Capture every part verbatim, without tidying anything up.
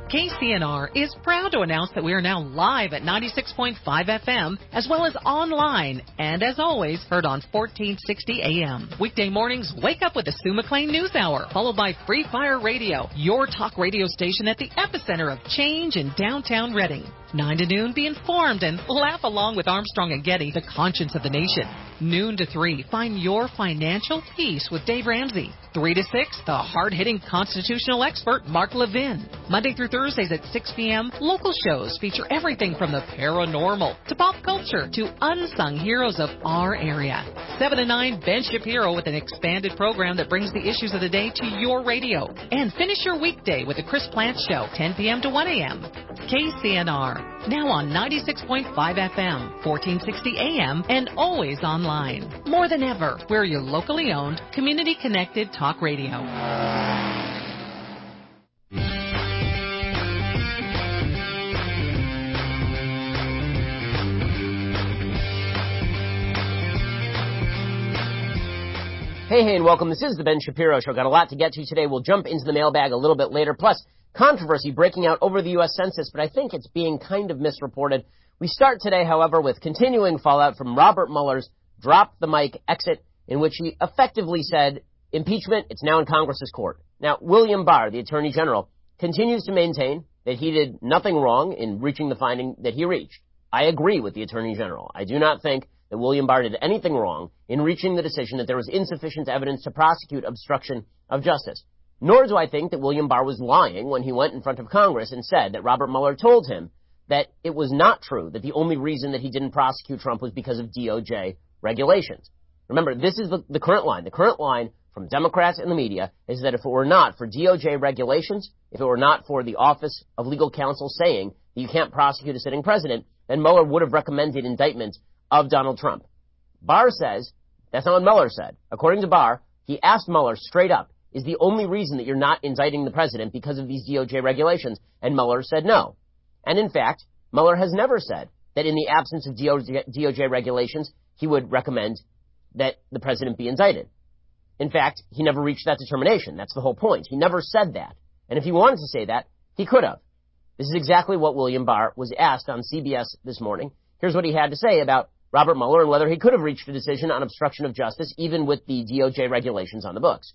K C N R is proud to announce that we are now live at ninety-six point five F M, as well as online, and as always, heard on fourteen sixty A M. Weekday mornings, wake up with the Sue McLean News Hour, followed by Free Fire Radio, your talk radio station at the epicenter of change in downtown Reading. nine to noon, be informed and laugh along with Armstrong and Getty, the conscience of the nation. Noon to three, find your financial peace with Dave Ramsey. three to six, the hard-hitting constitutional expert, Mark Levin. Monday through Thursdays at six p.m., local shows feature everything from the paranormal to pop culture to unsung heroes of our area. seven to nine, Ben Shapiro with an expanded program that brings the issues of the day to your radio. And finish your weekday with the Chris Plant Show, ten p.m. to one a.m. K C N R, now on ninety-six point five F M, fourteen sixty A M, and always online. More than ever, we're your locally owned, community-connected talk radio. Hey, hey, and welcome. This is the Ben Shapiro Show. Got a lot to get to today. We'll jump into the mailbag a little bit later. Plus, controversy breaking out over the U S Census, but I think it's being kind of misreported. We start today, however, with continuing fallout from Robert Mueller's drop the mic exit, in which he effectively said, impeachment, it's now in Congress's court. Now, William Barr, the Attorney General, continues to maintain that he did nothing wrong in reaching the finding that he reached. I agree with the Attorney General. I do not think that William Barr did anything wrong in reaching the decision that there was insufficient evidence to prosecute obstruction of justice. Nor do I think that William Barr was lying when he went in front of Congress and said that Robert Mueller told him that it was not true, that the only reason that he didn't prosecute Trump was because of D O J regulations. Remember, this is the, the current line. The current line from Democrats and the media is that if it were not for D O J regulations, if it were not for the Office of Legal Counsel saying that you can't prosecute a sitting president, then Mueller would have recommended indictment of Donald Trump. Barr says, that's not what Mueller said. According to Barr, he asked Mueller straight up, is the only reason that you're not indicting the president because of these D O J regulations? And Mueller said no. And in fact, Mueller has never said that in the absence of D O J regulations, he would recommend that the president be indicted. In fact, he never reached that determination. That's the whole point. He never said that. And if he wanted to say that, he could have. This is exactly what William Barr was asked on C B S this morning. Here's what he had to say about Robert Mueller and whether he could have reached a decision on obstruction of justice, even with the D O J regulations on the books.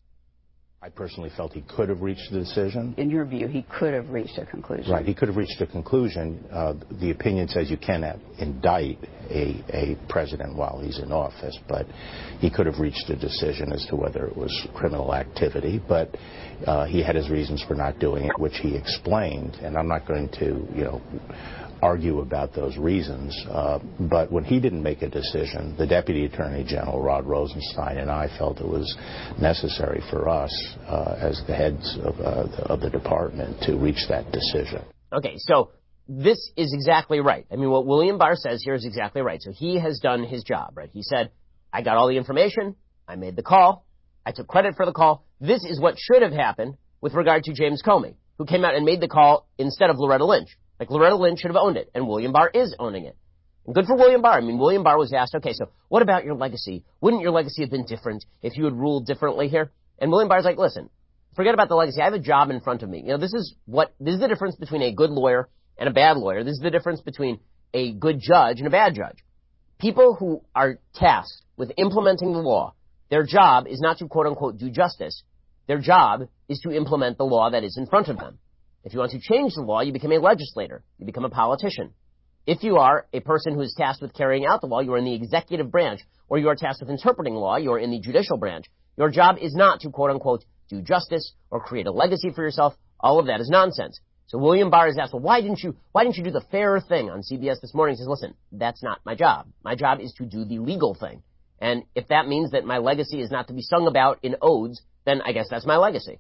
I personally felt he could have reached the decision. In your view, he could have reached a conclusion. Right, he could have reached a conclusion. Uh, the opinion says you cannot indict a, a president while he's in office, but he could have reached a decision as to whether it was criminal activity. But uh, he had his reasons for not doing it, which he explained, and I'm not going to, you know, argue about those reasons, uh, but when he didn't make a decision, the Deputy Attorney General, Rod Rosenstein, and I felt it was necessary for us, uh, as the heads of, uh, of the department, to reach that decision. Okay, so this is exactly right. I mean, what William Barr says here is exactly right. So he has done his job, right? He said, I got all the information, I made the call, I took credit for the call. This is what should have happened with regard to James Comey, who came out and made the call instead of Loretta Lynch. Like, Loretta Lynch should have owned it, and William Barr is owning it. And good for William Barr. I mean, William Barr was asked, okay, so what about your legacy? Wouldn't your legacy have been different if you had ruled differently here? And William Barr's like, listen, forget about the legacy. I have a job in front of me. You know, this is what, this is the difference between a good lawyer and a bad lawyer. This is the difference between a good judge and a bad judge. People who are tasked with implementing the law, their job is not to, quote unquote, do justice. Their job is to implement the law that is in front of them. If you want to change the law, you become a legislator. You become a politician. If you are a person who is tasked with carrying out the law, you are in the executive branch, or you are tasked with interpreting law, you are in the judicial branch. Your job is not to, quote unquote, do justice or create a legacy for yourself. All of that is nonsense. So William Barr is asked, well, why didn't you, why didn't you do the fair thing on C B S this morning? He says, listen, that's not my job. My job is to do the legal thing. And if that means that my legacy is not to be sung about in odes, then I guess that's my legacy.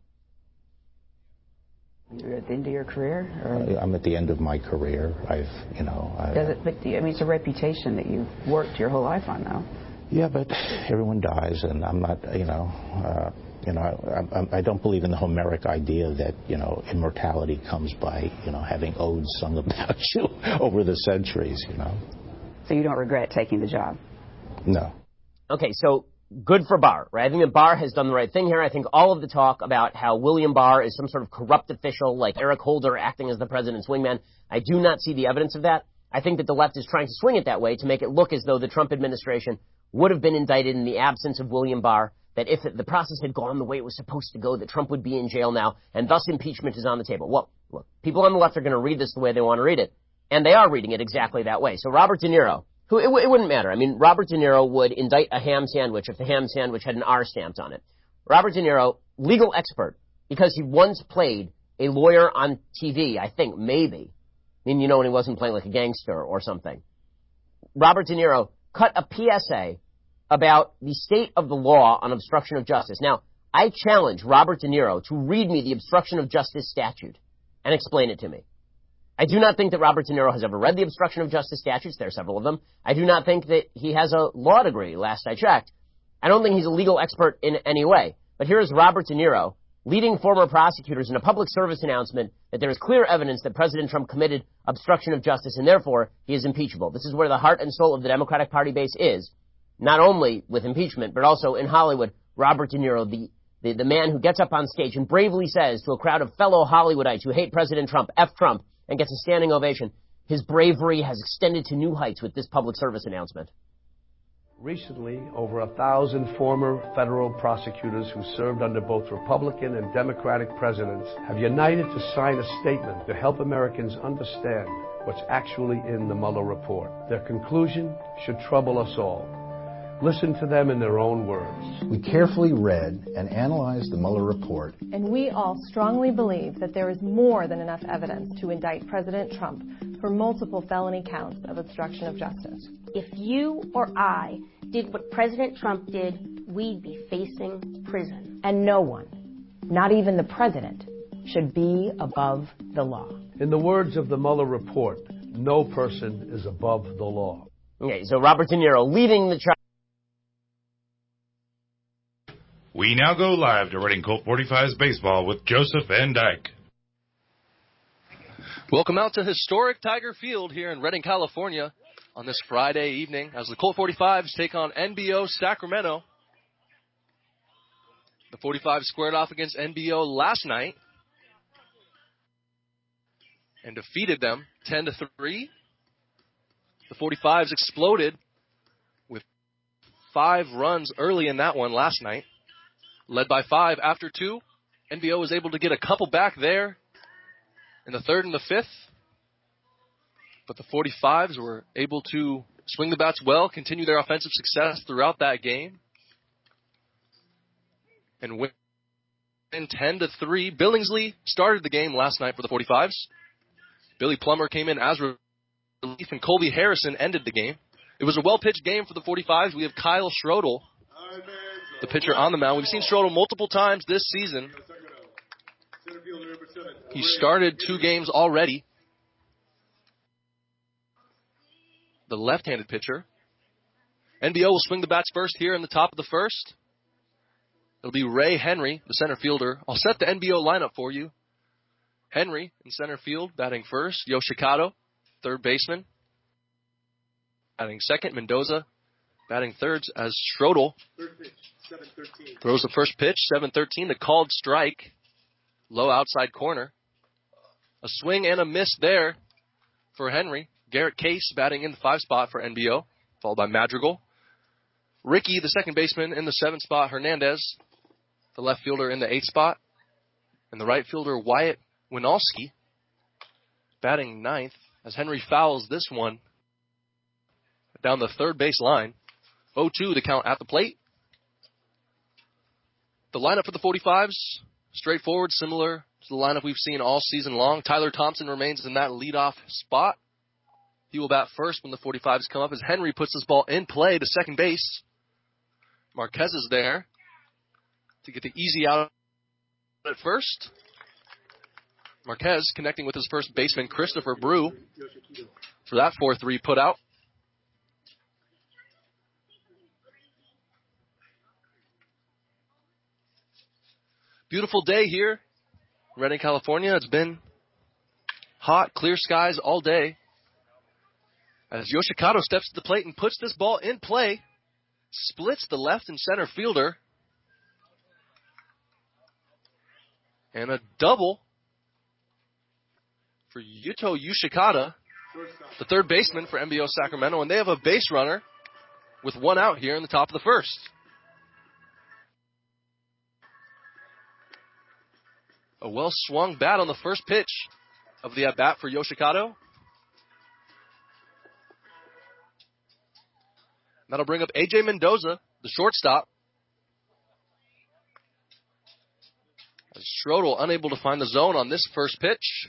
You're at the end of your career? Or? I'm at the end of my career. I've, you know... I, Does it, but, I mean, it's a reputation that you've worked your whole life on, though. Yeah, but everyone dies, and I'm not, you know... Uh, you know, I, I, I don't believe in the Homeric idea that, you know, immortality comes by, you know, having odes sung about you over the centuries, you know. So you don't regret taking the job? No. Okay, so good for Barr, right? I think that Barr has done the right thing here. I think all of the talk about how William Barr is some sort of corrupt official like Eric Holder acting as the president's wingman, I do not see the evidence of that. I think that the left is trying to swing it that way to make it look as though the Trump administration would have been indicted in the absence of William Barr, that if the process had gone the way it was supposed to go, that Trump would be in jail now, and thus impeachment is on the table. Well, look, people on the left are going to read this the way they want to read it, and they are reading it exactly that way. So Robert De Niro, who it, it wouldn't matter. I mean, Robert De Niro would indict a ham sandwich if the ham sandwich had an R stamped on it. Robert De Niro, legal expert, because he once played a lawyer on T V, I think, maybe. I mean, you know, when he wasn't playing like a gangster or something. Robert De Niro cut a P S A about the state of the law on obstruction of justice. Now, I challenge Robert De Niro to read me the obstruction of justice statute and explain it to me. I do not think that Robert De Niro has ever read the obstruction of justice statutes. There are several of them. I do not think that he has a law degree, last I checked. I don't think he's a legal expert in any way. But here is Robert De Niro leading former prosecutors in a public service announcement that there is clear evidence that President Trump committed obstruction of justice, and therefore he is impeachable. This is where the heart and soul of the Democratic Party base is, not only with impeachment, but also in Hollywood. Robert De Niro, the, the, the man who gets up on stage and bravely says to a crowd of fellow Hollywoodites who hate President Trump, F Trump, and gets a standing ovation. His bravery has extended to new heights with this public service announcement. Recently, over a thousand former federal prosecutors who served under both Republican and Democratic presidents have united to sign a statement to help Americans understand what's actually in the Mueller report. Their conclusion should trouble us all. Listen to them in their own words. We carefully read and analyzed the Mueller report. And we all strongly believe that there is more than enough evidence to indict President Trump for multiple felony counts of obstruction of justice. If you or I did what President Trump did, we'd be facing prison. And no one, not even the president, should be above the law. In the words of the Mueller report, no person is above the law. Okay, so Robert De Niro leading the trial. We now go live to Reading Colt forty-five's baseball with Joseph Van Dyke. Welcome out to historic Tiger Field here in Redding, California on this Friday evening as the Colt forty-fives take on N B O Sacramento. The forty-fives squared off against N B O last night and defeated them ten to three. The forty-fives exploded with five runs early in that one last night. Led by five after two. N B O was able to get a couple back there in the third and the fifth. But the forty-fives were able to swing the bats well, continue their offensive success throughout that game, and win ten to three. Billingsley started the game last night for the forty-fives. Billy Plummer came in as relief, and Colby Harrison ended the game. It was a well-pitched game for the forty-fives. We have Kyle Schrodel, the pitcher, on the mound. We've seen Schrodel multiple times this season. He started two games already. The left-handed pitcher. N B O will swing the bats first here in the top of the first. It'll be Ray Henry, the center fielder. I'll set the N B O lineup for you. Henry in center field, batting first. Yoshikado, third baseman. Batting second, Mendoza. Batting third as Schrodel throws the first pitch, seven thirteen, the called strike, low outside corner. A swing and a miss there for Henry. Garrett Case batting in the five spot for N B O, followed by Madrigal. Ricky, the second baseman, in the seventh spot. Hernandez, the left fielder, in the eighth spot. And the right fielder, Wyatt Winalski, batting ninth as Henry fouls this one down the third base line. oh two the count at the plate. The lineup for the forty-fives, straightforward, similar to the lineup we've seen all season long. Tyler Thompson remains in that leadoff spot. He will bat first when the forty-fives come up as Henry puts this ball in play to second base. Marquez is there to get the easy out at first. Marquez connecting with his first baseman, Christopher Brew, for that four three put out. Beautiful day here in Redding, California. It's been hot, clear skies all day. As Yoshikado steps to the plate and puts this ball in play. splits the left and center fielder. And a double for Yuto Yoshikata, the third baseman for N B O Sacramento, and they have a base runner with one out here in the top of the first. A well-swung bat on the first pitch of the at-bat for Yoshikata. That'll bring up A J Mendoza, the shortstop. As Schrodel unable to find the zone on this first pitch.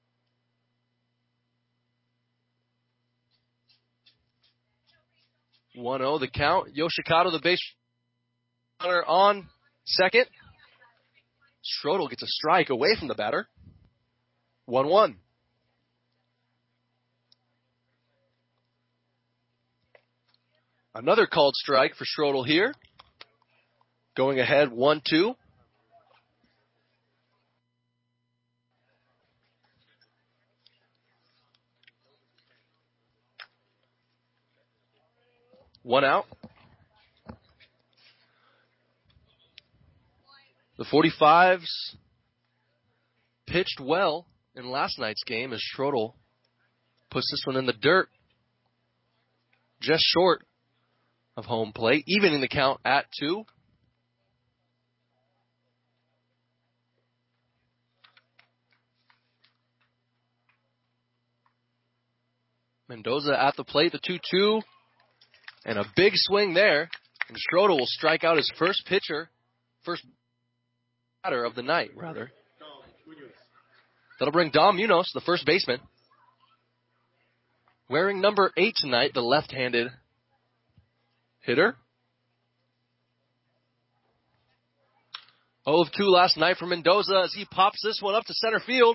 one oh the count. Yoshikata, the base runner, on second. Schrodel gets a strike away from the batter. one one. Another called strike for Schrodel here. Going ahead one two. One out. The forty-fives pitched well in last night's game as Schrodel puts this one in the dirt. Just short of home plate, even in the count at two. Mendoza at the plate, the two two. And a big swing there. And Schrodel will strike out his first pitcher, first batter of the night, rather. That'll bring Dom Munoz, the first baseman. Wearing number eight tonight, the left-handed hitter. oh of two last night for Mendoza as he pops this one up to center field.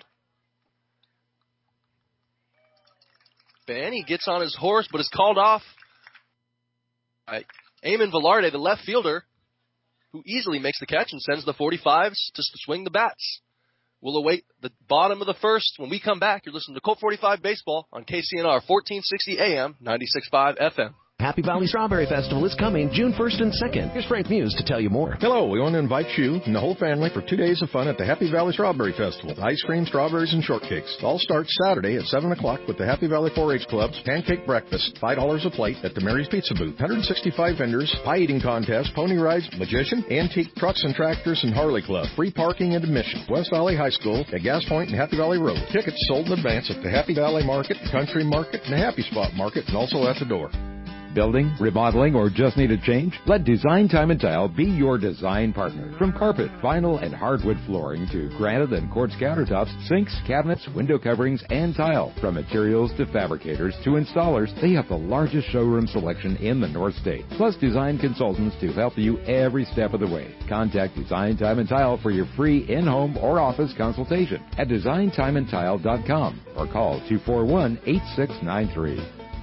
Banny gets on his horse, but is called off. Right. Eamon Velarde, the left fielder, who easily makes the catch and sends the forty-fives to swing the bats. We'll await the bottom of the first. When we come back, you're listening to Colt forty-five Baseball on K C N R fourteen sixty A M, ninety-six point five F M. Happy Valley Strawberry Festival is coming June first and second. Here's Frank Muse to tell you more. Hello, we want to invite you and the whole family for two days of fun at the Happy Valley Strawberry Festival. Ice cream, strawberries, and shortcakes. All starts Saturday at seven o'clock with the Happy Valley four H Club's pancake breakfast, five dollars a plate at the Mary's Pizza Booth. one hundred sixty-five vendors, pie eating contest, pony rides, magician, antique trucks and tractors, and Harley Club. Free parking and admission. West Valley High School at Gas Point and Happy Valley Road. Tickets sold in advance at the Happy Valley Market, Country Market, and the Happy Spot Market, and also at the door. Building, remodeling, or just need a change? Let Design Time and Tile be your design partner. From carpet, vinyl, and hardwood flooring to granite and quartz countertops, sinks, cabinets, window coverings, and tile. From materials to fabricators to installers, they have the largest showroom selection in the North State. Plus design consultants to help you every step of the way. Contact Design Time and Tile for your free in-home or office consultation at design time and tile dot com or call two four one, eight six nine three.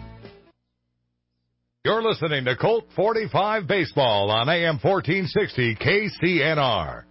You're listening to Colt forty-five Baseball on A M fourteen sixty K C N R.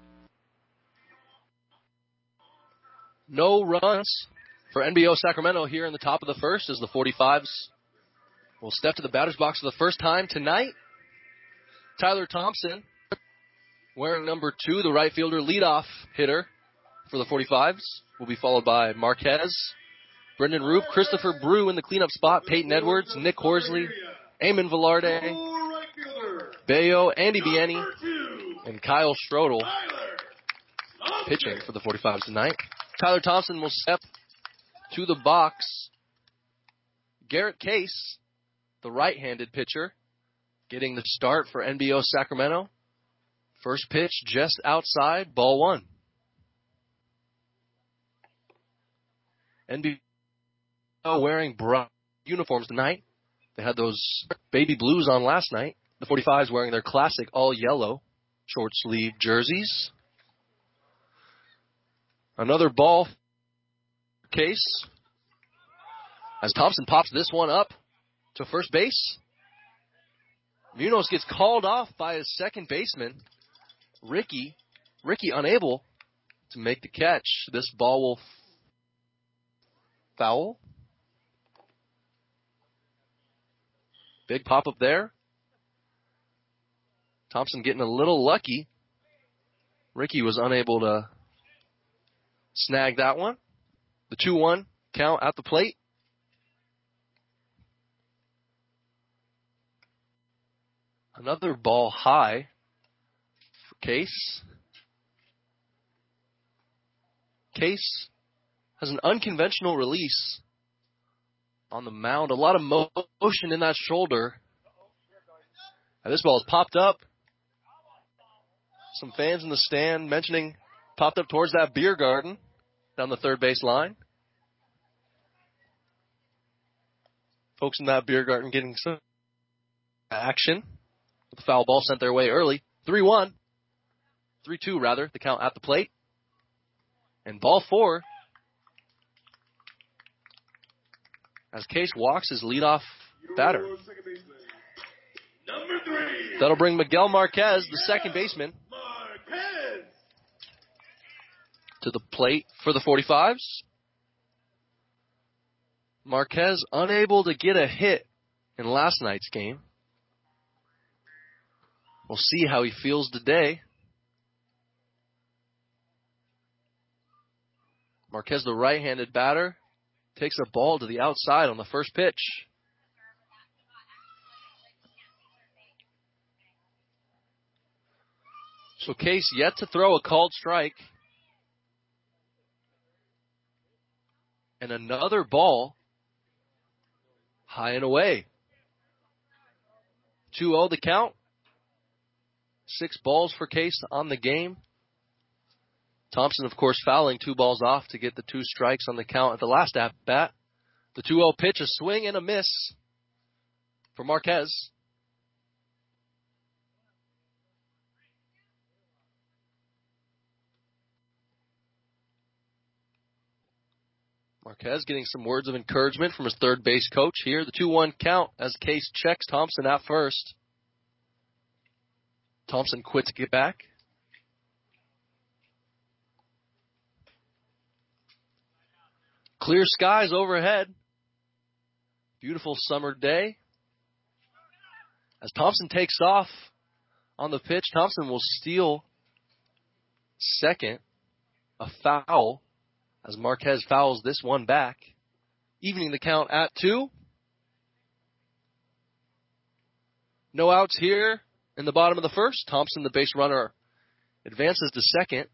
No runs for N B O Sacramento here in the top of the first as the forty-fives will step to the batter's box for the first time tonight. Tyler Thompson, wearing number two, the right fielder leadoff hitter for the forty-fives, will be followed by Marquez, Brendan Roop, Christopher Brew in the cleanup spot, Peyton Edwards, Nick Horsley, Eamon Velarde, Bayo, Andy Bieni, and Kyle Schrodel pitching for the forty-fives tonight. Tyler Thompson will step to the box. Garrett Case, the right-handed pitcher, getting the start for N B O Sacramento. First pitch just outside, ball one. N B O wearing brown uniforms tonight. They had those baby blues on last night. The forty-fives wearing their classic all-yellow short-sleeve jerseys. Another ball Case as Thompson pops this one up to first base. Munoz gets called off by his second baseman, Ricky. Ricky unable to make the catch. This ball will foul. Big pop up there. Thompson getting a little lucky. Ricky was unable to snag that one. The two one count at the plate. Another ball high for Case. Case has an unconventional release on the mound. A lot of motion in that shoulder. And this ball is popped up. Some fans in the stand mentioning popped up towards that beer garden down the third base line. Folks in that beer garden getting some action. The foul ball sent their way early. three one. three two, rather, the count at the plate. And ball four. As Case walks his leadoff batter. Number three. That'll bring Miguel Marquez, the second baseman, Marquez. to the plate for the forty-fives. Marquez unable to get a hit in last night's game. We'll see how he feels today. Marquez, the right-handed batter, takes a ball to the outside on the first pitch. So Case yet to throw a called strike. And another ball high and away. two oh the count. Six balls for Case on the game. Thompson, of course, fouling two balls off to get the two strikes on the count at the last at-bat. The two oh pitch, a swing and a miss for Marquez. Marquez getting some words of encouragement from his third base coach here. The two one count as Case checks Thompson at first. Thompson quits to get back. Clear skies overhead. Beautiful summer day. As Thompson takes off on the pitch, Thompson will steal second. A foul as Marquez fouls this one back, evening the count at two. No outs here in the bottom of the first. Thompson, the base runner, advances to second.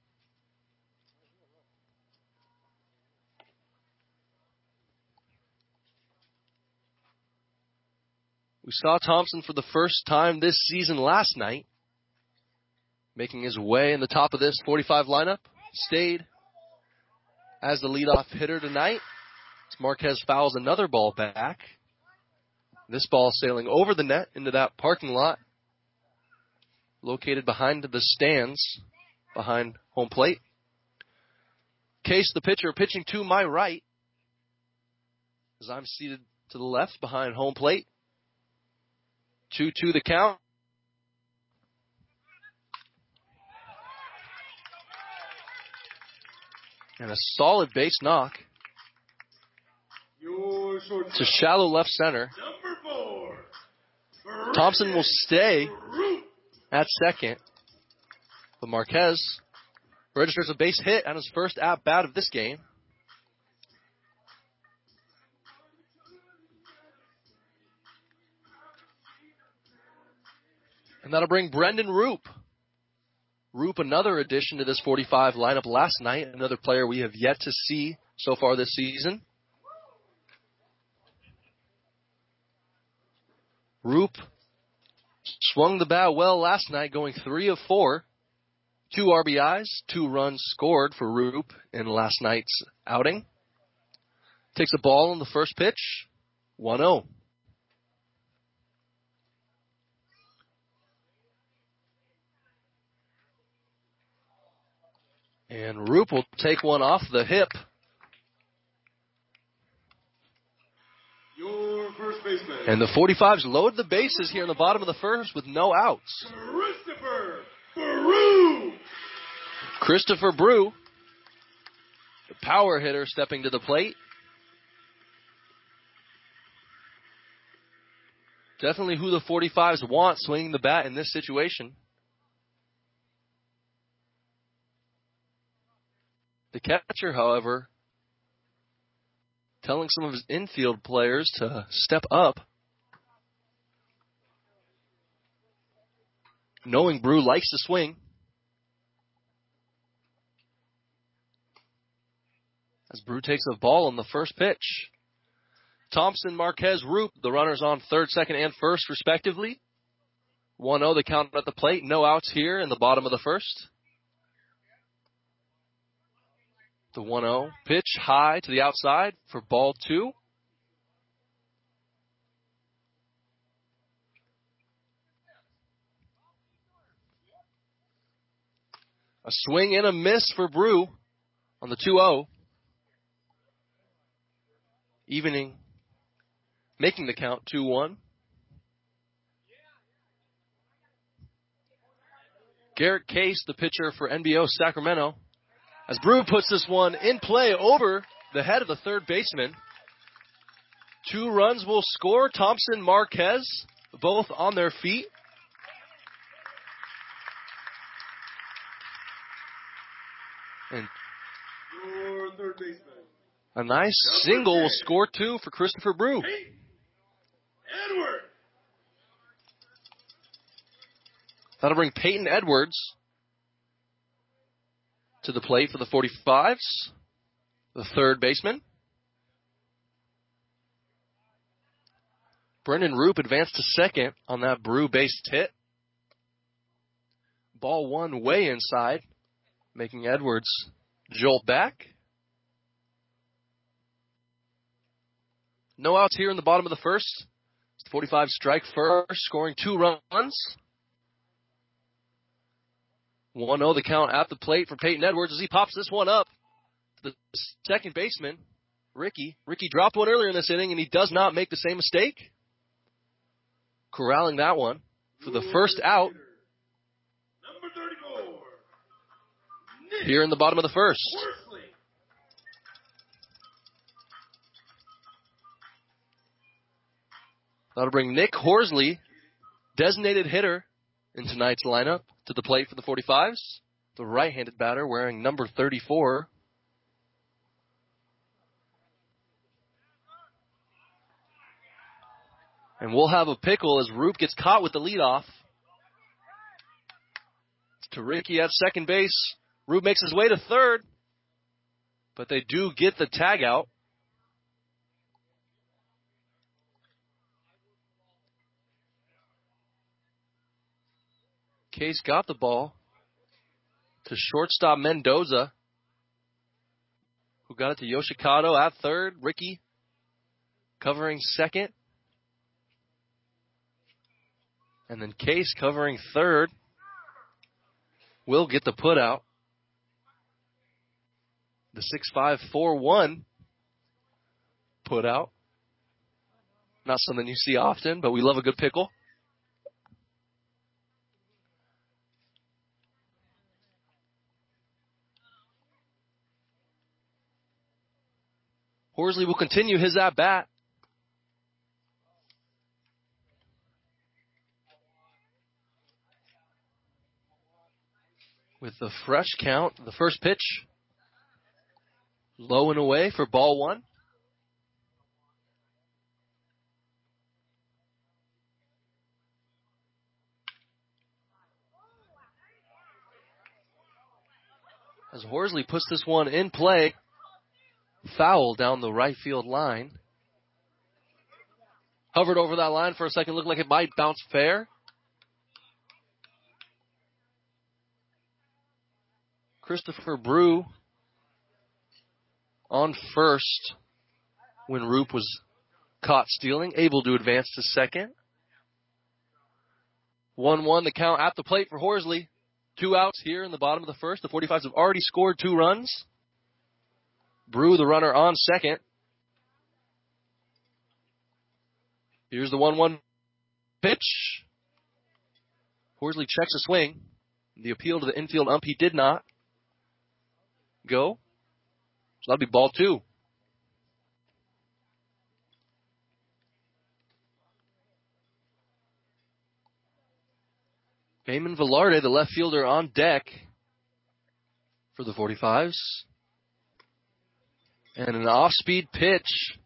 We saw Thompson for the first time this season last night, making his way in the top of this forty-five lineup. Stayed as the leadoff hitter tonight. As Marquez fouls another ball back. This ball sailing over the net into that parking lot located behind the stands, behind home plate. Case, the pitcher, pitching to my right, as I'm seated to the left behind home plate. two two the count. And a solid base knock. It's a shallow left center. Number four. Thompson will stay at second. But Marquez registers a base hit on his first at-bat of this game. And that'll bring Brendan Roop. Roop, another addition to this forty-five lineup last night. Another player we have yet to see so far this season. Roop swung the bat well last night, going three of four. Two R B Is, two runs scored for Roop in last night's outing. Takes a ball on the first pitch, one oh. And Roop will take one off the hip. Your first baseman. And the forty-fives load the bases here in the bottom of the first with no outs. Christopher Brew. Christopher Brew, the power hitter, stepping to the plate. Definitely who the forty-fives want swinging the bat in this situation. The catcher, however, telling some of his infield players to step up, knowing Brew likes to swing. As Brew takes the ball on the first pitch. Thompson, Marquez, Roop, the runners on third, second, and first, respectively. one oh, the count at the plate. No outs here in the bottom of the first. The one oh pitch high to the outside for ball two. A swing and a miss for Brew on the two oh. Evening, making the count two one. Garrett Case, the pitcher for N B O Sacramento, as Brew puts this one in play over the head of the third baseman. Two runs will score. Thompson, Marquez, both on their feet. And Your third baseman. a nice single will score two for Christopher Brew. Edward. That'll bring Peyton Edwards to the plate for the forty-fives, the third baseman. Brendan Roop advanced to second on that Brew based hit. Ball one way inside, making Edwards jolt back. No outs here in the bottom of the first. The forty-five strike first, scoring two runs. one oh the count at the plate for Peyton Edwards as he pops this one up. The second baseman, Ricky. Ricky dropped one earlier in this inning, and he does not make the same mistake. Corralling that one for the first out. Number thirty-four. Here in the bottom of the first. Worsley. That'll bring Nick Horsley, designated hitter in tonight's lineup, to the plate for the forty-fives. The right-handed batter wearing number thirty-four. And we'll have a pickle as Roop gets caught with the leadoff. It's to Ricky at second base. Roop makes his way to third, but they do get the tag out. Case got the ball to shortstop Mendoza, who got it to Yoshikado at third. Ricky covering second. And then Case covering third will get the put out. The six five four one put out. Not something you see often, but we love a good pickle. Horsley will continue his at-bat. With the fresh count, the first pitch, low and away for ball one. As Horsley puts this one in play, foul down the right field line. Hovered over that line for a second, looked like it might bounce fair. Christopher Brew on first when Roop was caught stealing, able to advance to second. one one the count at the plate for Horsley. Two outs here in the bottom of the first. The forty-fives have already scored two runs. Brew, the runner, on second. Here's the one one pitch. Horsley checks a swing. The appeal to the infield ump, he did not go. So that'll be ball two. Eamon Velarde, the left fielder, on deck for the forty-fives. And an off-speed pitch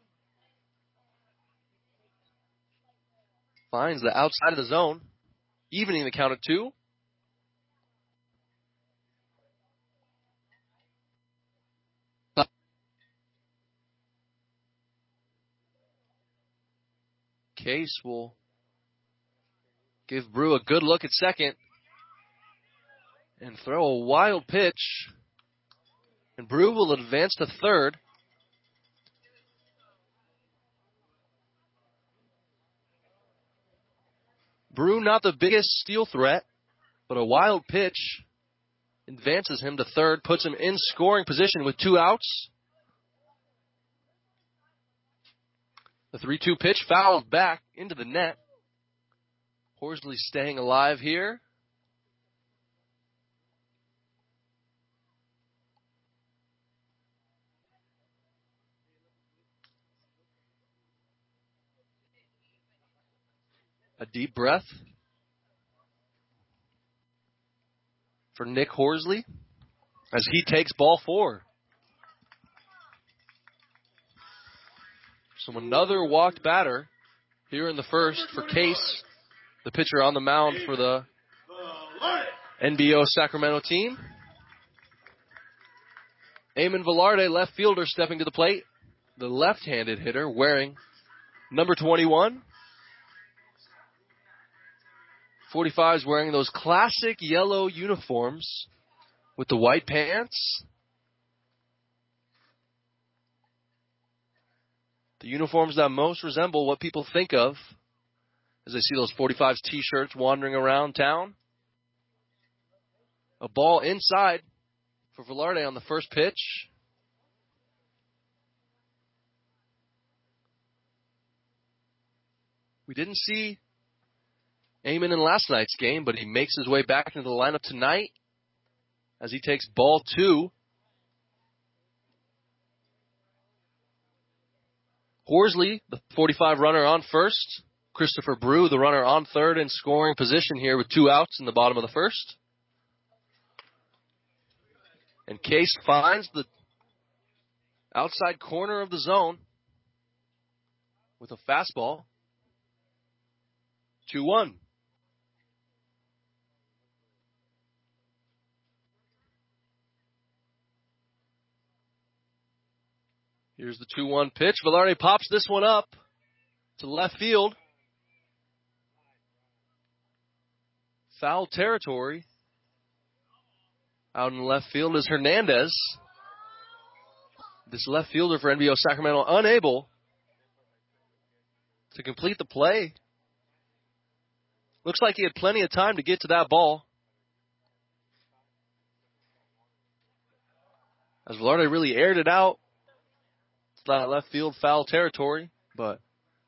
finds the outside of the zone, evening the count at two. Case will give Brew a good look at second and throw a wild pitch. And Brew will advance to third. Brew not the biggest steal threat, but a wild pitch advances him to third, puts him in scoring position with two outs. The three two pitch fouled back into the net. Horsley staying alive here. A deep breath for Nick Horsley as he takes ball four. So another walked batter here in the first for Case, the pitcher on the mound for the N B O Sacramento team. Eamon Velarde, left fielder, stepping to the plate. The left-handed hitter wearing number twenty-one. forty-fives wearing those classic yellow uniforms with the white pants. The uniforms that most resemble what people think of as they see those forty-fives t-shirts wandering around town. A ball inside for Velarde on the first pitch. We didn't see Eamon in last night's game, but he makes his way back into the lineup tonight as he takes ball two. Horsley, the forty-five runner, on first. Christopher Brew, the runner, on third in scoring position here with two outs in the bottom of the first. And Case finds the outside corner of the zone with a fastball. two one. Here's the two one pitch. Velarde pops this one up to left field. Foul territory. Out in left field is Hernandez. This left fielder for N B O Sacramento unable to complete the play. Looks like he had plenty of time to get to that ball. As Velarde really aired it out. That left field foul territory, but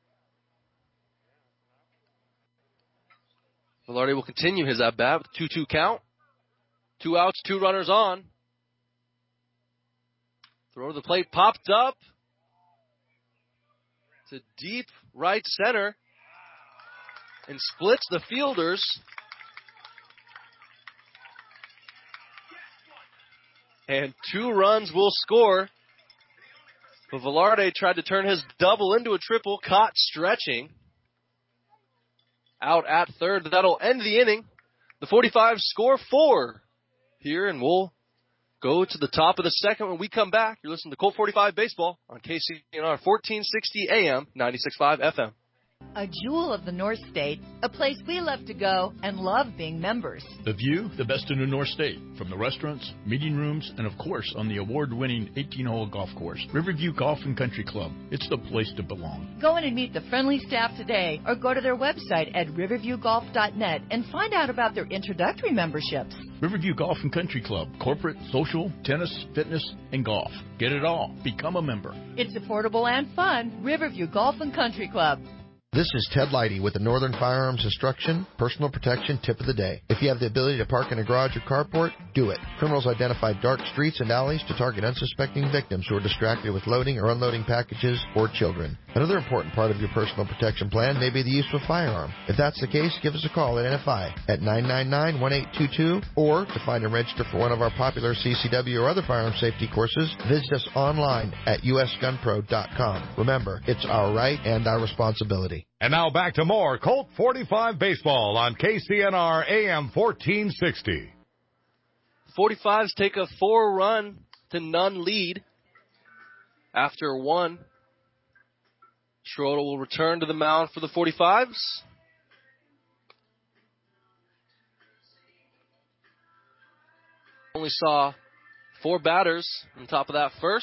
Velarde will continue his at-bat with a two two count. Two outs, two runners on. Throw to the plate, popped up to deep right center and splits the fielders. And two runs will score. But Velarde tried to turn his double into a triple, caught stretching. Out at third, that'll end the inning. The forty-fives score four here, and we'll go to the top of the second when we come back. You're listening to Colt forty-five Baseball on K C N R fourteen sixty A M, ninety-six point five F M. A jewel of the North State, a place we love to go and love being members. The view, the best in the North State, from the restaurants, meeting rooms, and of course on the award-winning eighteen-hole golf course, Riverview Golf and Country Club. It's the place to belong. Go in and meet the friendly staff today or go to their website at riverview golf dot net and find out about their introductory memberships. Riverview Golf and Country Club, corporate, social, tennis, fitness, and golf. Get it all. Become a member. It's affordable and fun. Riverview Golf and Country Club. This is Ted Leidy with the Northern Firearms Instruction Personal Protection Tip of the Day. If you have the ability to park in a garage or carport, do it. Criminals identify dark streets and alleys to target unsuspecting victims who are distracted with loading or unloading packages or children. Another important part of your personal protection plan may be the use of a firearm. If that's the case, give us a call at N F I at nine nine nine, one eight two two, or to find and register for one of our popular C C W or other firearm safety courses, visit us online at U S gun pro dot com. Remember, it's our right and our responsibility. And now back to more Colt forty-five baseball on K C N R A M fourteen sixty. forty-fives take a four-run to none lead after one. Schroeder will return to the mound for the forty-fives. Only saw four batters on top of that first.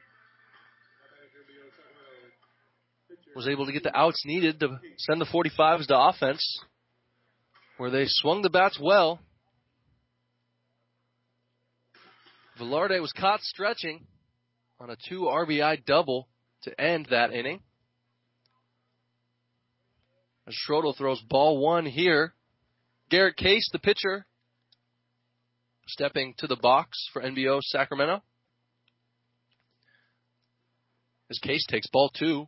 Was able to get the outs needed to send the forty-fives to offense, where they swung the bats well. Velarde was caught stretching on a two R B I double to end that inning. As Schroeder throws ball one here. Garrett Case, the pitcher, stepping to the box for N B O Sacramento. As Case takes ball two.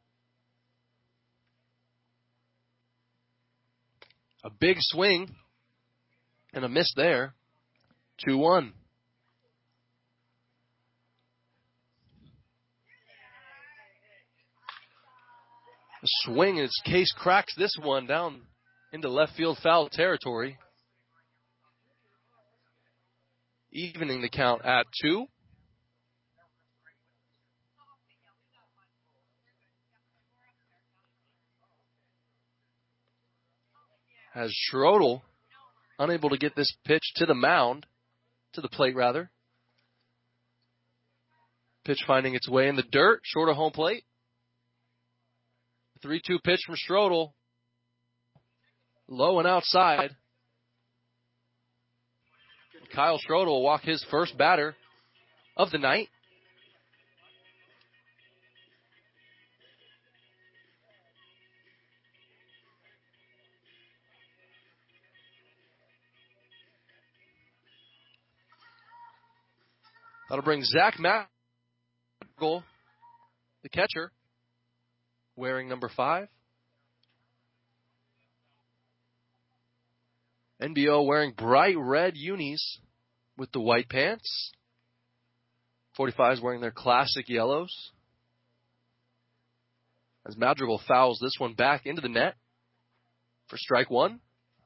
A big swing and a miss there. two one. A swing as Case cracks this one down into left field foul territory. Evening the count at two. As Schroeder unable to get this pitch to the mound, to the plate rather. Pitch finding its way in the dirt, short of home plate. three two pitch from Schroeder. Low and outside. Kyle Schroeder will walk his first batter of the night. That'll bring Zach Madrigal, the catcher, wearing number five. N B O wearing bright red unis with the white pants. forty-fives wearing their classic yellows. As Madrigal fouls this one back into the net for strike one.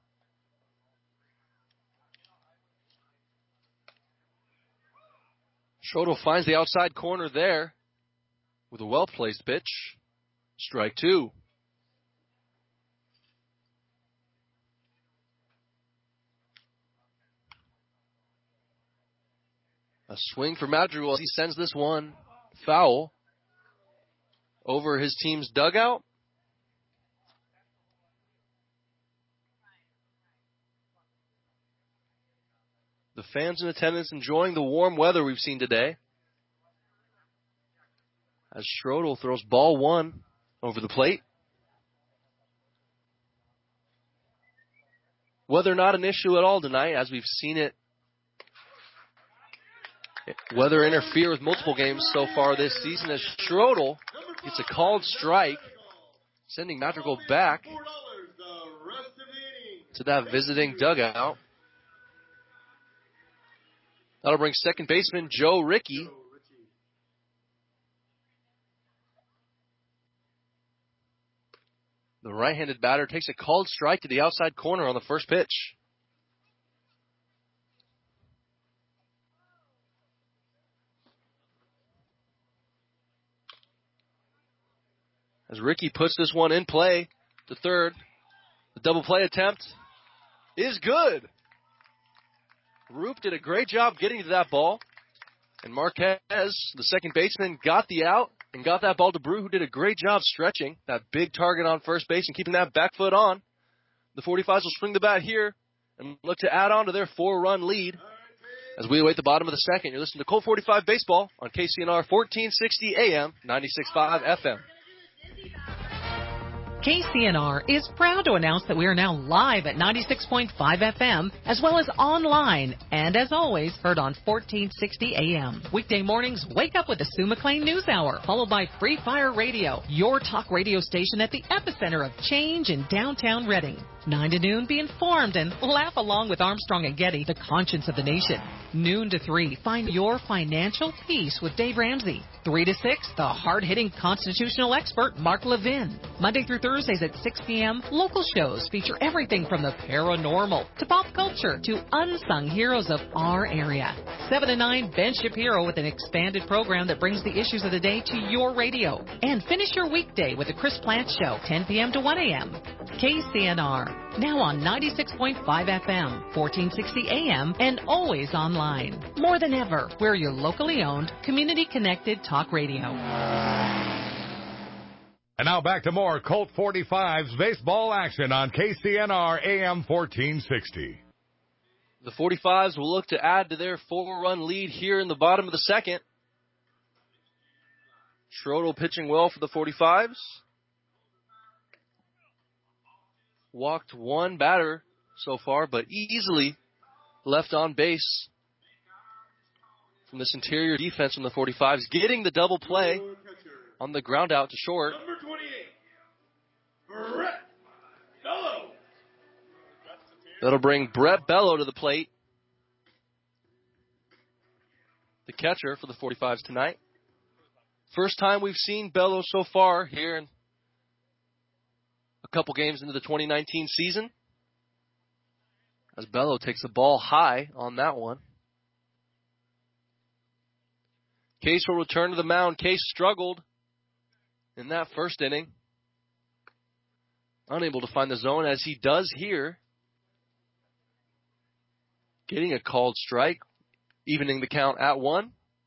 Schroeder finds the outside corner there with a well-placed pitch. Strike two. A swing for Madrigal as he sends this one foul over his team's dugout. The fans in attendance enjoying the warm weather we've seen today. As Schroeder throws ball one over the plate. Weather not an issue at all tonight, as we've seen it. Weather interfere with multiple games so far this season, as Schroeder gets a called strike, sending Madrigal back to that visiting dugout. That'll bring second baseman Joe Rickey. The right-handed batter takes a called strike to the outside corner on the first pitch. As Rickey puts this one in play to third, the double play attempt is good. Roop did a great job getting to that ball. And Marquez, the second baseman, got the out and got that ball to Brew, who did a great job stretching that big target on first base and keeping that back foot on. The forty-fives will swing the bat here and look to add on to their four-run lead as we await the bottom of the second. You're listening to Colt forty-five Baseball on K C N R fourteen sixty A M, ninety-six point five F M. K C N R is proud to announce that we are now live at ninety-six point five F M, as well as online, and as always, heard on fourteen sixty A M. Weekday mornings, wake up with the Sue McLean News Hour, followed by Free Fire Radio, your talk radio station at the epicenter of change in downtown Reading. nine to noon, be informed and laugh along with Armstrong and Getty, the conscience of the nation. Noon to three, find your financial peace with Dave Ramsey. three to six, the hard-hitting constitutional expert, Mark Levin. Monday through Thursdays at six P M, local shows feature everything from the paranormal to pop culture to unsung heroes of our area. seven to nine, Ben Shapiro with an expanded program that brings the issues of the day to your radio. And finish your weekday with the Chris Plant Show, ten P M to one A M. K C N R, now on ninety-six point five F M, fourteen sixty A M, and always online. More than ever, we're your locally owned, community-connected talk radio. And now back to more Colt forty-fives baseball action on K C N R A M fourteen sixty. The forty-fives will look to add to their four-run lead here in the bottom of the second. Schroeder pitching well for the forty-fives. Walked one batter so far, but easily left on base from this interior defense from the forty-fives, getting the double play on the ground out to short. Number twenty-eight, Brett Bello. That'll bring Brett Bello to the plate, the catcher for the forty-fives tonight. First time we've seen Bello so far here in a couple games into the twenty nineteen season, as Bello takes the ball high on that one. Case will return to the mound. Case struggled in that first inning. Unable to find the zone, as he does here. Getting a called strike, evening the count at one.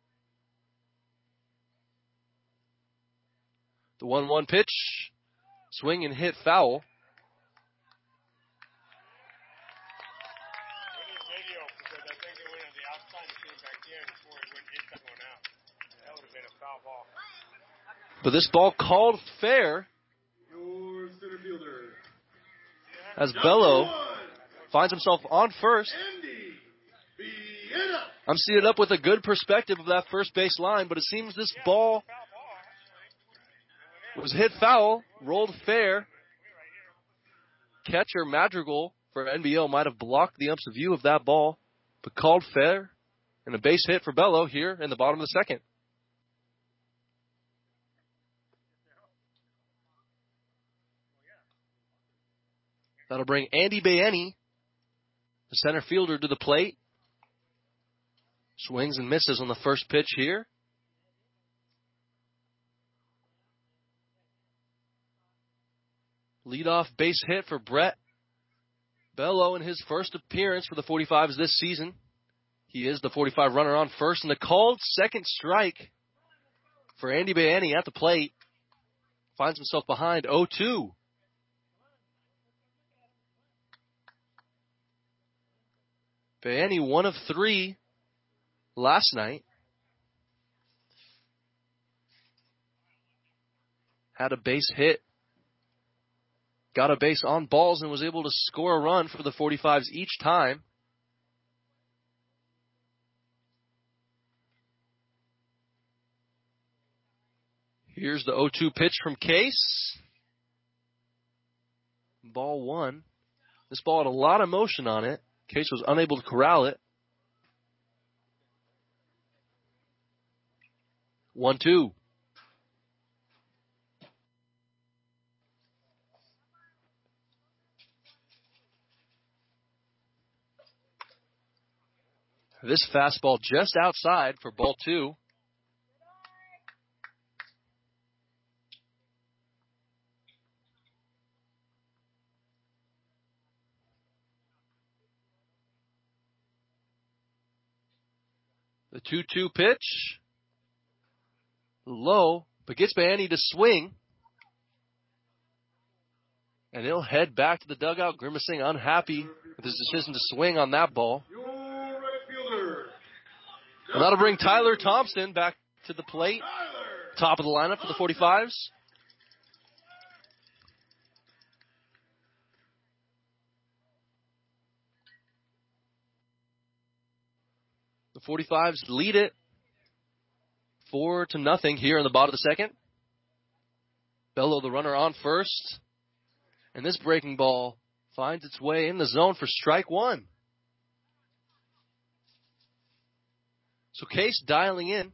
The one one pitch. Swing and hit foul. But this ball called fair Your center fielder, as Bello finds himself on first. I'm seated up with a good perspective of that first base line, but it seems this ball was hit foul, rolled fair. Catcher Madrigal for N B O might have blocked the ump's view of that ball, but called fair, and a base hit for Bello here in the bottom of the second. That'll bring Andy Bayeni, the center fielder, to the plate. Swings and misses on the first pitch here. Leadoff base hit for Brett Bello in his first appearance for the forty-fives this season. He is the forty-five runner on first, and the called second strike for Andy Bayeni at the plate. Finds himself behind oh two. Bayeni, one of three last night. Had a base hit. Got a base on balls and was able to score a run for the forty-fives each time. Here's the oh two pitch from Case. Ball one. This ball had a lot of motion on it. Case was unable to corral it. one two. This fastball just outside for ball two. The two two pitch. Low, but gets Bayeni to swing. And he'll head back to the dugout, grimacing, unhappy with his decision to swing on that ball. And that'll bring Tyler Thompson back to the plate. Top of the lineup for the forty-fives. forty-fives lead it four to nothing here in the bottom of the second. Bello, the runner, on first. And this breaking ball finds its way in the zone for strike one. So Case dialing in.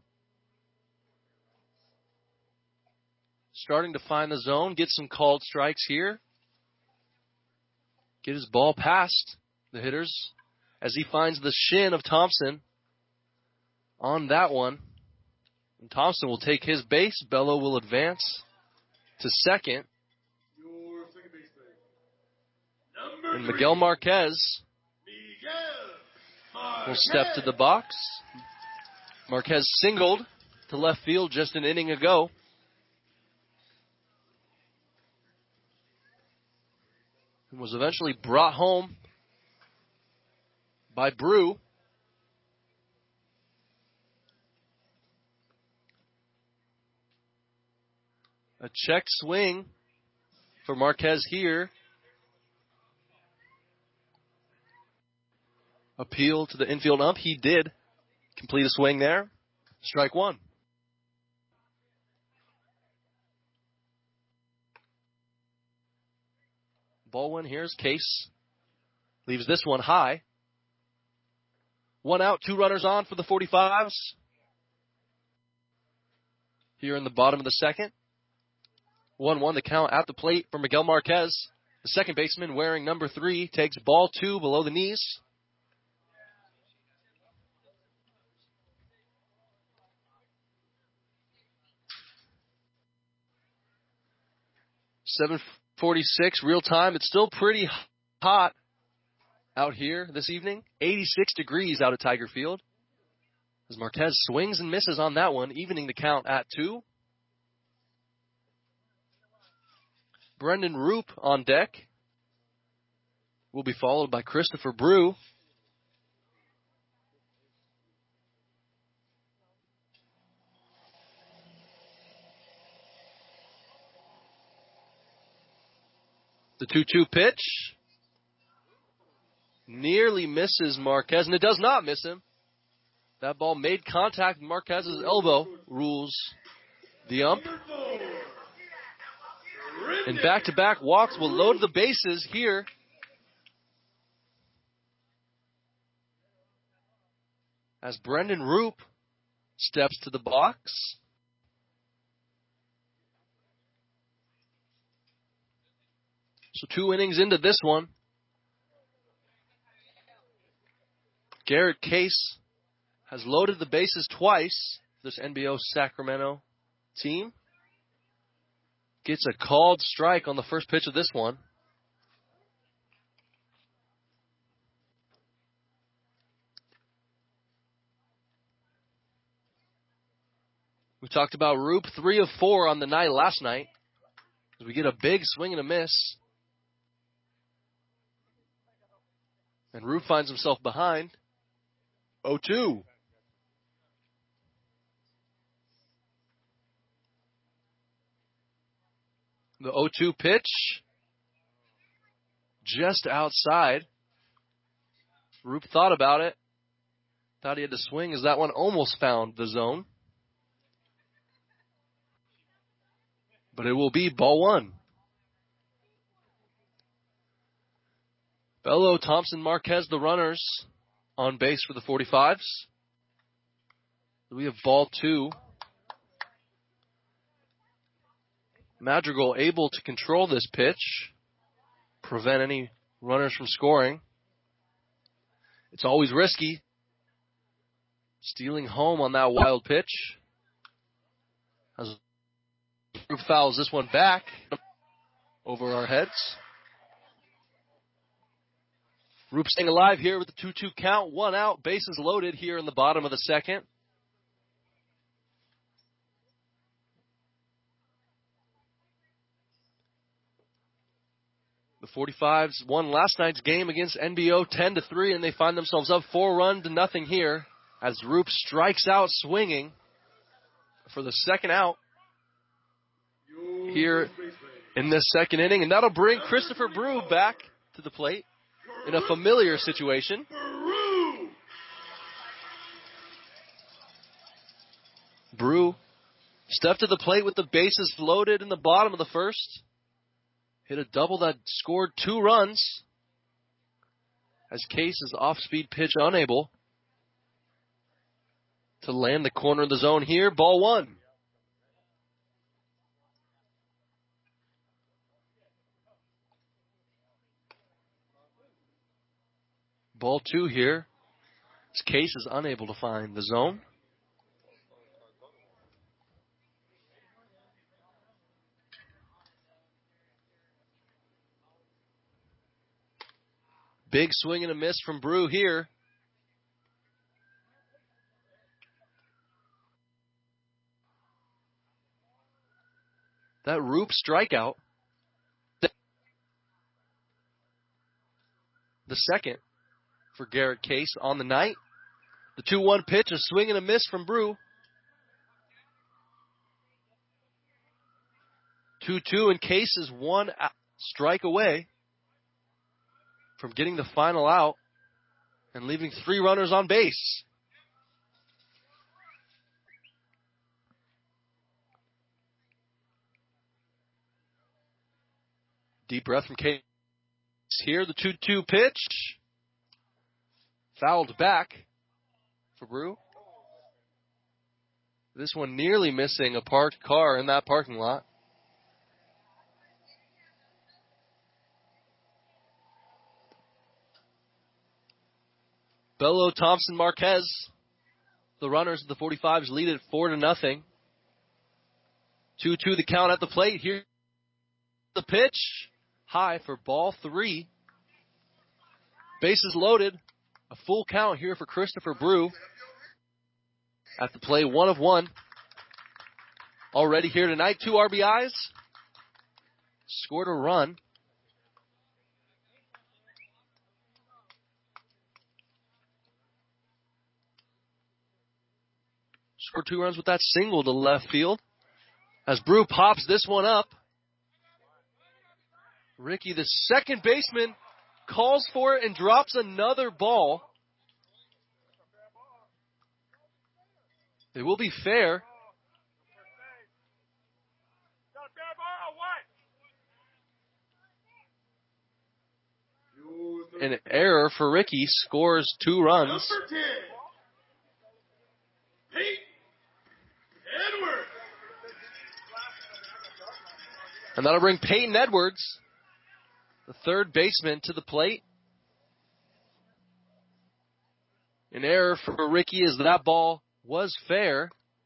Starting to find the zone, get some called strikes here. Get his ball past the hitters as he finds the shin of Thompson on that one. And Thompson will take his base. Bello will advance to second. Your second baseman. Number And Miguel Marquez Miguel will step to the box. Marquez singled to left field just an inning ago. And was eventually brought home by Brew. A check swing for Marquez here. Appeal to the infield ump. He did complete a swing there. Strike one. Ball one. Here's Case. Leaves this one high. One out, two runners on for the forty-fives. Here in the bottom of the second. one one the count at the plate for Miguel Marquez. The second baseman, wearing number three, takes ball two below the knees. seven forty-six real time. It's still pretty hot out here this evening. eighty-six degrees out at Tiger Field. As Marquez swings and misses on that one, evening the count at two. Brendan Roop on deck. Will be followed by Christopher Brew. The two two pitch. Nearly misses Marquez, and it does not miss him. That ball made contact with Marquez's elbow, rules the ump. And back-to-back walks will load the bases here. As Brendan Roop steps to the box. So two innings into this one. Garrett Case has loaded the bases twice for this N B O Sacramento team. Gets a called strike on the first pitch of this one. We talked about Roop, three of four on the night last night. As we get a big swing and a miss. And Roop finds himself behind. oh two. The oh two pitch. Just outside. Roop thought about it. Thought he had to swing as that one almost found the zone. But it will be ball one. Bello, Thompson, Marquez, the runners on base for the forty-fives. We have ball two. Madrigal able to control this pitch, prevent any runners from scoring. It's always risky. Stealing home on that wild pitch. As Roop fouls this one back over our heads. Roop staying alive here with the two two count. One out, bases loaded here in the bottom of the second. The forty-fives won last night's game against N B O ten to three, and they find themselves up four run to nothing here as Roop strikes out swinging for the second out here in this second inning. And that'll bring Christopher Brew back to the plate in a familiar situation. Brew stepped to the plate with the bases loaded in the bottom of the first. Hit a double that scored two runs. As Case's off-speed pitch unable to land the corner of the zone here. Ball one. Ball two here. As Case is unable to find the zone. Big swing and a miss from Brew here. That Roop strikeout. The second for Garrett Case on the night. The two one pitch, a swing and a miss from Brew. two two, and Case is one strike away from getting the final out and leaving three runners on base. Deep breath from Case here. The two two pitch. Fouled back for Brew. This one nearly missing a parked car in that parking lot. Bello, Thompson, Marquez. The runners of the forty-fives lead it four to nothing. two two the count at the plate. Here the pitch. High for ball three. Bases loaded. A full count here for Christopher Brew. At the play, one of one. Already here tonight, two R B Is. Scored a run. Scored two runs with that single to left field. As Brew pops this one up. Ricky, the second baseman, calls for it and drops another ball. It will be fair. An error for Ricky, scores two runs. Number ten, Pete Edwards. And that'll bring Peyton Edwards, the third baseman, to the plate. An error for Ricky as that ball was fair.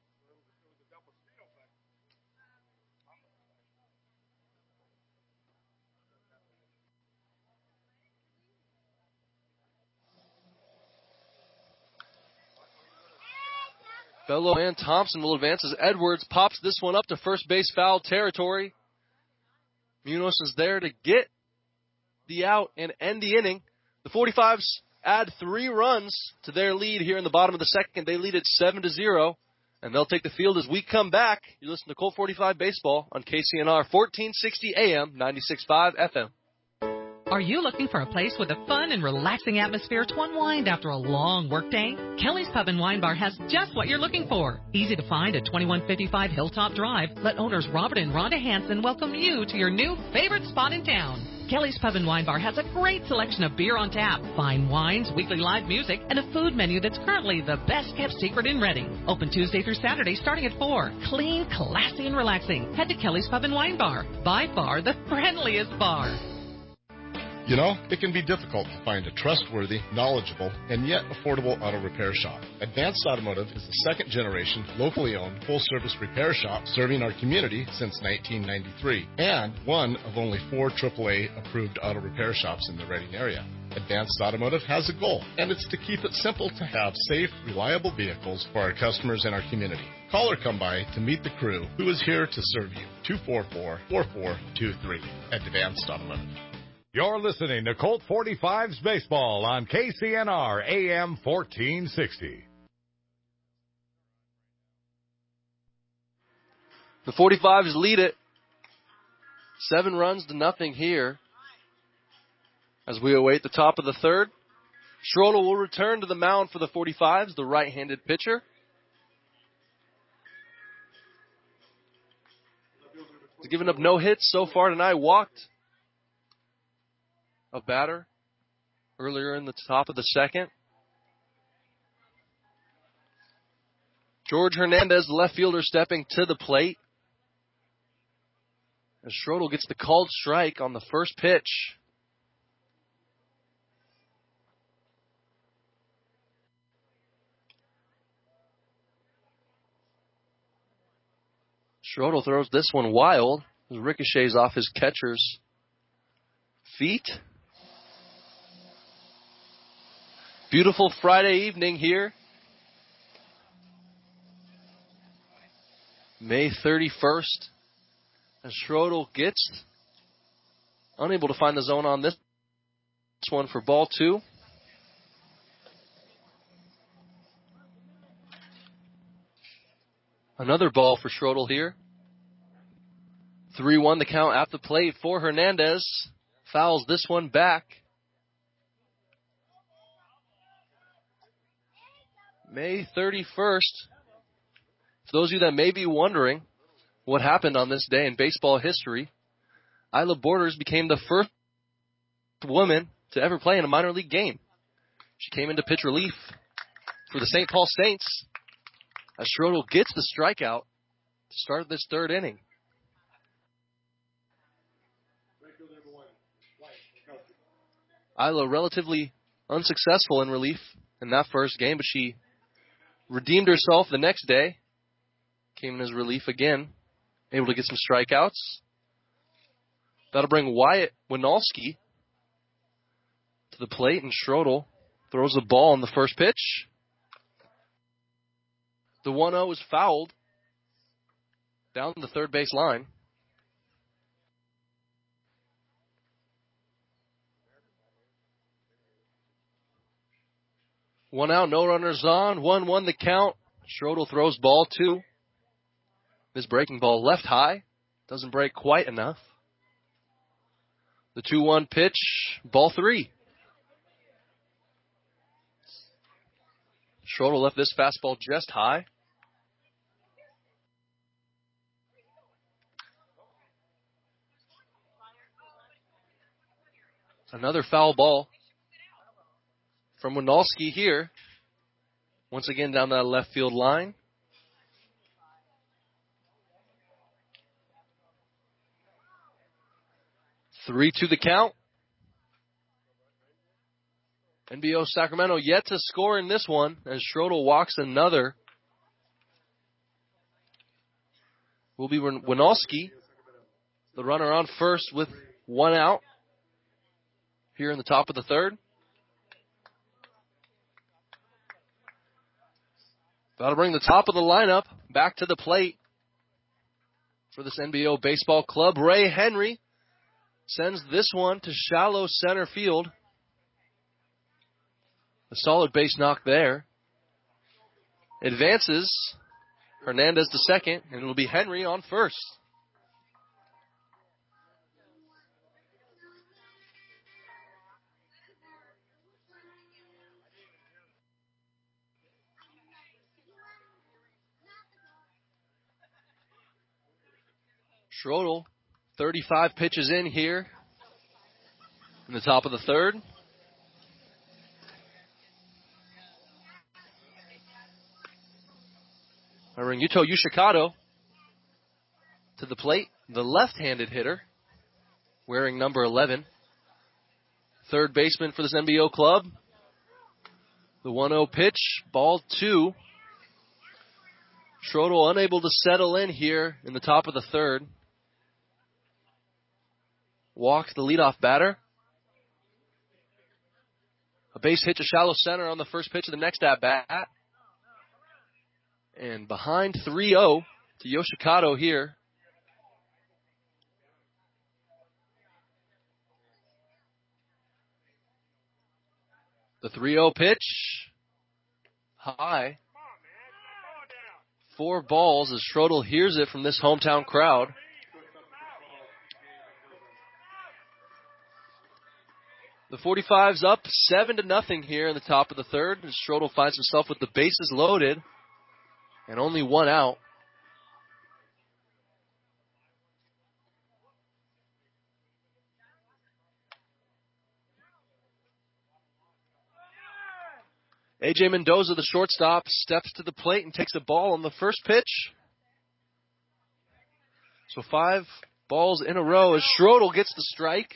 Bello and Thompson will advance as Edwards pops this one up to first base foul territory. Munoz is there to get the out and end the inning. The forty-fives add three runs to their lead here in the bottom of the second. They lead it seven to zero, and they'll take the field as we come back. You listen to Colt forty-five Baseball on K C N R fourteen sixty A M, ninety-six point five F M. Are you looking for a place with a fun and relaxing atmosphere to unwind after a long workday? Kelly's Pub and Wine Bar has just what you're looking for. Easy to find at twenty-one fifty-five Hilltop Drive. Let owners Robert and Rhonda Hansen welcome you to your new favorite spot in town. Kelly's Pub and Wine Bar has a great selection of beer on tap, fine wines, weekly live music, and a food menu that's currently the best-kept secret in Reading. Open Tuesday through Saturday starting at four. Clean, classy, and relaxing. Head to Kelly's Pub and Wine Bar. By far the friendliest bar. You know, it can be difficult to find a trustworthy, knowledgeable, and yet affordable auto repair shop. Advanced Automotive is the second generation, locally owned, full-service repair shop serving our community since nineteen ninety-three, and one of only four triple A approved auto repair shops in the Reading area. Advanced Automotive has a goal, and it's to keep it simple to have safe, reliable vehicles for our customers and our community. Call or come by to meet the crew who is here to serve you. two four four, four four two three at Advanced Automotive. You're listening to Colt forty-fives Baseball on K C N R A M fourteen sixty. The forty-fives lead it. Seven runs to nothing here. As we await the top of the third, Schroeder will return to the mound for the forty-fives, the right-handed pitcher. He's given up no hits so far tonight. Walked a batter earlier in the top of the second. George Hernandez, the left fielder, stepping to the plate. As Schroedel gets the called strike on the first pitch. Schroedel throws this one wild. It ricochets off his catcher's feet. Beautiful Friday evening here. May thirty-first. As Schroedel gets unable to find the zone on this one for ball two. Another ball for Schroedel here. three one the count at the plate for Hernandez. Fouls this one back. May thirty-first. For those of you that may be wondering what happened on this day in baseball history, Isla Borders became the first woman to ever play in a minor league game. She came into pitch relief for the Saint Paul Saints as Schroedel gets the strikeout to start this third inning. Isla relatively unsuccessful in relief in that first game, but she redeemed herself the next day. Came in as relief again, able to get some strikeouts. That'll bring Wyatt Winalski to the plate, and Schroedel throws the ball on the first pitch. The one oh is fouled down the third base line. One out, no runners on. one one the count. Schroedel throws ball two. This breaking ball left high. Doesn't break quite enough. The two one pitch, ball three. Schroedel left this fastball just high. Another foul ball from Winalski here. Once again down that left field line. three two the count. N B O Sacramento yet to score in this one as Schroedel walks another. Will be Winalski, the runner on first with one out here in the top of the third. That'll bring the top of the lineup back to the plate for this N B O baseball club. Ray Henry sends this one to shallow center field. A solid base knock there. Advances Hernandez to second, and it'll be Henry on first. Schroedel, thirty-five pitches in here in the top of the third. I bring Yuto Yoshikado to the plate, the left-handed hitter, wearing number eleven. Third baseman for this N B O club. The one oh pitch, ball two. Schroedel unable to settle in here in the top of the third. Walks the leadoff batter. A base hit to shallow center on the first pitch of the next at-bat. And behind three oh to Yoshikado here. The three oh pitch. High. Four balls as Schroedel hears it from this hometown crowd. The forty-five's up seven to nothing here in the top of the third as Schroedel finds himself with the bases loaded and only one out. A J Mendoza, the shortstop, steps to the plate and takes a ball on the first pitch. So five balls in a row as Schrodel gets the strike.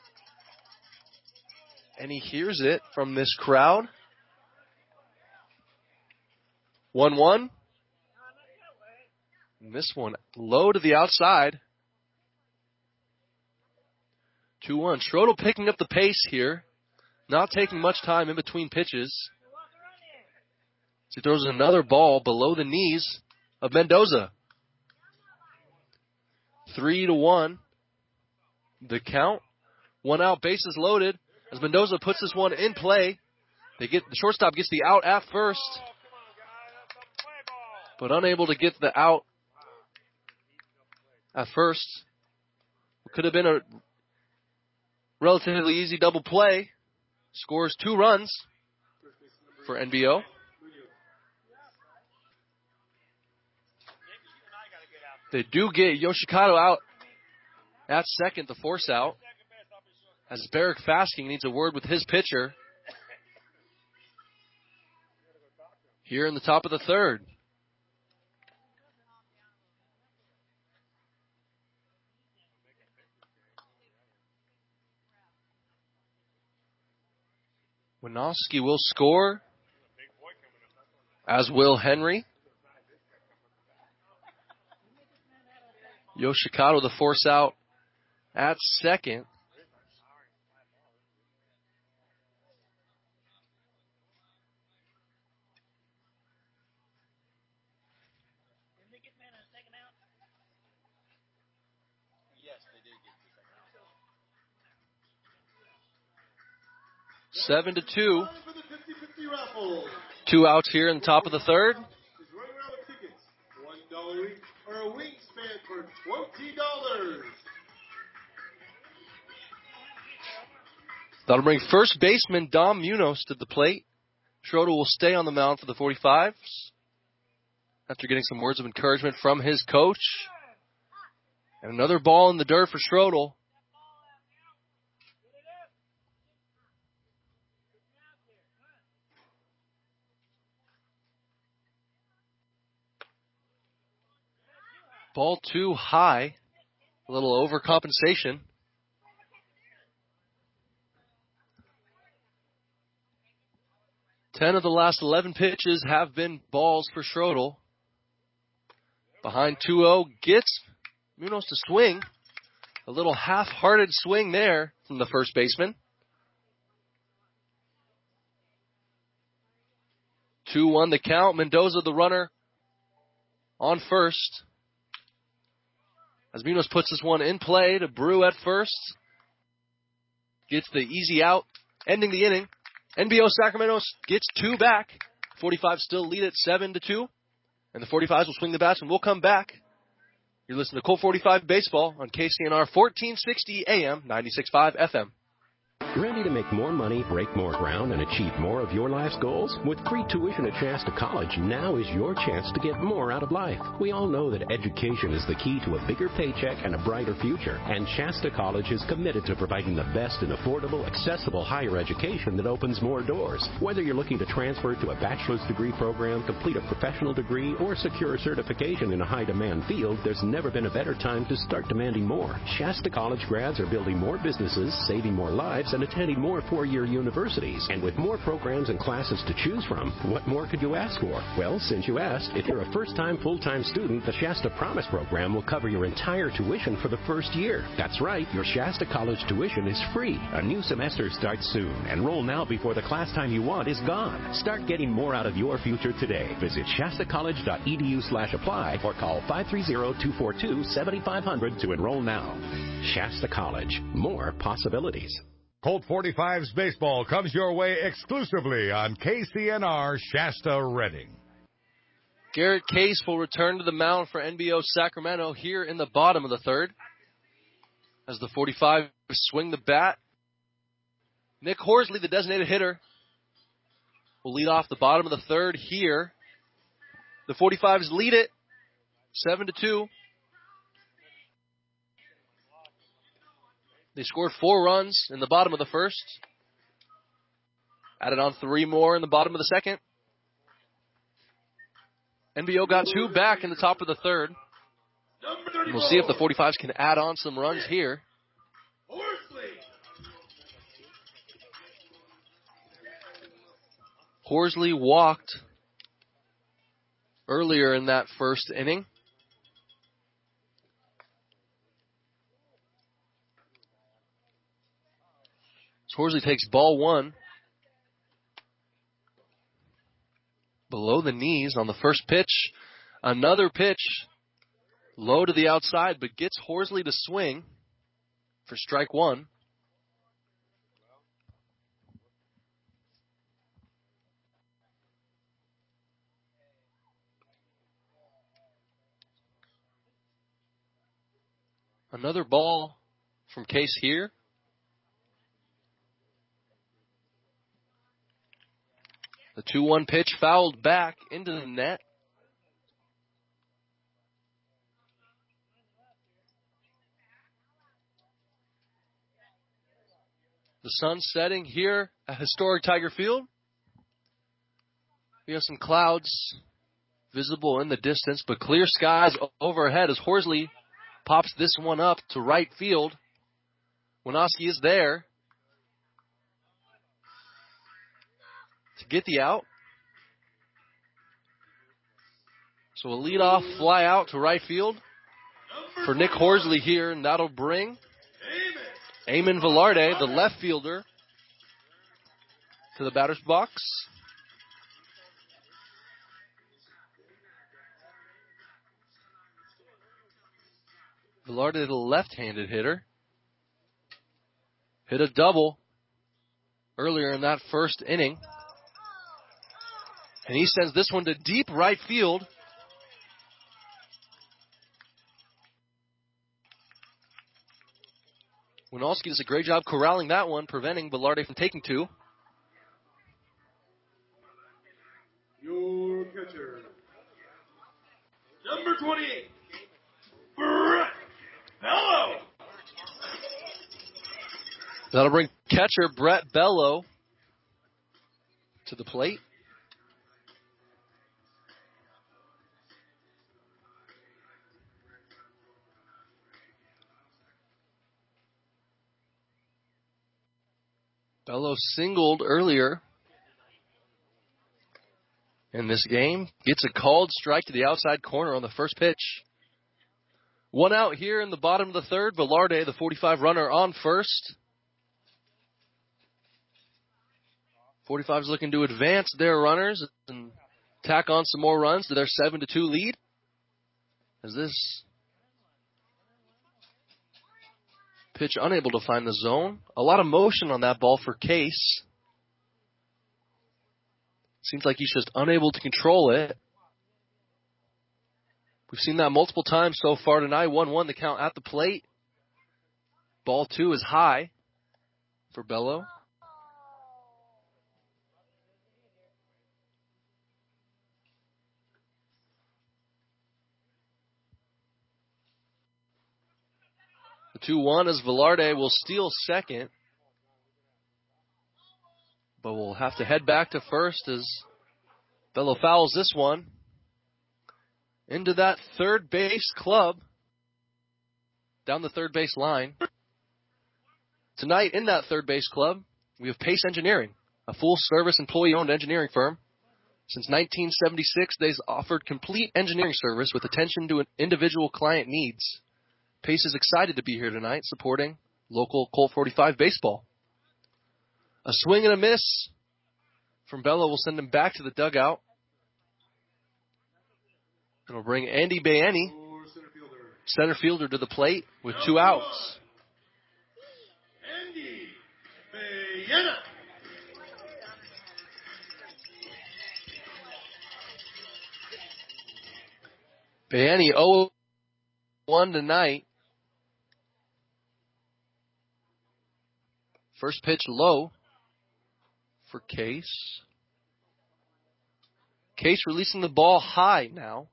And he hears it from this crowd. one one. And this one low to the outside. two one. Schrodel picking up the pace here. Not taking much time in between pitches. He throws another ball below the knees of Mendoza. Three to one. The count. One out, bases loaded. As Mendoza puts this one in play. They get the shortstop gets the out at first. But unable to get the out at first. Could have been a relatively easy double play. Scores two runs for N B O. They do get Yoshikado out at second, the force out. As Barrick Fasking needs a word with his pitcher. Here in the top of the third. Winofsky will score, as will Henry. Yoshikado, the force out at second. Seven to two. Two outs here in the top of the third. One dollar each or a wingspan for twenty dollars. That'll bring first baseman Dom Munoz to the plate. Schrodel will stay on the mound for the forty-fives after getting some words of encouragement from his coach. And another ball in the dirt for Schrodel. Ball too high. A little overcompensation. Ten of the last eleven pitches have been balls for Schrodel. Behind two oh, gets Munoz to swing. A little half-hearted swing there from the first baseman. two one the count. Mendoza, the runner, on first. As Munoz puts this one in play to Brew at first. Gets the easy out, ending the inning. N B O Sacramento gets two back. forty-five still lead at seven to two. And the forty-fives will swing the bats and we'll come back. You're listening to Colt forty-five Baseball on K C N R fourteen sixty A M, ninety-six point five F M. Ready to make more money, break more ground, and achieve more of your life's goals? With free tuition at Shasta College, now is your chance to get more out of life. We all know that education is the key to a bigger paycheck and a brighter future, and Shasta College is committed to providing the best in affordable, accessible higher education that opens more doors. Whether you're looking to transfer to a bachelor's degree program, complete a professional degree, or secure a certification in a high-demand field, there's never been a better time to start demanding more. Shasta College grads are building more businesses, saving more lives, and attending more four-year universities. And with more programs and classes to choose from, what more could you ask for? Well, since you asked, if you're a first-time full-time student, the Shasta Promise program will cover your entire tuition for the first year. That's right, your Shasta College tuition is free. A new semester starts soon. Enroll now before the class time you want is gone. Start getting more out of your future today. Visit shastacollege.edu slash apply or call five three zero, two four two, seven five zero zero to enroll now. Shasta College. More possibilities. Colt forty-fives baseball comes your way exclusively on K C N R Shasta Redding. Garrett Case will return to the mound for N B O Sacramento here in the bottom of the third. As the forty-five swing the bat, Nick Horsley, the designated hitter, will lead off the bottom of the third here. The forty-fives lead it seven to two. They scored four runs in the bottom of the first. Added on three more in the bottom of the second. N B O got two back in the top of the third. And we'll see if the forty-fives can add on some runs here. Horsley walked earlier in that first inning. So Horsley takes ball one. Below the knees on the first pitch. Another pitch low to the outside, but gets Horsley to swing for strike one. Another ball from Case here. The two one pitch fouled back into the net. The sun's setting here at historic Tiger Field. We have some clouds visible in the distance, but clear skies overhead as Horsley pops this one up to right field. Winoski is there to get the out. So a leadoff fly out to right field for Nick Horsley here, and that'll bring Eamon Velarde, the left fielder, to the batter's box. Velarde, the left-handed hitter, hit a double earlier in that first inning. And he sends this one to deep right field. Winalski does a great job corralling that one, preventing Velarde from taking two. Your catcher, number twenty-eight, Brett Bello. That'll bring catcher Brett Bello to the plate. Bello singled earlier in this game. Gets a called strike to the outside corner on the first pitch. One out here in the bottom of the third. Velarde, the forty-five runner, on first. forty-five's looking to advance their runners and tack on some more runs to their seven to two lead. As this pitch unable to find the zone. A lot of motion on that ball for Case. Seems like he's just unable to control it. We've seen that multiple times so far tonight. one one the count at the plate. Ball two is high for Bello. The two one as Velarde will steal second. But we'll have to head back to first as Bello fouls this one into that third base club. Down the third base line. Tonight in that third base club, we have Pace Engineering, a full-service employee-owned engineering firm. Since nineteen seventy-six, they've offered complete engineering service with attention to individual client needs. Pace is excited to be here tonight supporting local Colt forty-five baseball. A swing and a miss from Bello will send him back to the dugout. It'll bring Andy Bayani, center fielder, to the plate with two outs. Andy Bayana. Bayani oh one tonight. First pitch low for Case. Case releasing the ball high now.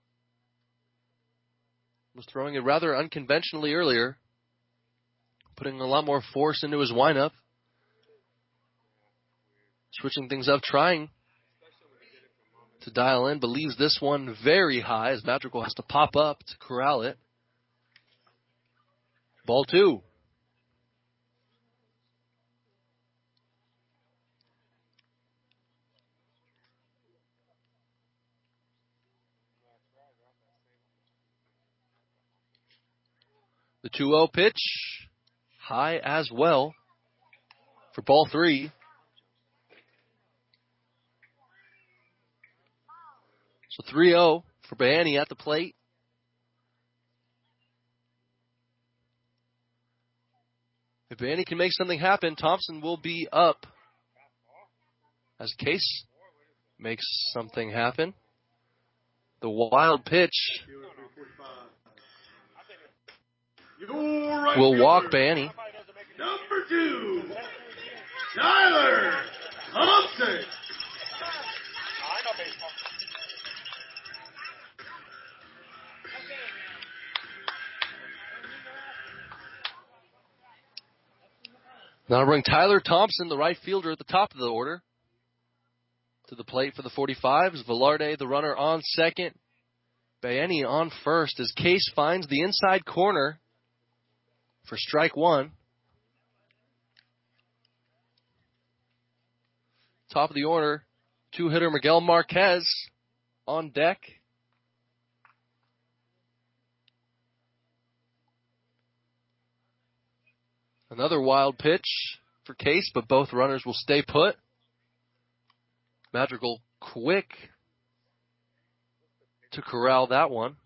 Was throwing it rather unconventionally earlier. Putting a lot more force into his windup. switching things up, trying to dial in, but leaves this one very high as Madrigal has to pop up to corral it. Ball two. The two oh pitch, high as well for ball three. So three oh for Bayani at the plate. If Bayani can make something happen, Thompson will be up as Case makes something happen. The wild pitch Right will walk fielder, Bayani. Number two, Tyler Thompson. Now to bring Tyler Thompson, the right fielder, at the top of the order to the plate for the forty-fives. Velarde, the runner, on second. Bayani on first as Case finds the inside corner for strike one. Top of the order, two-hitter Miguel Marquez on deck. Another wild pitch for Case, but both runners will stay put. Madrigal quick to corral that one.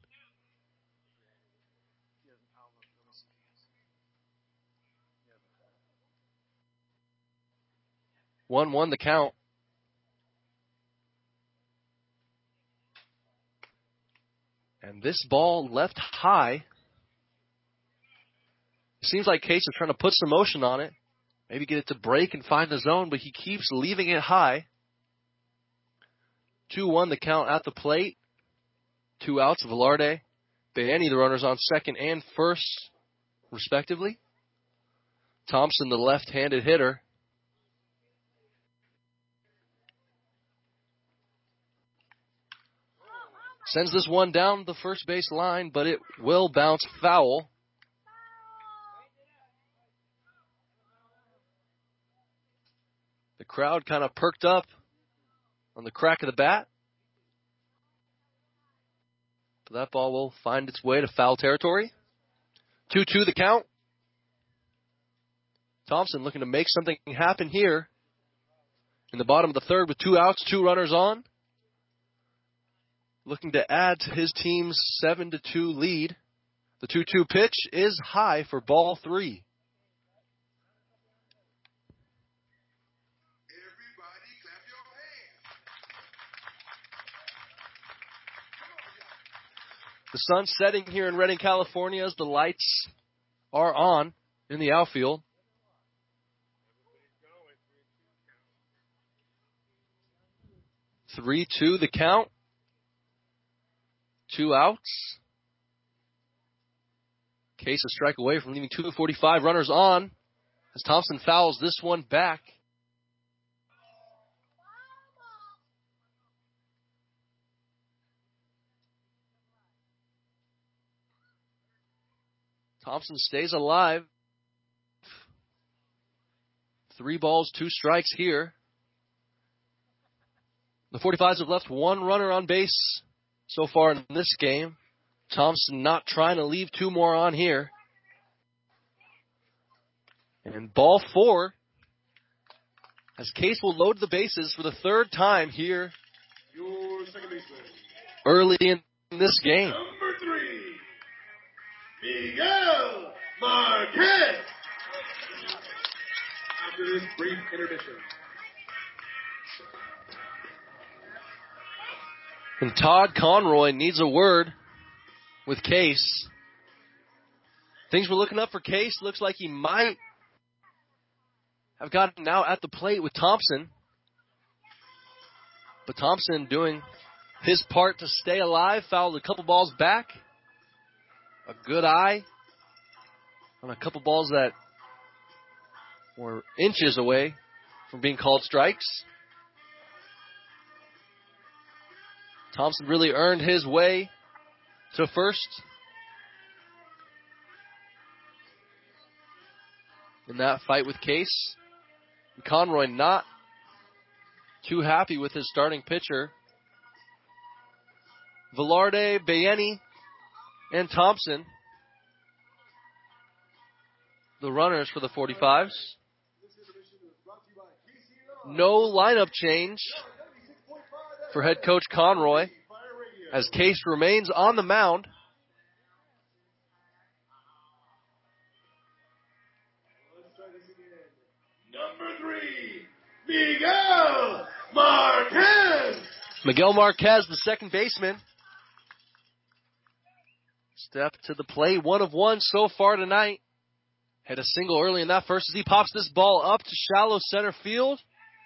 one one the count. And this ball left high. It seems like Case is trying to put some motion on it. Maybe get it to break and find the zone, but he keeps leaving it high. two one the count at the plate. Two outs, Velarde. Bayani, the runners on second and first, respectively. Thompson, the left-handed hitter. Sends this one down the first base line, but it will bounce foul. The crowd kind of perked up on the crack of the bat. But that ball will find its way to foul territory. two two the count. Thompson looking to make something happen here in the bottom of the third with two outs, two runners on. Looking to add to his team's seven to two lead. The two two pitch is high for ball three. The sun's setting here in Redding, California as the lights are on in the outfield. three two the count. Two outs. Case a strike away from leaving two forty-five runners on as Thompson fouls this one back. Thompson stays alive. Three balls, two strikes here. The forty-fives have left one runner on base so far in this game. Thompson not trying to leave two more on here. And ball four, as Case will load the bases for the third time here Your second baseman, early in this game. number three, Miguel Marquez. After this brief intermission. And Todd Conroy needs a word with Case. Things were looking up for Case. Looks like he might have gotten out at the plate with Thompson. But Thompson doing his part to stay alive. Fouled a couple balls back. A good eye on a couple balls that were inches away from being called strikes. Thompson really earned his way to first in that fight with Case. Conroy not too happy with his starting pitcher. Velarde, Bayeni, and Thompson, the runners for the forty-fives. No lineup change for head coach Conroy as Case remains on the mound. Number three, Miguel Marquez. Miguel Marquez, the second baseman. Step to the plate, one of one so far tonight. Had a single early in that first as he pops this ball up to shallow center field.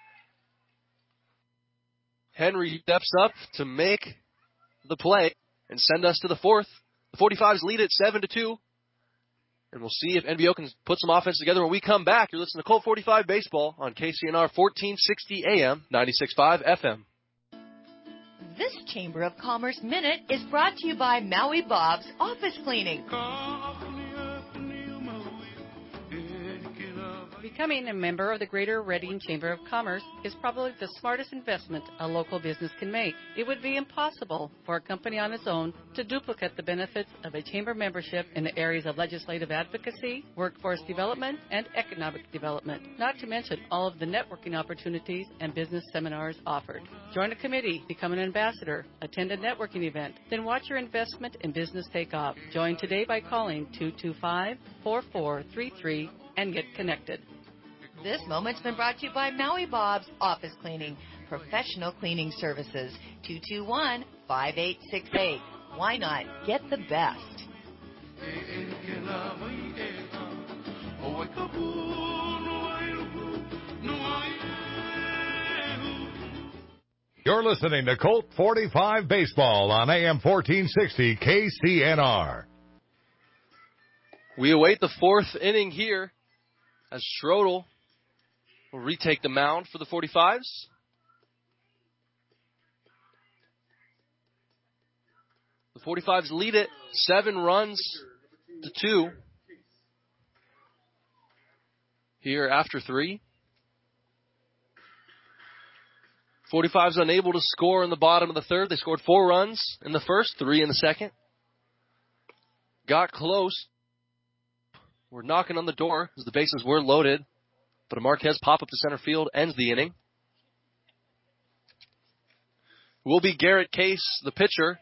Henry steps up to make the play and send us to the fourth. The forty-fives lead it seven to two. And we'll see if N B O can put some offense together when we come back. You're listening to Colt forty-five Baseball on K C N R fourteen sixty A M, ninety-six point five F M. This Chamber of Commerce Minute is brought to you by Maui Bob's Office Cleaning. Becoming a member of the Greater Reading Chamber of Commerce is probably the smartest investment a local business can make. It would be impossible for a company on its own to duplicate the benefits of a chamber membership in the areas of legislative advocacy, workforce development, and economic development, not to mention all of the networking opportunities and business seminars offered. Join a committee, become an ambassador, attend a networking event, then watch your investment in business take off. Join today by calling two two five, four four three three and get connected. This moment's been brought to you by Maui Bob's Office Cleaning, professional cleaning services. two two one, five eight six eight. Why not get the best? You're listening to Colt forty-five Baseball on A M fourteen sixty K C N R. We await the fourth inning here as Schrodel will retake the mound for the forty-fives. The forty-fives lead it seven runs to two here after three. forty-fives unable to score in the bottom of the third. They scored four runs in the first, three in the second. Got close. We're knocking on the door as the bases were loaded. But a Marquez pop-up to center field ends the inning. It will be Garrett Case, the pitcher,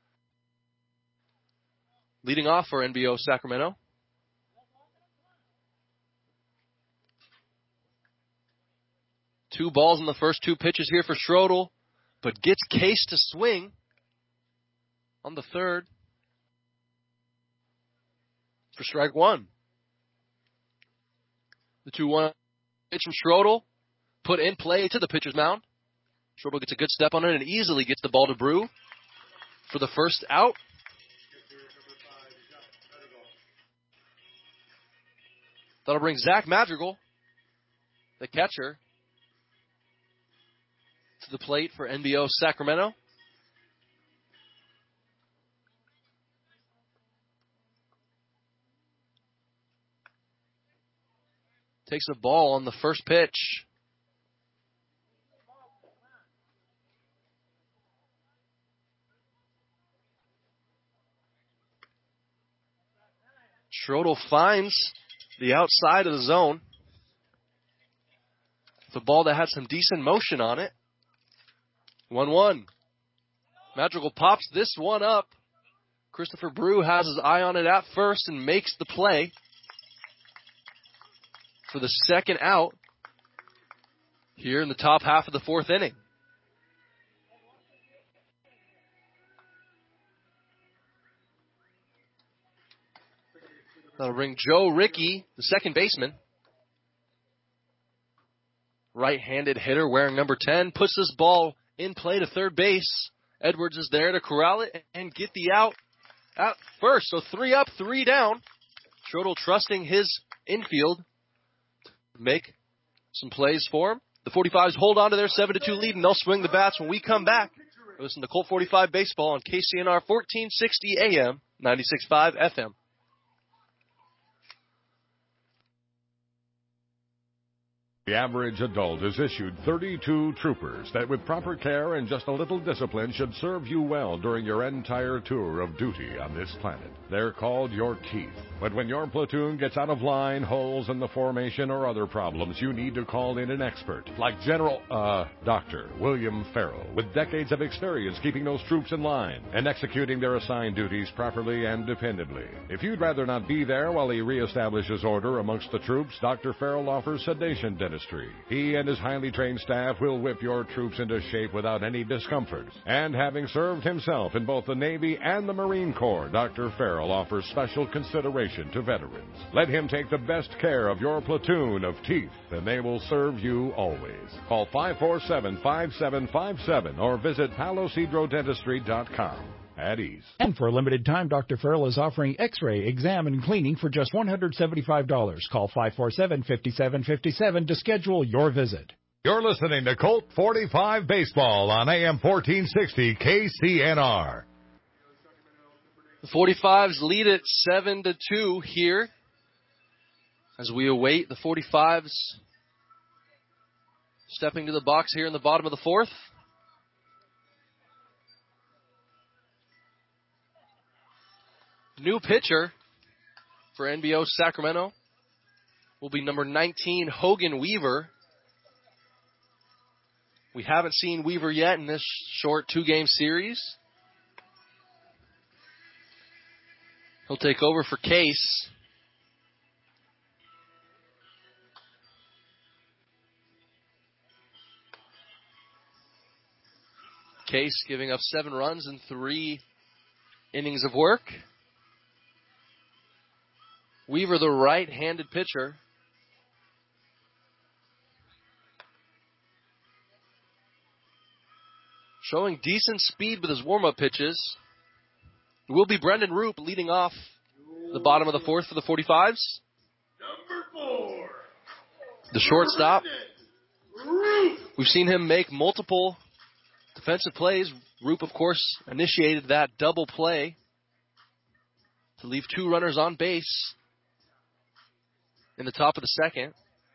leading off for N B O Sacramento. Two balls in the first two pitches here for Schrodel, but gets Case to swing on the third for strike one. The two one pitch from Schrodel, put in play to the pitcher's mound. Schrodel gets a good step on it and easily gets the ball to Brew for the first out. That'll bring Zach Madrigal, the catcher, to the plate for N B O Sacramento. Takes a ball on the first pitch. Schrodel finds the outside of the zone. The ball that had some decent motion on it. one one. Madrigal pops this one up. Christopher Brew has his eye on it at first and makes the play for the second out here in the top half of the fourth inning. That'll bring Joe Rickey, the second baseman. Right-handed hitter wearing number ten, puts this ball in play to third base. Edwards is there to corral it and get the out at first. So three up, three down. Schrodel trusting his infield make some plays for him. The forty-fives hold on to their seven to two lead, and they'll swing the bats when we come back Listen to Colt forty-five Baseball on K C N R fourteen sixty A M, ninety-six point five F M. The average adult is issued thirty-two troopers that with proper care and just a little discipline should serve you well during your entire tour of duty on this planet. They're called your teeth. But when your platoon gets out of line, holes in the formation, or other problems, you need to call in an expert like General, uh, Doctor William Farrell, with decades of experience keeping those troops in line and executing their assigned duties properly and dependably. If you'd rather not be there while he reestablishes order amongst the troops, Doctor Farrell offers sedation dentistry. He and his highly trained staff will whip your troops into shape without any discomfort. And having served himself in both the Navy and the Marine Corps, Doctor Farrell offers special consideration to veterans. Let him take the best care of your platoon of teeth, and they will serve you always. Call five four seven, five seven five seven or visit palo cedro dentistry dot com. At ease. And for a limited time, Doctor Farrell is offering X-ray, exam, and cleaning for just one hundred seventy-five dollars. Call five four seven, five seven five seven to schedule your visit. You're listening to Colt forty-five Baseball on A M fourteen sixty K C N R. The forty-fives lead it seven to two here as we await the forty-fives stepping to the box here in the bottom of the fourth. New pitcher for N B O Sacramento will be number nineteen, Hogan Weaver. We haven't seen Weaver yet in this short two-game series. He'll take over for Case. Case giving up seven runs in three innings of work. Weaver, the right-handed pitcher. Showing decent speed with his warm-up pitches. It will be Brendan Roop leading off the bottom of the fourth for the forty-fives. Number four. The shortstop. We've seen him make multiple defensive plays. Roop, of course, initiated that double play to leave two runners on base in the top of the second.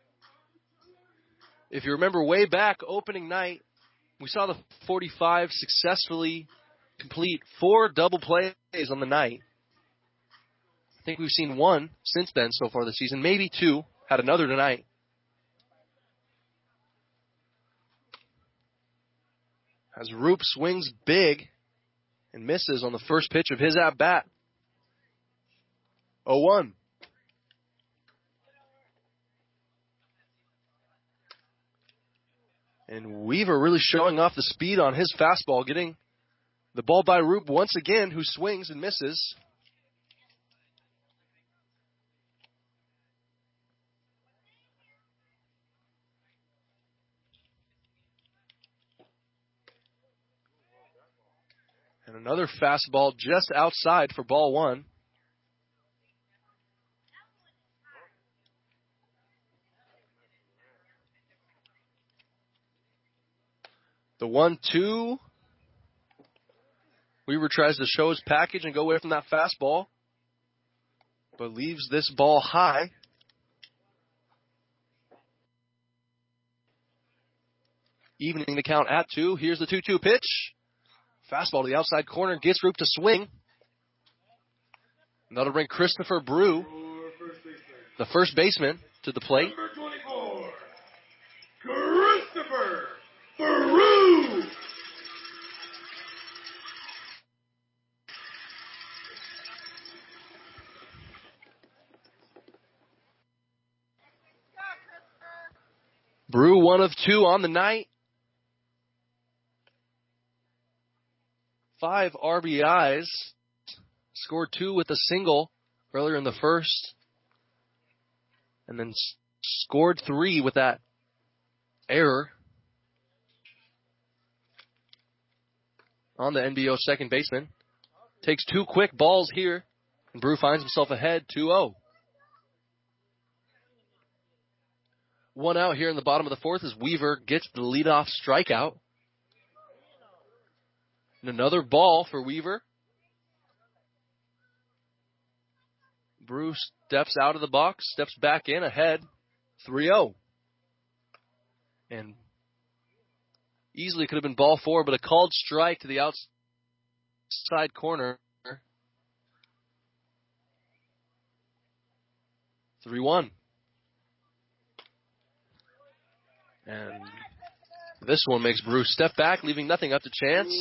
If you remember way back opening night, we saw the forty-five successfully complete four double plays on the night. I think we've seen one since then so far this season, maybe two. Had another tonight. As Roop swings big and misses on the first pitch of his at-bat. oh one. And Weaver really showing off the speed on his fastball, getting the ball by Roop once again, who swings and misses. And another fastball just outside for ball one. The one two. Weaver tries to show his package and go away from that fastball, but leaves this ball high. Evening the count at two. Here's the two two pitch. Fastball to the outside corner. Gets Roop to swing. And that'll bring Christopher Brew, the first baseman, to the plate. Number twenty-four, Christopher Brew. Brew one of two on the night. Five R B Is. Scored two with a single earlier in the first. And then s- scored three with that error on the N B O second baseman. Takes two quick balls here, and Brew finds himself ahead two oh. One out here in the bottom of the fourth as Weaver gets the leadoff strikeout. And another ball for Weaver. Bruce steps out of the box, steps back in, ahead, three oh. And easily could have been ball four, but a called strike to the outside corner. three one. And this one makes Bruce step back, leaving nothing up to chance.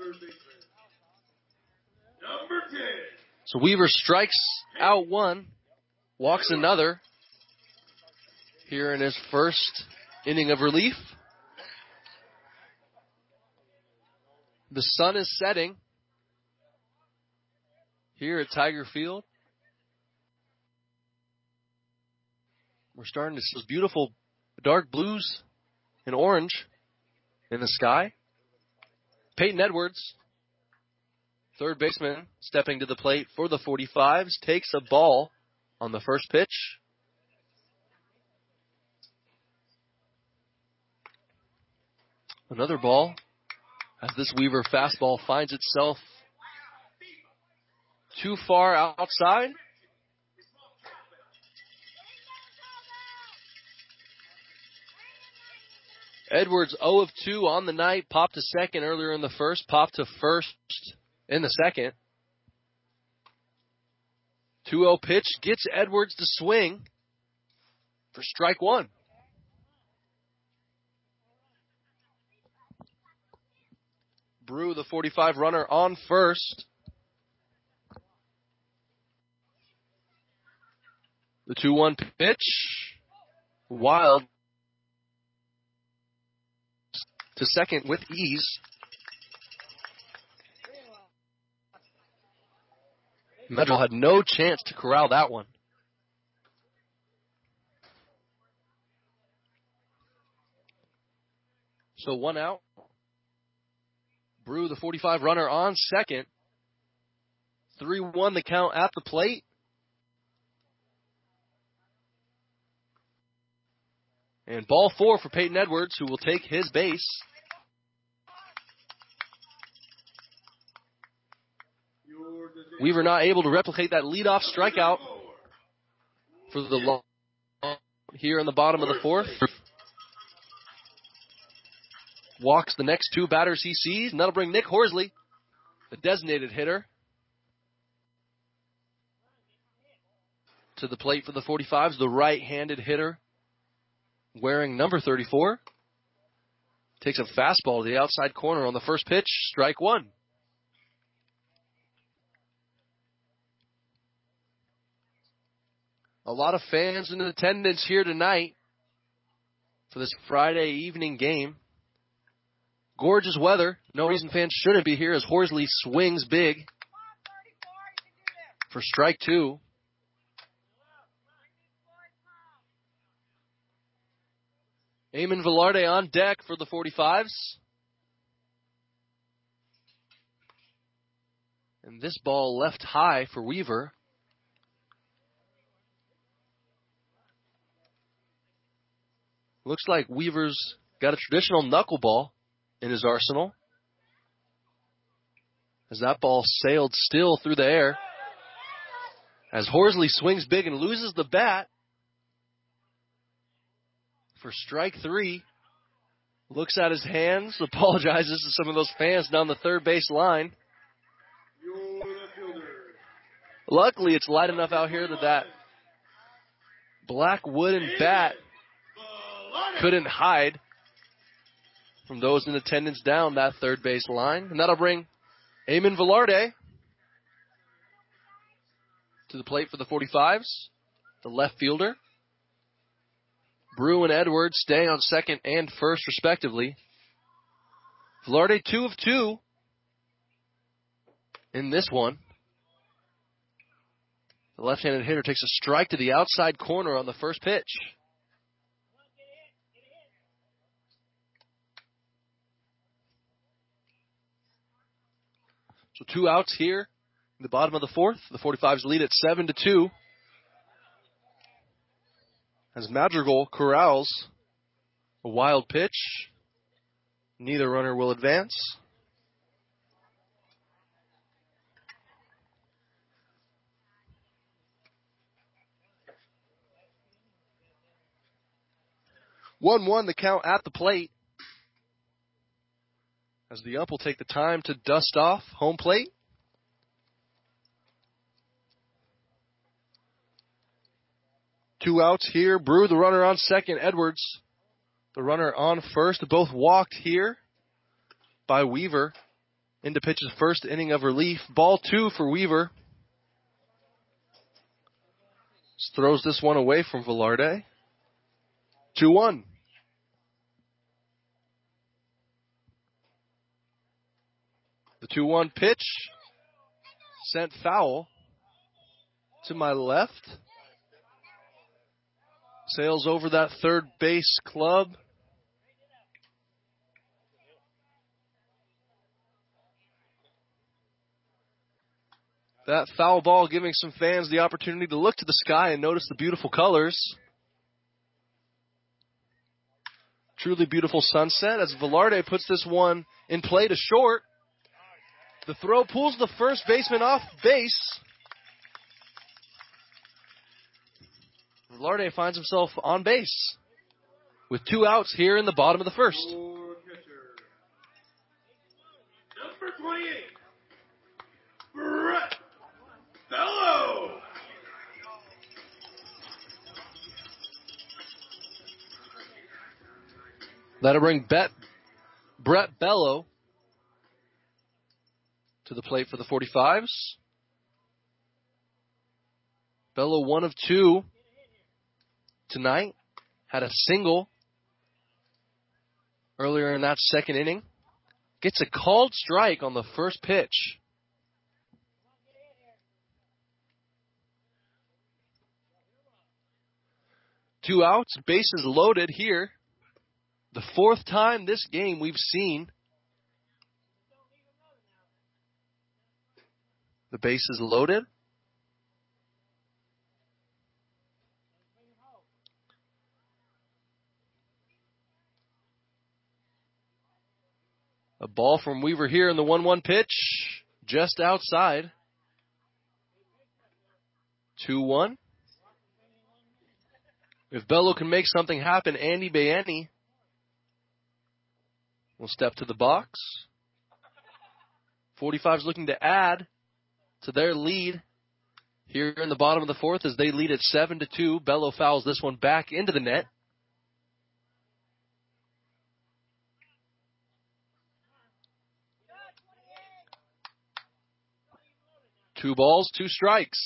So Weaver strikes out one, walks another here in his first inning of relief. The sun is setting here at Tiger Field. We're starting to see those beautiful dark blues and orange in the sky. Peyton Edwards, third baseman, stepping to the plate for the forty-fives, takes a ball on the first pitch. Another ball as this Weaver fastball finds itself too far outside. Edwards oh of two on the night, popped to second earlier in the first, popped to first in the second. two oh pitch gets Edwards to swing for strike one. Brew, the forty-five runner, on first. The two one pitch. Wild to second with ease. Medrell had no chance to corral that one. So one out. Brew, the forty-five runner, on second. three one the count at the plate. And ball four for Peyton Edwards, who will take his base. Weaver not able to replicate that leadoff strikeout for the long here in the bottom of the fourth. Walks the next two batters he sees, and that'll bring Nick Horsley, the designated hitter, to the plate for the forty-fives, the right-handed hitter wearing number thirty-four. Takes a fastball to the outside corner on the first pitch, strike one. A lot of fans in attendance here tonight for this Friday evening game. Gorgeous weather. No reason fans shouldn't be here as Horsley swings big for strike two. Eamon Velarde on deck for the forty-fives. And this ball left high for Weaver. Looks like Weaver's got a traditional knuckleball in his arsenal, as that ball sailed still through the air. As Horsley swings big and loses the bat for strike three. Looks at his hands, apologizes to some of those fans down the third base line. Luckily, it's light enough out here that that black wooden bat couldn't hide from those in attendance down that third base line. And that'll bring Eamon Velarde to the plate for the forty-fives, the left fielder. Brew and Edwards staying on second and first, respectively. Velarde two of two in this one. The left-handed hitter takes a strike to the outside corner on the first pitch. So two outs here in the bottom of the fourth. The forty-fives lead at seven to two. As Madrigal corrals a wild pitch. Neither runner will advance. one one the count at the plate. As the ump will take the time to dust off home plate. Two outs here. Brew, the runner on second. Edwards, the runner on first. Both walked here by Weaver into pitch's first inning of relief. Ball two for Weaver. Just throws this one away from Velarde. two one. The two one pitch sent foul to my left. Sails over that third base club. That foul ball giving some fans the opportunity to look to the sky and notice the beautiful colors. Truly beautiful sunset as Velarde puts this one in play to short. The throw pulls the first baseman off base. Velarde finds himself on base with two outs here in the bottom of the first. Number twenty-eight, Brett Bello. That'll bring Bet, Brett Bello to the plate for the forty-fives. Bello one of two tonight. Had a single earlier in that second inning. Gets a called strike on the first pitch. Two outs, bases loaded here. The fourth time this game we've seen the bases loaded. A ball from Weaver here in the one one pitch, just outside. two one. If Bello can make something happen, Andy Bayani will step to the box. forty-five's looking to add to their lead here in the bottom of the fourth as they lead at seven to two. Bello fouls this one back into the net. Two balls, two strikes.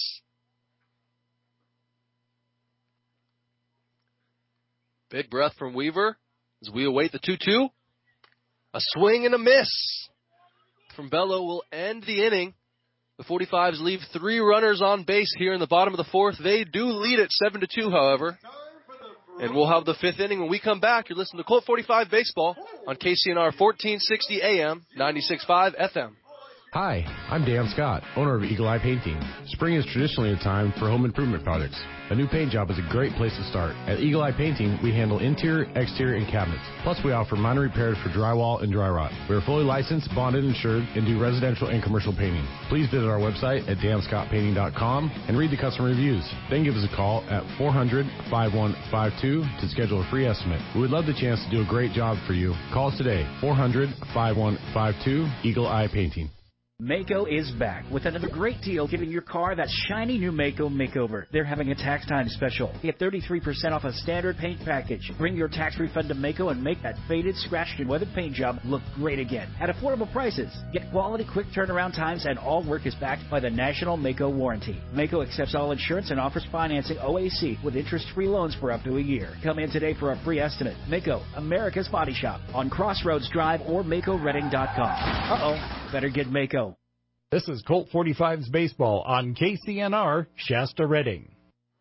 Big breath from Weaver as we await the two two. A swing and a miss from Bello will end the inning. The forty-fives leave three runners on base here in the bottom of the fourth. They do lead at seven to two, however. And we'll have the fifth inning when we come back. You're listening to Colt forty-five Baseball on K C N R fourteen sixty A M, ninety-six point five F M. Hi, I'm Dan Scott, owner of Eagle Eye Painting. Spring is traditionally a time for home improvement projects. A new paint job is a great place to start. At Eagle Eye Painting, we handle interior, exterior, and cabinets. Plus, we offer minor repairs for drywall and dry rot. We are fully licensed, bonded, insured, and do residential and commercial painting. Please visit our website at dan scott painting dot com and read the customer reviews. Then give us a call at four hundred, five one five two to schedule a free estimate. We would love the chance to do a great job for you. Call us today, four hundred, five one five two, Eagle Eye Painting. Maaco is back with another great deal, giving your car that shiny new Maaco makeover. They're having a tax time special. Get thirty-three percent off a standard paint package. Bring your tax refund to Maaco and make that faded, scratched, and weathered paint job look great again at affordable prices. Get quality, quick turnaround times, and all work is backed by the National Maaco Warranty. Maaco accepts all insurance and offers financing O A C with interest-free loans for up to a year. Come in today for a free estimate. Maaco, America's Body Shop on Crossroads Drive or Maaco Redding dot com. Uh-oh, better get Maaco. This is Colt forty-five's Baseball on K C N R, Shasta Redding.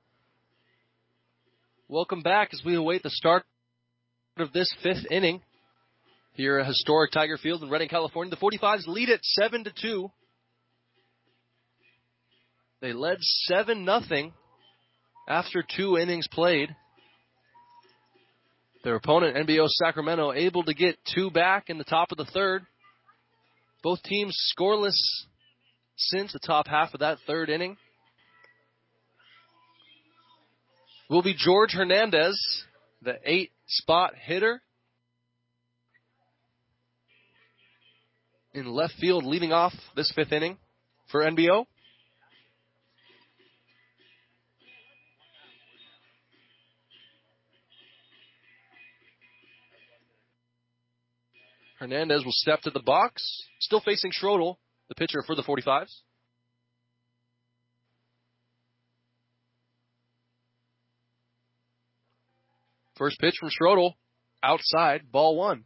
Welcome back as we await the start of this fifth inning here at historic Tiger Field in Redding, California. The forty-fives lead at seven to two. They led seven nothing after two innings played. Their opponent, N B O Sacramento, able to get two back in the top of the third. Both teams scoreless since the top half of that third inning. Will be George Hernandez, the eight spot hitter in left field, leading off this fifth inning for N B O. Hernandez will step to the box, still facing Schrodel, the pitcher for the forty-fives. First pitch from Schrodel, outside, ball one.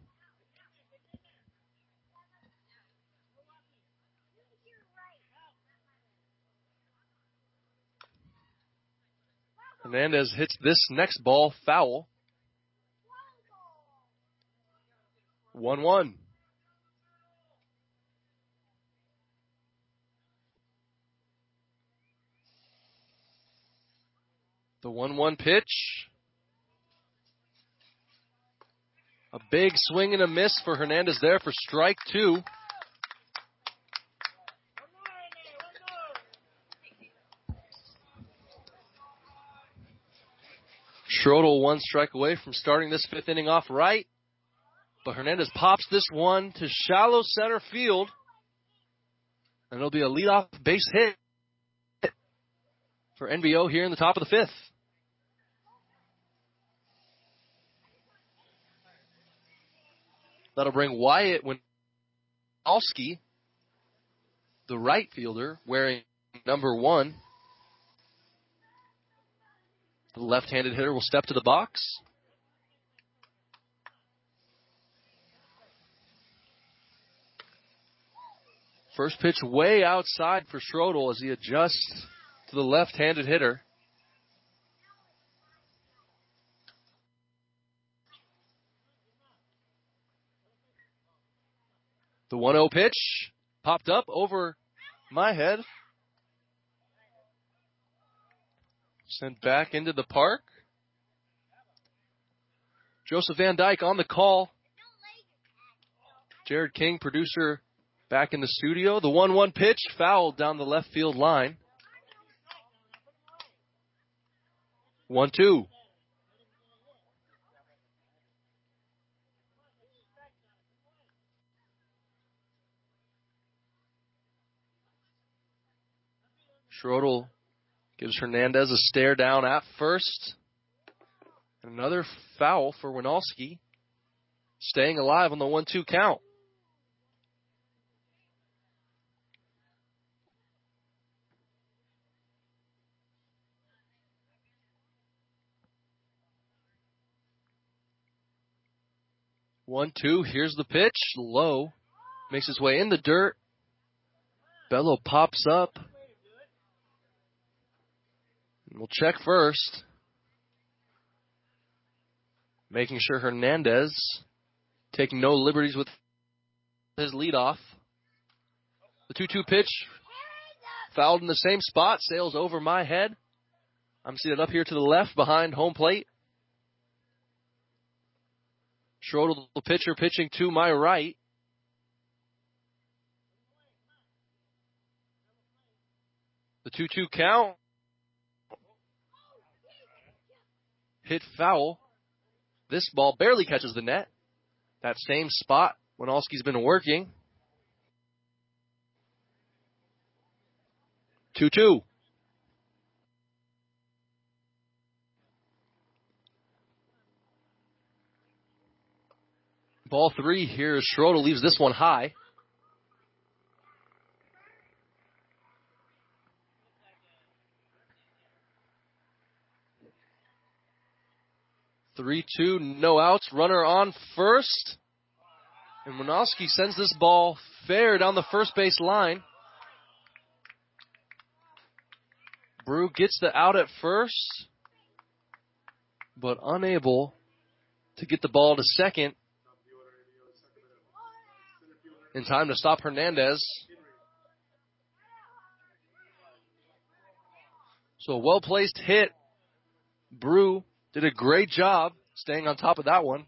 Hernandez hits this next ball foul. one one. The one one pitch. A big swing and a miss for Hernandez there for strike two. Schrodel one strike away from starting this fifth inning off right. But Hernandez pops this one to shallow center field. And it'll be a leadoff base hit for N B O here in the top of the fifth. That'll bring Wyatt Winalski, the right fielder, wearing number one. The left-handed hitter will step to the box. First pitch way outside for Schrodel as he adjusts to the left-handed hitter. The one oh pitch popped up over my head. Sent back into the park. Joseph Van Dyke on the call. Jared King, producer, back in the studio. The one one pitch fouled down the left field line. one two. Schrodel gives Hernandez a stare down at first. Another foul for Winalski. Staying alive on the one two count. one two, here's the pitch. Low. Makes his way in the dirt. Bello pops up. We'll check first. Making sure Hernandez taking no liberties with his leadoff. The two two pitch fouled in the same spot. Sails over my head. I'm seated up here to the left behind home plate. Schrodel, the pitcher, pitching to my right. The two two count. Hit foul. This ball barely catches the net. That same spot Winalski's been working. two two. Ball three here as Schrodel leaves this one high. three two, no outs, runner on first. And Winalski sends this ball fair down the first base line. Brew gets the out at first, but unable to get the ball to second in time to stop Hernandez. So a well-placed hit. Brew did a great job staying on top of that one.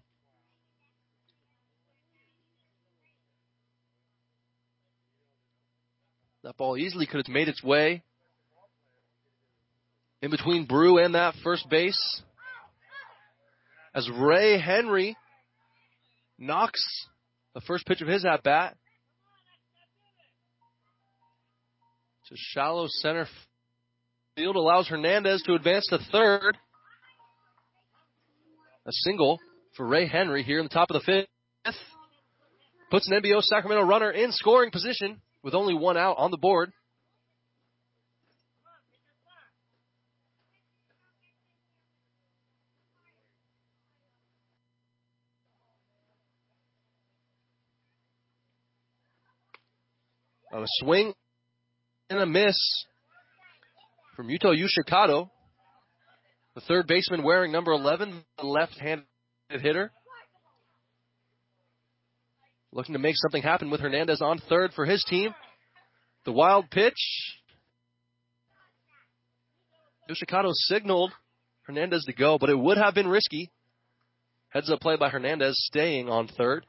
That ball easily could have made its way in between Brew and that first base. as Ray Henry knocks the first pitch of his at-bat to shallow center field, allows Hernandez to advance to third. A single for Ray Henry here in the top of the fifth. Puts an N B O Sacramento runner in scoring position with only one out on the board. A swing and a miss from Yuto Yoshikado, the third baseman wearing number eleven, the left-handed hitter. Looking to make something happen with Hernandez on third for his team. The wild pitch. Yoshikado signaled Hernandez to go, but it would have been risky. Heads-up play by Hernandez, staying on third.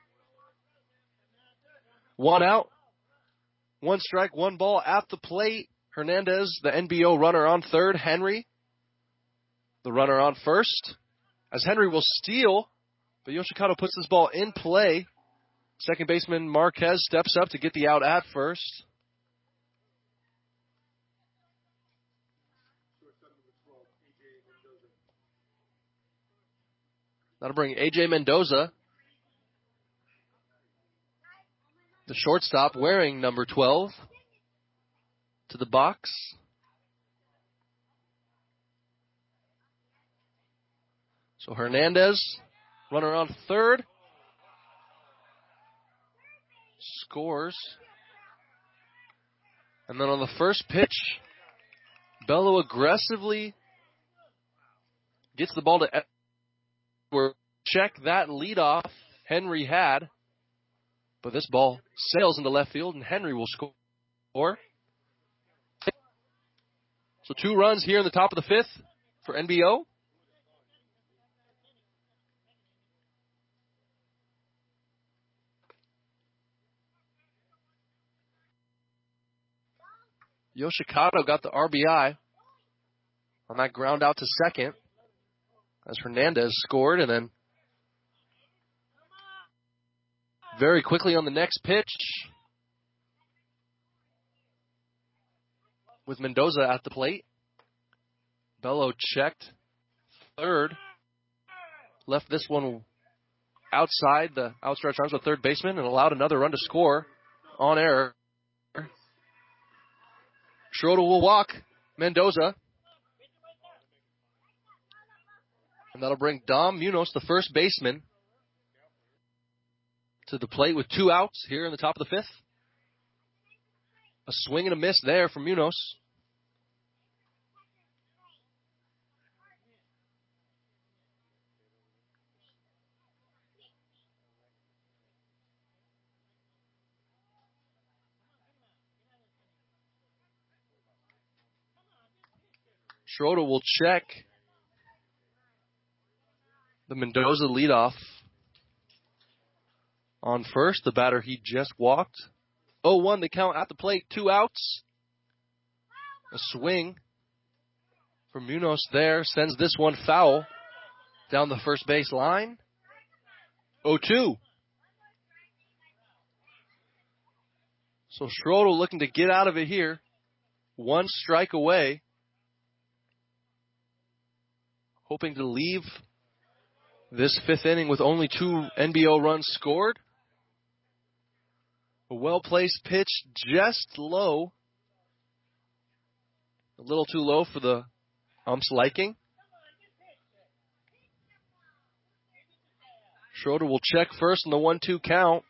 One out. One strike, one ball at the plate. Hernandez, the N B O runner on third. Henry, the runner on first. As Henry will steal, but Yoshikado puts this ball in play. Second baseman Marquez steps up to get the out at first. That'll bring A J Mendoza, the shortstop, wearing number twelve, to the box. So Hernandez, runner on third, scores. And then on the first pitch, Bello aggressively gets the ball to Edward. Check that leadoff Henry had. But this ball sails into left field, and Henry will score. So two runs here in the top of the fifth for N B O. Yoshikado got the R B I on that ground out to second as Hernandez scored, and then very quickly on the next pitch with Mendoza at the plate. Bello checked third. Left this one outside the outstretched arms of third baseman and allowed another run to score on error. Schroeder will walk Mendoza. And that'll bring Dom Munoz, the first baseman, to the plate with two outs here in the top of the fifth. A swing and a miss there from Munoz. Schroeder will check the Mendoza leadoff on first, the batter he just walked. oh one the count at the plate, two outs. A swing from Munoz there sends this one foul down the first base line. oh two. So Schroeder looking to get out of it here. One strike away. Hoping to leave this fifth inning with only two N B O runs scored. A well-placed pitch just low. A little too low for the ump's liking. Schroeder will check first in the one two count.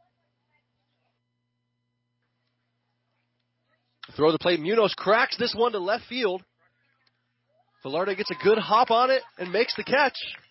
Throw the plate. Munoz cracks this one to left field. Velarde gets a good hop on it and makes the catch.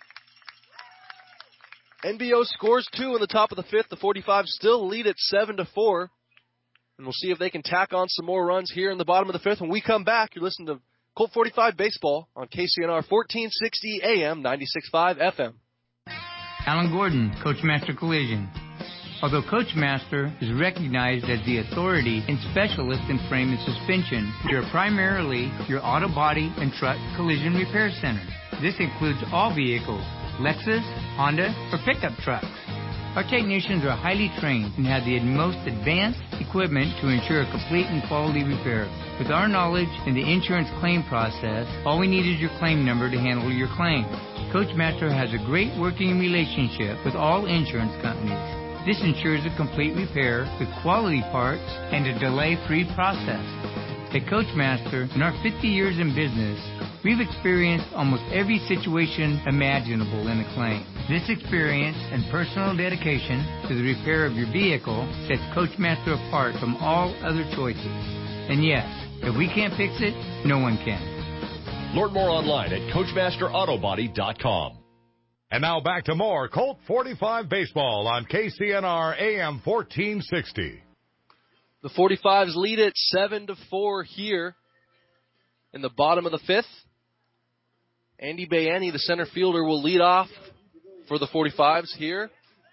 N B O scores two in the top of the fifth. The forty-five still lead at seven to four. And we'll see if they can tack on some more runs here in the bottom of the fifth. When we come back, you're listening to Colt forty-five Baseball on K C N R fourteen sixty A M, ninety-six point five F M. Alan Gordon, Coachmaster Collision. Although Coachmaster is recognized as the authority and specialist in frame and suspension, we are primarily your auto body and truck collision repair center. This includes all vehicles, Lexus, Honda, or pickup trucks. Our technicians are highly trained and have the most advanced equipment to ensure a complete and quality repair. With our knowledge in the insurance claim process, all we need is your claim number to handle your claim. Coachmaster has a great working relationship with all insurance companies. This ensures a complete repair with quality parts and a delay-free process. At Coachmaster, in our fifty years in business, we've experienced almost every situation imaginable in a claim. This experience and personal dedication to the repair of your vehicle sets Coachmaster apart from all other choices. And yes, if we can't fix it, no one can. Learn more online at Coachmaster Auto Body dot com. And now back to more Colt forty-five baseball on K C N R A M fourteen sixty. The forty-fives lead it seven to four here in the bottom of the fifth. Andy Bayani, the center fielder, will lead off for the forty-fives here.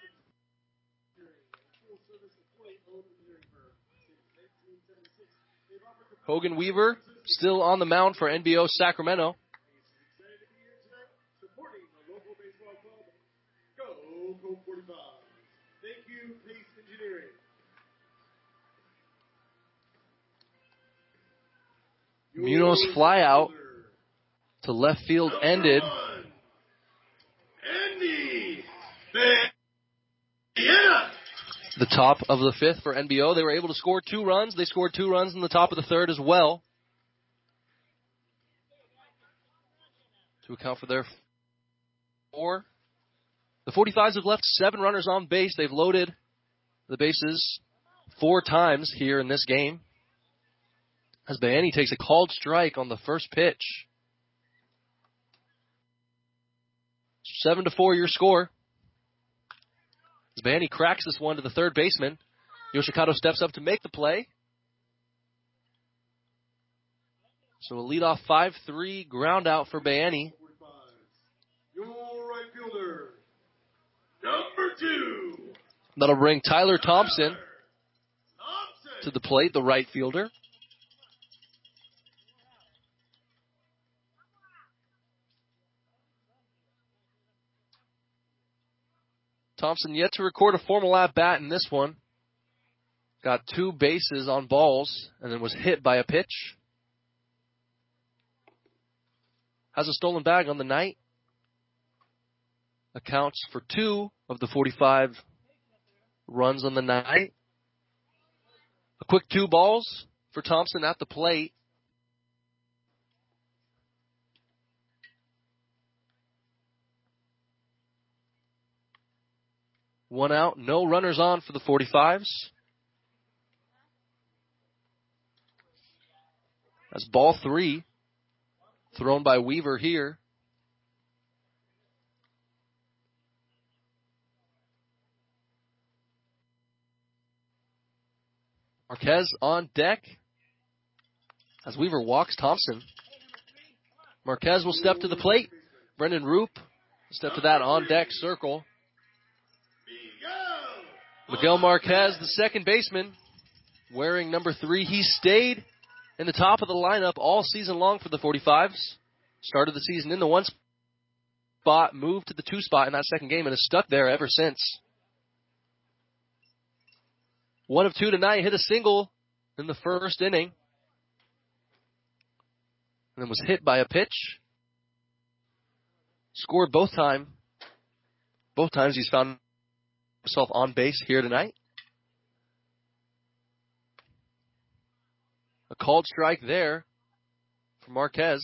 Hogan Weaver still on the mound for N B O Sacramento. Munoz fly out to left field ended. The top of the fifth for N B O. They were able to score two runs. They scored two runs in the top of the third as well, to account for their four. The forty-fives have left seven runners on base. They've loaded the bases four times here in this game, as Bayani takes a called strike on the first pitch. Seven to four your score. As Bayani cracks this one to the third baseman, Yoshikado steps up to make the play. So a leadoff five three ground out for Bayani. Your right fielder, number two. That'll bring Tyler Thompson to the plate, the right fielder. Thompson yet to record a formal at-bat in this one. Got two bases on balls and then was hit by a pitch. Has a stolen bag on the night. Accounts for two of the forty-five runs on the night. A quick two balls for Thompson at the plate. One out, no runners on for the forty-fives. That's ball three, thrown by Weaver here. Marquez on deck as Weaver walks Thompson. Marquez will step to the plate. Brendan Roop step to that on deck circle. Miguel Marquez, the second baseman, wearing number three. He stayed in the top of the lineup all season long for the forty-fives. Started the season in the one spot, moved to the two spot in that second game, and has stuck there ever since. One of two tonight, hit a single in the first inning, and then was hit by a pitch. Scored both time. Both times he's found himself on base here tonight. A called strike there for Marquez.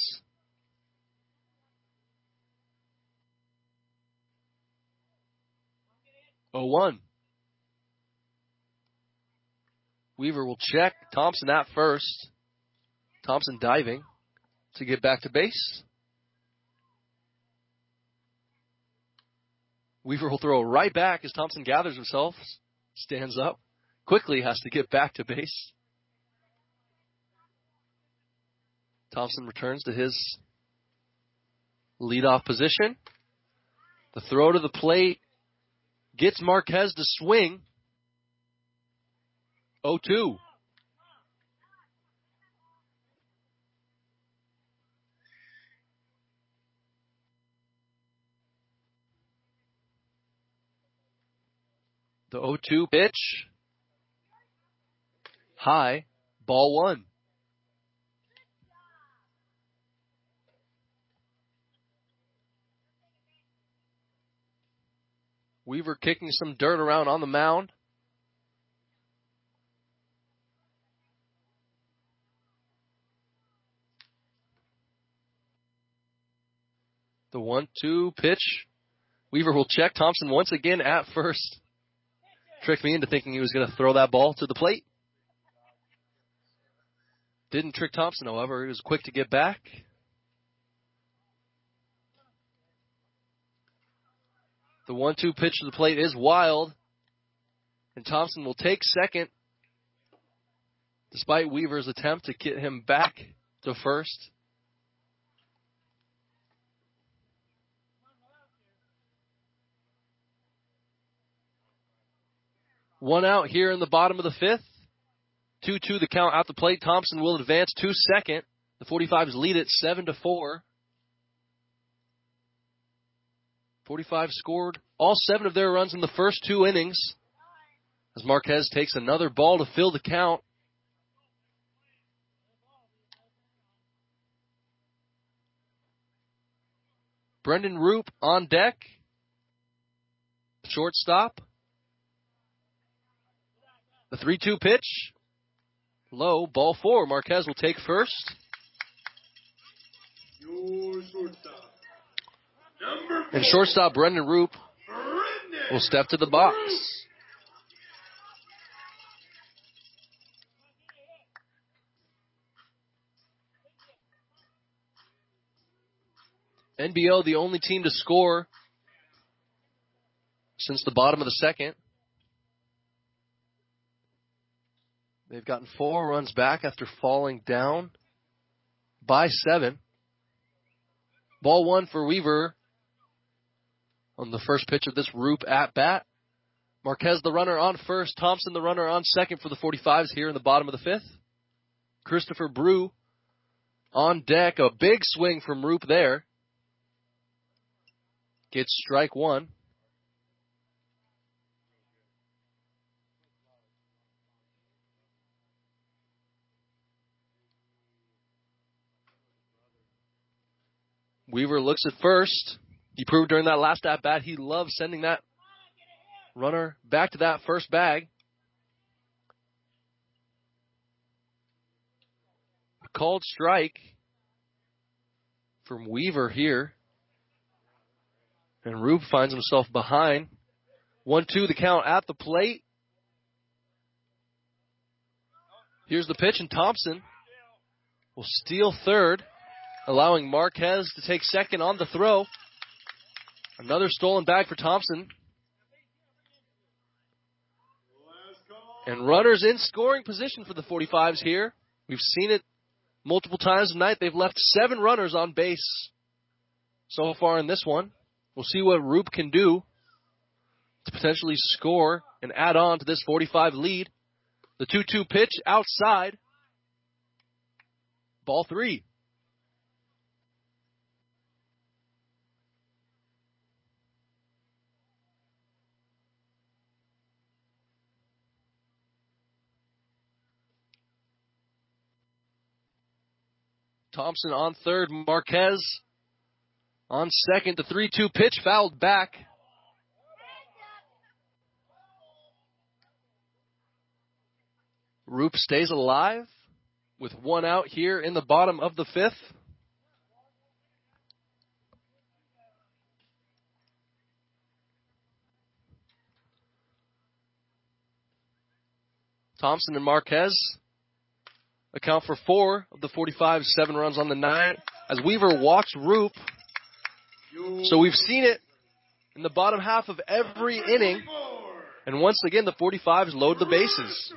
oh one. Weaver will check. Thompson at first. Thompson diving to get back to base. Weaver will throw right back as Thompson gathers himself, stands up, quickly has to get back to base. Thompson returns to his leadoff position. The throw to the plate gets Marquez to swing. oh two. The oh two pitch. High. Ball one. Weaver kicking some dirt around on the mound. The one two pitch. Weaver will check. Thompson once again at first. Tricked me into thinking he was going to throw that ball to the plate. Didn't trick Thompson, however. He was quick to get back. The one two pitch to the plate is wild. And Thompson will take second, despite Weaver's attempt to get him back to first. One out here in the bottom of the fifth. two two the count out the plate. Thompson will advance to second. The forty-fives lead it seven to four. forty-five scored all seven of their runs in the first two innings. As Marquez takes another ball to fill the count. Brendan Roop on deck. Shortstop. The three two pitch. Low, ball four. Marquez will take first. Your shortstop. Number four. And shortstop Brendan Roop will step to the box. N B O, the only team to score since the bottom of the second. They've gotten four runs back after falling down by seven. Ball one for Weaver on the first pitch of this Roop at bat. Marquez the runner on first. Thompson the runner on second for the forty-fives here in the bottom of the fifth. Christopher Brew on deck. A big swing from Roop there. Gets strike one. Weaver looks at first. He proved during that last at-bat he loves sending that runner back to that first bag. Called strike from Weaver here. And Roop finds himself behind. one two the count at the plate. Here's the pitch, and Thompson will steal third, allowing Marquez to take second on the throw. Another stolen bag for Thompson. And runners in scoring position for the forty-fives here. We've seen it multiple times tonight. They've left seven runners on base so far in this one. We'll see what Roop can do to potentially score and add on to this forty-five lead. The two two pitch outside. Ball three. Thompson on third. Marquez on second. The three two pitch fouled back. Roop stays alive with one out here in the bottom of the fifth. Thompson and Marquez account for four of the forty-five, seven runs on the night as Weaver walks Roop. So we've seen it in the bottom half of every inning. And once again, the forty-fives load the bases.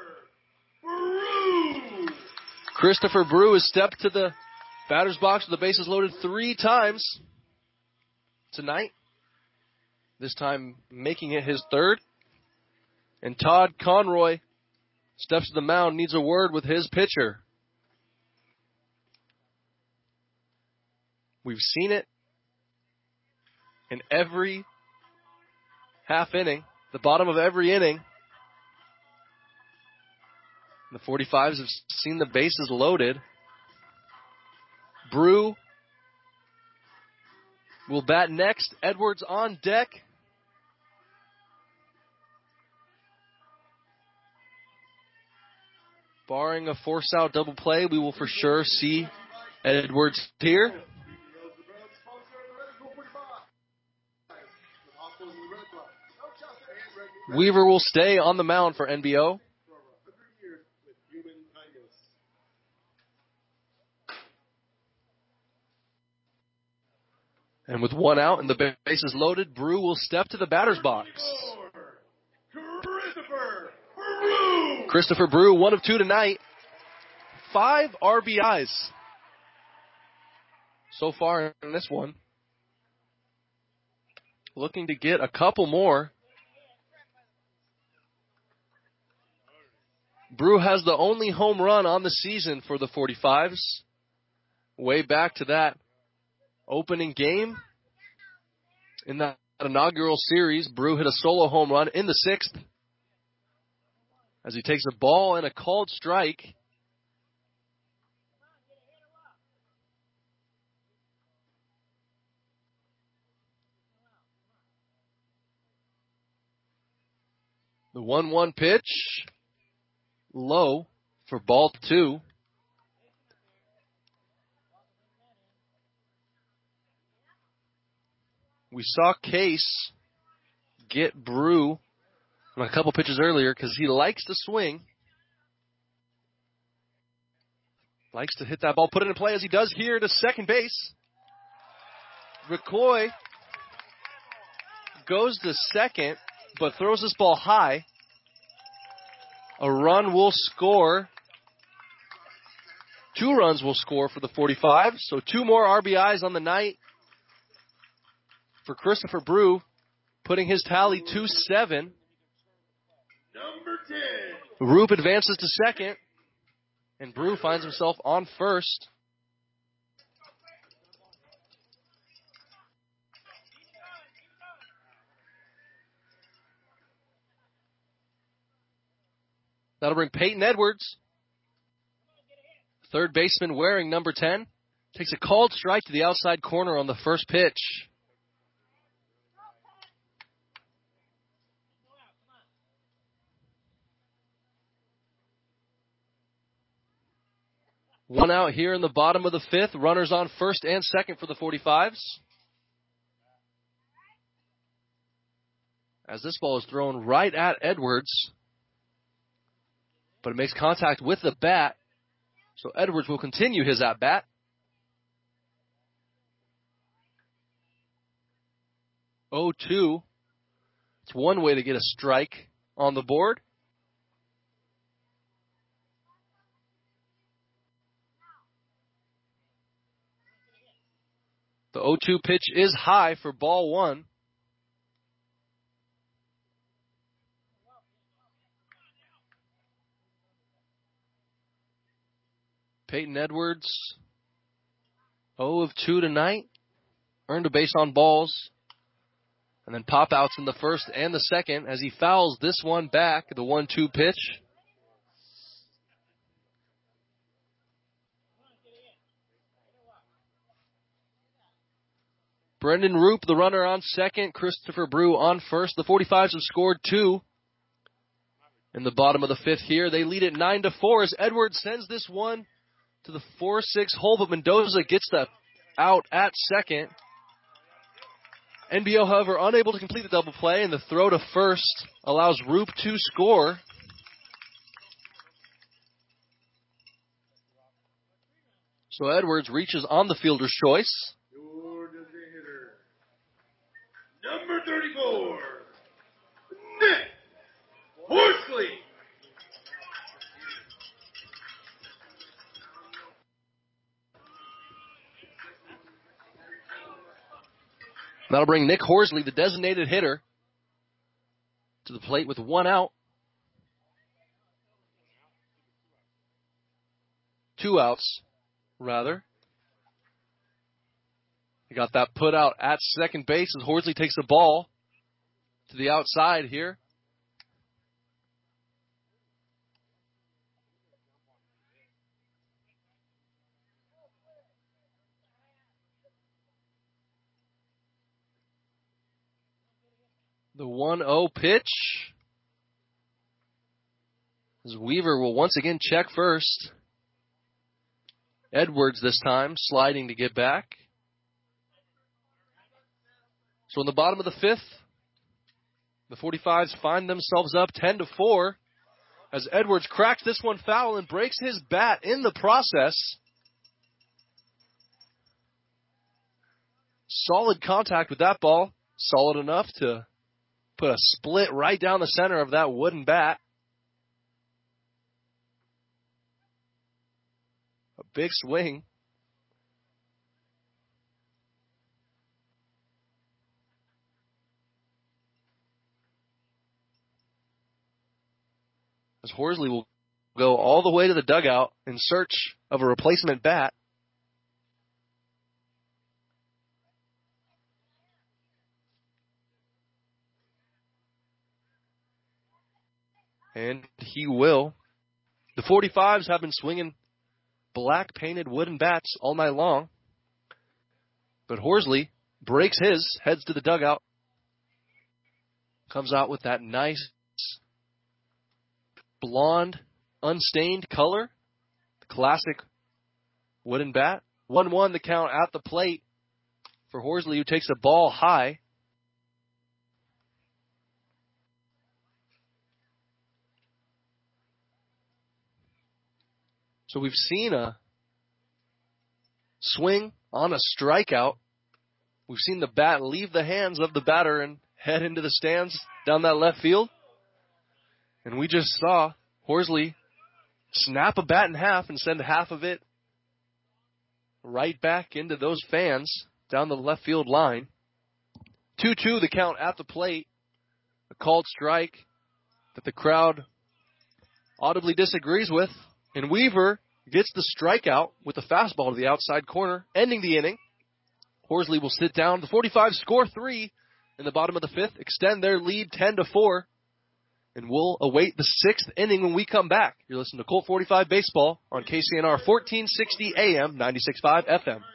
Christopher Brew has stepped to the batter's box with the bases loaded three times tonight. This time making it his third. And Todd Conroy steps to the mound, needs a word with his pitcher. We've seen it in every half inning. the bottom of every inning. The forty-fives have seen the bases loaded. Brew will bat next. Edwards on deck. Barring a force-out double play, we will for sure see Edwards here. Weaver will stay on the mound for N B O. And with one out and the bases loaded, Brew will step to the batter's box. Christopher Brew. Christopher Brew, one of two tonight. Five R B Is so far in this one. Looking to get a couple more. Brew has the only home run on the season for the forty-fives. Way back to that opening game in that inaugural series, Brew hit a solo home run in the sixth as he takes a ball and a called strike. The one one pitch, low for ball two. We saw Case get Brew on a couple pitches earlier because he likes to swing. Likes to hit that ball, put it in play as he does here to second base. McCoy goes to second, but throws this ball high. A run will score. Two runs will score for the forty-fives, so two more R B Is on the night for Christopher Brew, putting his tally to seven. Number ten. Roop advances to second, and Brew finds himself on first. That'll bring Peyton Edwards, third baseman wearing number ten, takes a called strike to the outside corner on the first pitch. One out here in the bottom of the fifth. Runners on first and second for the forty-fives. As this ball is thrown right at Edwards. But it makes contact with the bat. So Edwards will continue his at-bat. oh two. It's one way to get a strike on the board. The oh two pitch is high for ball one. Peyton Edwards, oh of two tonight. Earned a base on balls. And then pop outs in the first and the second as he fouls this one back, the one two pitch. Brendan Roop, the runner, on second. Christopher Brew on first. The forty-fives have scored two in the bottom of the fifth here. They lead it nine to four as Edwards sends this one to the four six hole, but Mendoza gets the out at second. N B O, however, unable to complete the double play, and the throw to first allows Roop to score. So Edwards reaches on the fielder's choice. Number thirty-four, Nick Horsley. That'll bring Nick Horsley, the designated hitter, to the plate with one out. Two outs, rather. He got that put out at second base as Horsley takes the ball to the outside here. The one oh pitch. As Weaver will once again check first. Edwards this time sliding to get back. So in the bottom of the fifth, the forty-fives find themselves up ten to four as Edwards cracks this one foul and breaks his bat in the process. Solid contact with that ball. Solid enough to put a split right down the center of that wooden bat. A big swing. As Horsley will go all the way to the dugout in search of a replacement bat. And he will. The forty-fives have been swinging black painted wooden bats all night long. But Horsley breaks his, heads to the dugout. Comes out with that nice blonde, unstained color. The classic wooden bat. one one the count at the plate for Horsley, who takes the ball high. So we've seen a swing on a strikeout. We've seen the bat leave the hands of the batter and head into the stands down that left field. And we just saw Horsley snap a bat in half and send half of it right back into those fans down the left field line. two two the count at the plate. A called strike that the crowd audibly disagrees with. And Weaver gets the strikeout with a fastball to the outside corner, ending the inning. Horsley will sit down. The forty-fives score three in the bottom of the fifth, extend their lead ten to four, and we'll await the sixth inning when we come back. You're listening to Colt forty-five Baseball on K C N R fourteen sixty A M, ninety-six point five F M.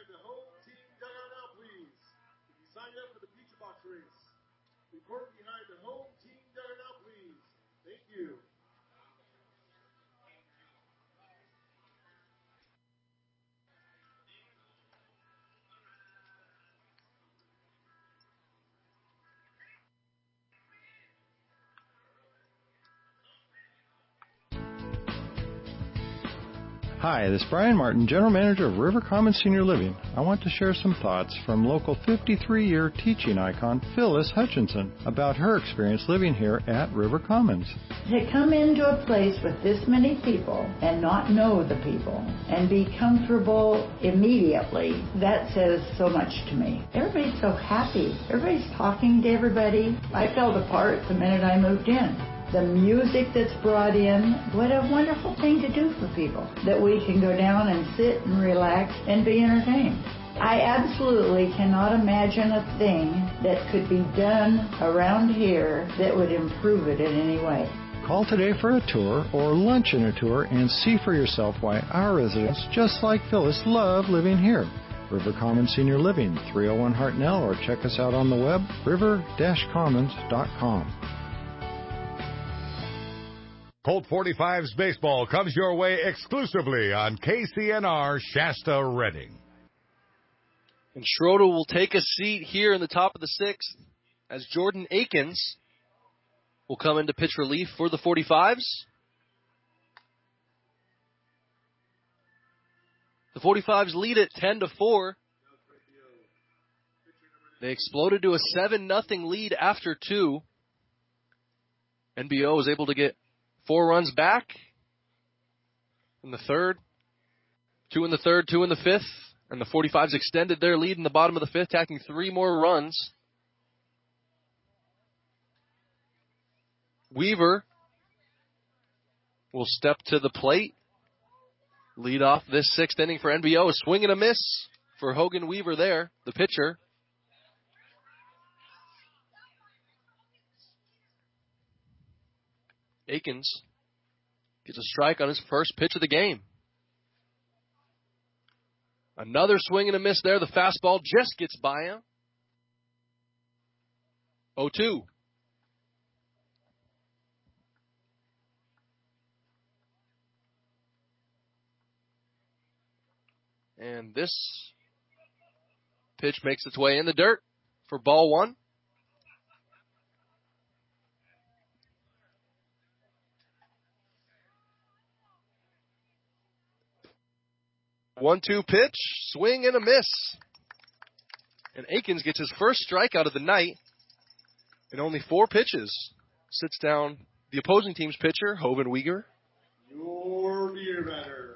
Hi, this is Brian Martin, General Manager of River Commons Senior Living. I want to share some thoughts from local fifty-three-year teaching icon Phyllis Hutchinson about her experience living here at River Commons. To come into a place with this many people and not know the people and be comfortable immediately, that says so much to me. Everybody's so happy. Everybody's talking to everybody. I felt a part the minute I moved in. The music that's brought in, what a wonderful thing to do for people, that we can go down and sit and relax and be entertained. I absolutely cannot imagine a thing that could be done around here that would improve it in any way. Call today for a tour or lunch in a tour and see for yourself why our residents, just like Phyllis, love living here. River Commons Senior Living, three oh one Hartnell, or check us out on the web, river dash commons dot com. Colt forty-fives Baseball comes your way exclusively on K C N R Shasta Redding. And Schroeder will take a seat here in the top of the sixth as Jordan Akins will come into pitch relief for the forty-fives. The forty-fives lead it ten to four. They exploded to a seven nothing lead after two. N B O was able to get four runs back in the third, two in the third, two in the fifth, and the forty-fives extended their lead in the bottom of the fifth, tacking three more runs. Weaver will step to the plate, lead off this sixth inning for N B O. A swing and a miss for Hogan Weaver there, the pitcher. Akins gets a strike on his first pitch of the game. Another swing and a miss there. The fastball just gets by him. oh two. And this pitch makes its way in the dirt for ball one. one two pitch, swing and a miss. And Akins gets his first strikeout of the night in only four pitches. Sits down the opposing team's pitcher, Hovind Weegar. Your beer batter.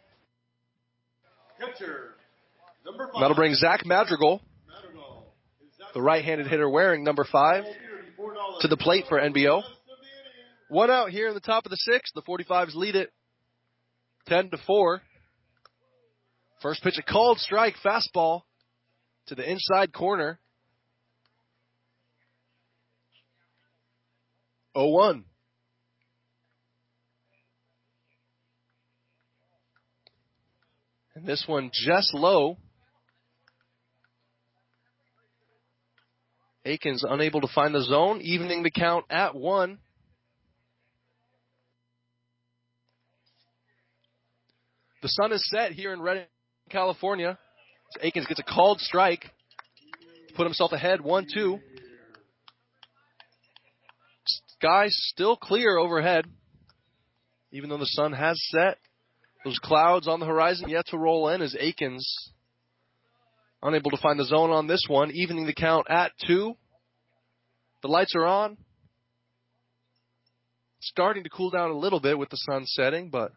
Catcher, number five. That'll bring Zach Madrigal, the right-handed hitter wearing number five, to the plate for N B O. One out here in the top of the sixth. The forty-fives lead it ten to four. First pitch, a called strike, fastball to the inside corner. oh one. And this one just low. Akins unable to find the zone, evening the count at one. The sun is set here in Redding, California. So Akins gets a called strike. Put himself ahead one two. Sky's still clear overhead. Even though the sun has set. Those clouds on the horizon yet to roll in as Akins unable to find the zone on this one. Evening the count at two. The lights are on. Starting to cool down a little bit with the sun setting, but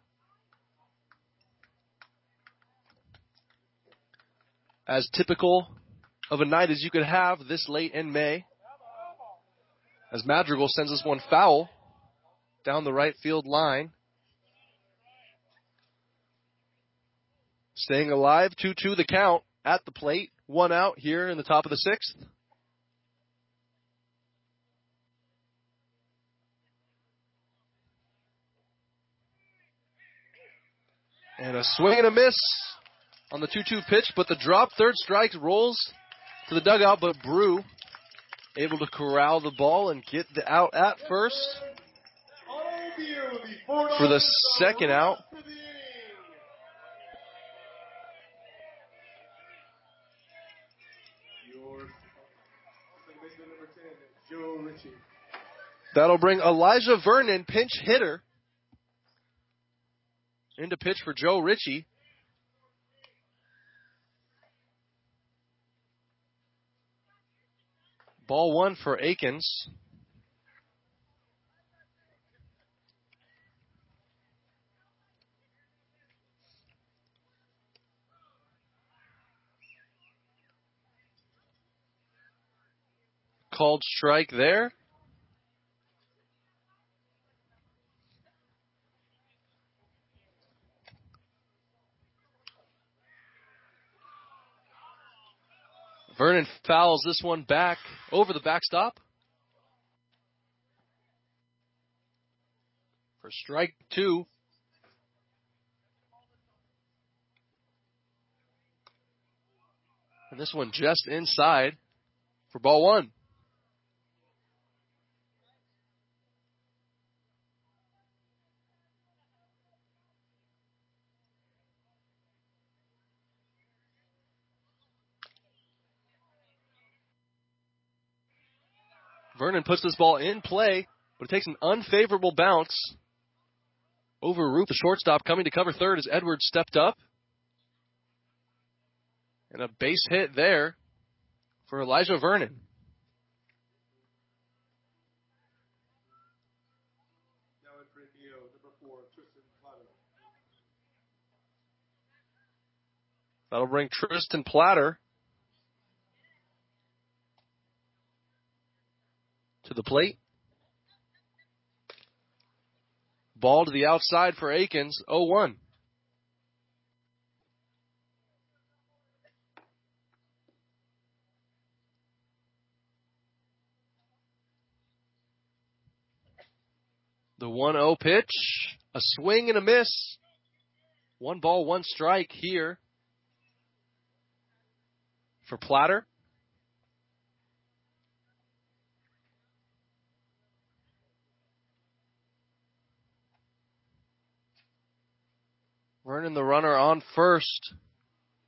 as typical of a night as you could have this late in May, as Madrigal sends this one foul down the right field line. Staying alive, two two the count at the plate. One out here in the top of the sixth. And a swing and a miss on the two two pitch, but the drop third strike rolls to the dugout, but Brew able to corral the ball and get the out at first for the second out. That'll bring Elijah Vernon, pinch hitter, into pitch for Joe Ritchie. Ball one for Akins. Called strike there. Vernon fouls this one back over the backstop for strike two. And this one just inside for ball one. Vernon puts this ball in play, but it takes an unfavorable bounce over Roop, the shortstop, coming to cover third as Edwards stepped up. And a base hit there for Elijah Vernon. That'll bring Tristan Platter to the plate. Ball to the outside for Akins, oh one. The one oh pitch, a swing and a miss. One ball, one strike here for Platter. Vernon, the runner, on first.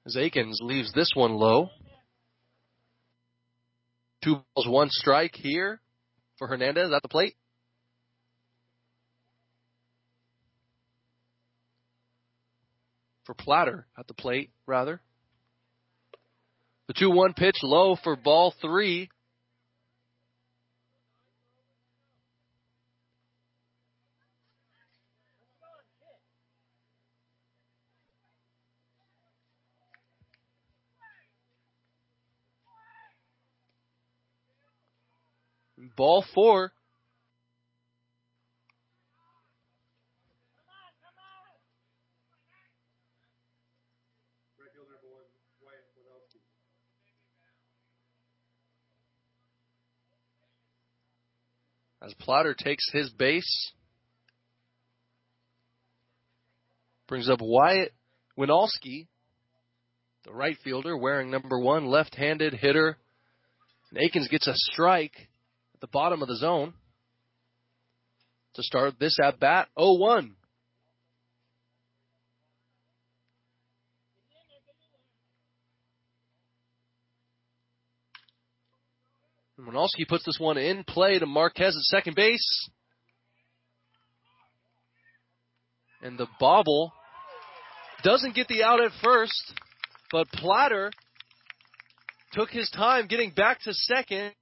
As Akins leaves this one low. Two balls, one strike here for Hernandez at the plate. For Platter at the plate, rather. The two one pitch low for ball three. Ball four. As Platter takes his base. Brings up Wyatt Winalski, the right fielder, wearing number one, left-handed hitter. And Akins gets a strike at the bottom of the zone to start this at-bat. oh one. And Winalski puts this one in play to Marquez at second base. And the bobble doesn't get the out at first, but Platter took his time getting back to second.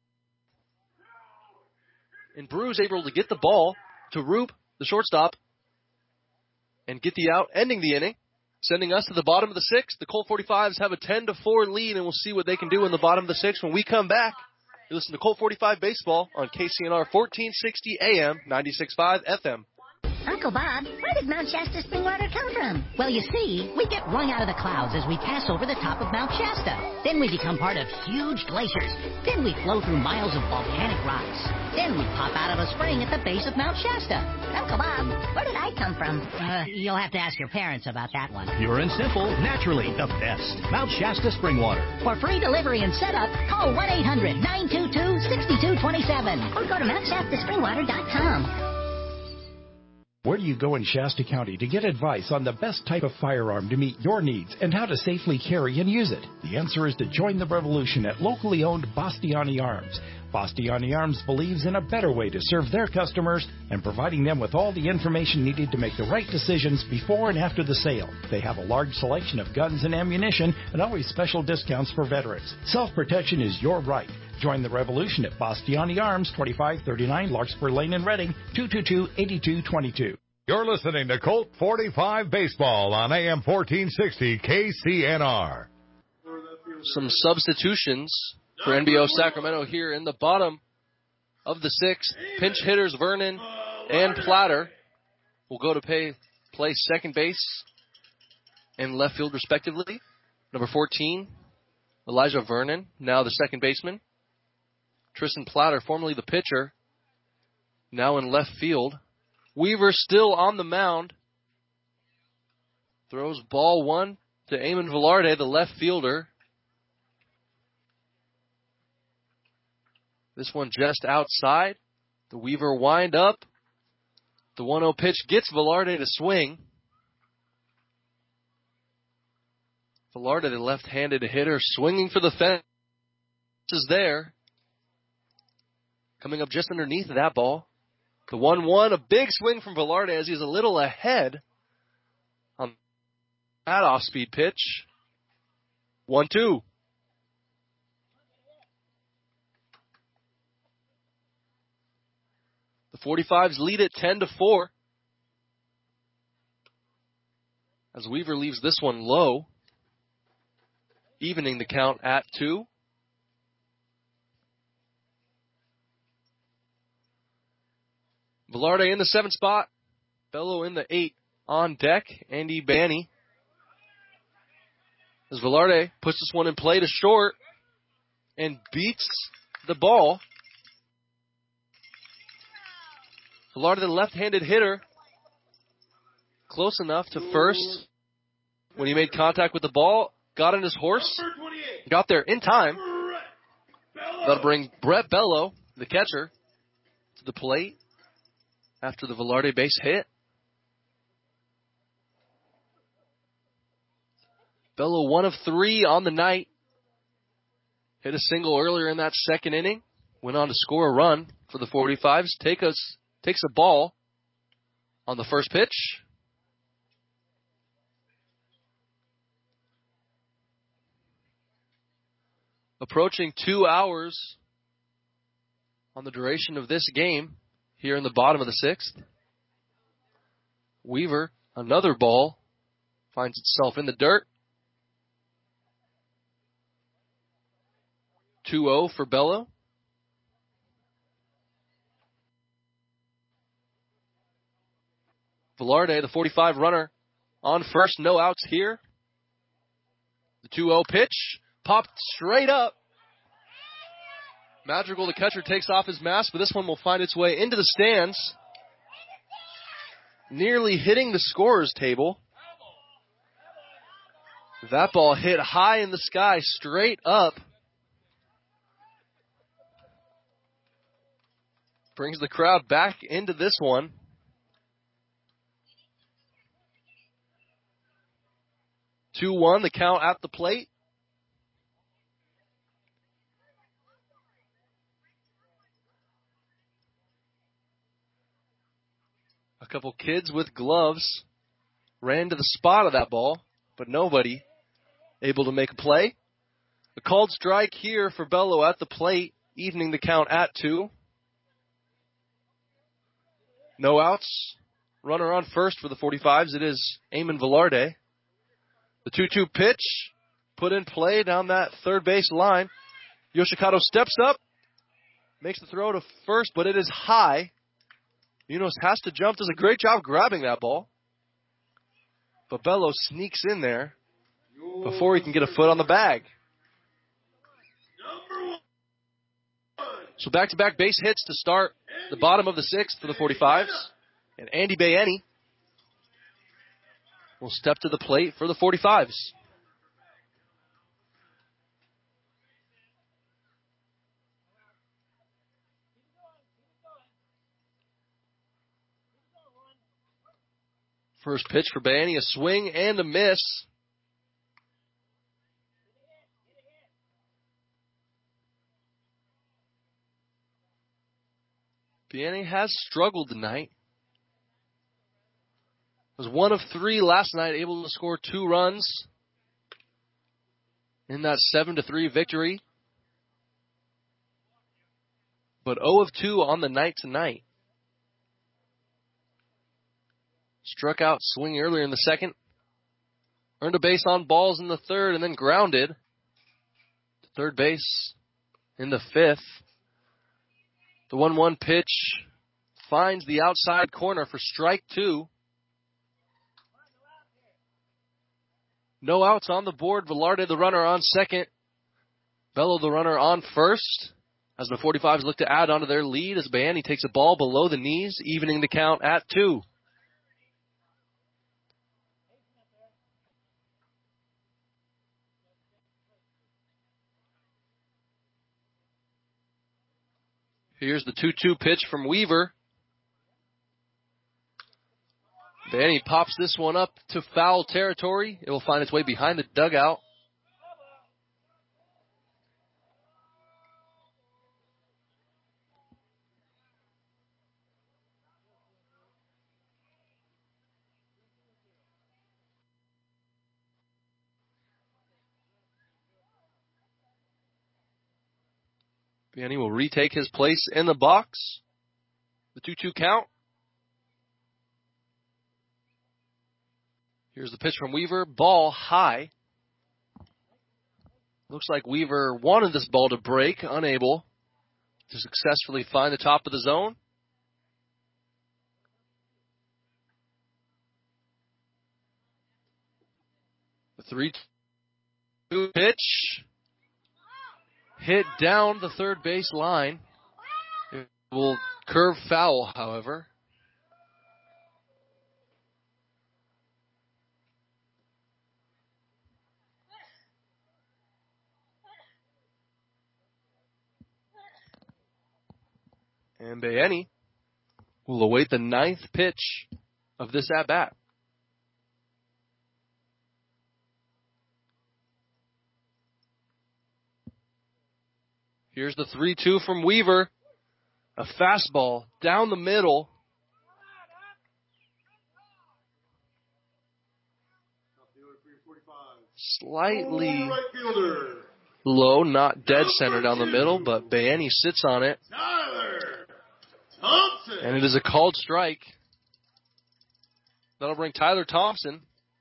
And Brews able to get the ball to Roop, the shortstop, and get the out, ending the inning, sending us to the bottom of the sixth. The Colt forty-fives have a ten to four lead, and we'll see what they can do in the bottom of the sixth when we come back. You listen to Colt forty-five Baseball on K C N R fourteen sixty A M, ninety-six point five F M. Uncle Bob, where does Mount Shasta spring water come from? Well, you see, we get wrung out of the clouds as we pass over the top of Mount Shasta. Then we become part of huge glaciers. Then we flow through miles of volcanic rocks. Then we pop out of a spring at the base of Mount Shasta. Uncle Bob, where did I come from? Uh, you'll have to ask your parents about that one. Pure and simple, naturally the best. Mount Shasta spring water. For free delivery and setup, call one eight hundred nine two two six two two seven or go to mount shasta spring water dot com. Where do you go in Shasta County to get advice on the best type of firearm to meet your needs and how to safely carry and use it? The answer is to join the revolution at locally owned Bastiani Arms. Bastiani Arms believes in a better way to serve their customers and providing them with all the information needed to make the right decisions before and after the sale. They have a large selection of guns and ammunition and always special discounts for veterans. Self-protection is your right. Join the revolution at Bastiani Arms, twenty-five thirty-nine Larkspur Lane in Reading, two two two, eight two two two. You're listening to Colt forty-five Baseball on A M fourteen sixty K C N R. Some substitutions for N B O Sacramento here in the bottom of the sixth. Pinch hitters Vernon and Platter will go to pay, play second base and left field respectively. Number fourteen, Elijah Vernon, now the second baseman. Tristan Platter, formerly the pitcher, now in left field. Weaver still on the mound. Throws ball one to Eamon Velarde, the left fielder. This one just outside. The Weaver wind up. The one oh pitch gets Velarde to swing. Velarde, the left-handed hitter, swinging for the fence, is there. Coming up just underneath that ball. The one one, a big swing from Velarde as he's a little ahead on that off-speed pitch. one two. The forty-fives lead it ten to four. As Weaver leaves this one low, evening the count at two. Velarde in the seventh spot. Bello in the eight. On deck, Andy Banny. As Velarde puts this one in play to short and beats the ball. Velarde, the left-handed hitter, close enough to first when he made contact with the ball, got on his horse, got there in time. That'll bring Brett Bello, the catcher, to the plate after the Velarde base hit. Bello one of three on the night. Hit a single earlier in that second inning. Went on to score a run for the forty-fives. Take us, takes a ball on the first pitch. Approaching two hours on the duration of this game here in the bottom of the sixth. Weaver, another ball, finds itself in the dirt. two oh for Bello. Velarde, the forty-five runner, on first, no outs here. The two oh pitch, popped straight up. Madrigal, the catcher, takes off his mask, but this one will find its way into the stands, nearly hitting the scorer's table. That ball hit high in the sky, straight up. Brings the crowd back into this one. two one, the count at the plate. A couple kids with gloves ran to the spot of that ball, but nobody able to make a play. A called strike here for Bello at the plate, evening the count at two. No outs. Runner on first for the forty-fives. It is Eamon Velarde. The two two pitch put in play down that third base line. Yoshikato steps up, makes the throw to first, but it is high. Munoz has to jump, does a great job grabbing that ball. But Bello sneaks in there before he can get a foot on the bag. So back-to-back base hits to start the bottom of the sixth for the forty-fives. And Andy Bayeni will step to the plate for the forty-fives. First pitch for Bayeni, a swing and a miss. Bayeni has struggled tonight. Was one of three last night, able to score two runs in that seven to three victory. But oh of two on the night tonight. Struck out swinging earlier in the second. Earned a base on balls in the third and then grounded to third base in the fifth. The one one pitch finds the outside corner for strike two. No outs on the board. Velarde, the runner, on second. Bello, the runner, on first. As the forty-fives look to add onto their lead as Bayeni takes a ball below the knees, evening the count at two. Here's the two two pitch from Weaver. Bayeni pops this one up to foul territory. It will find its way behind the dugout. Bayeni will retake his place in the box. The two two count. Here's the pitch from Weaver. Ball high. Looks like Weaver wanted this ball to break, unable to successfully find the top of the zone. The three two pitch. Hit down the third base line. It will curve foul, however. And Bayeni will await the ninth pitch of this at-bat. Here's the three two from Weaver. A fastball down the middle. Slightly low, not dead center down the middle, but Bayani sits on it. And it is a called strike. That'll bring Tyler Thompson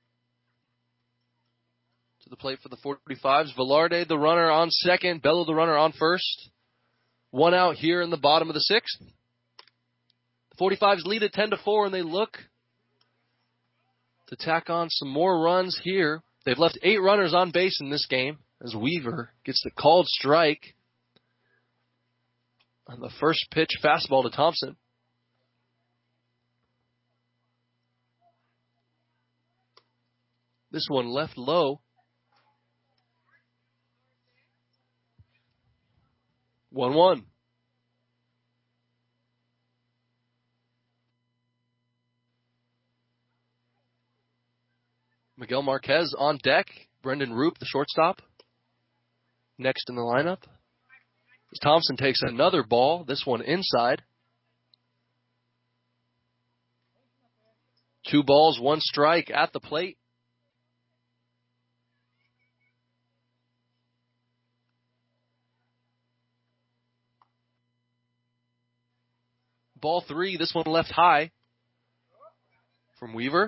to the plate for the forty-fives. Velarde, the runner, on second. Bello, the runner, on first. One out here in the bottom of the sixth. The forty-fives lead at ten to four, and they look to tack on some more runs here. They've left eight runners on base in this game as Weaver gets the called strike on the first pitch fastball to Thompson. This one left low. one one. Miguel Marquez on deck. Brendan Roop, the shortstop, next in the lineup. As Thompson takes another ball, this one inside. Two balls, one strike at the plate. Ball three, this one left high from Weaver.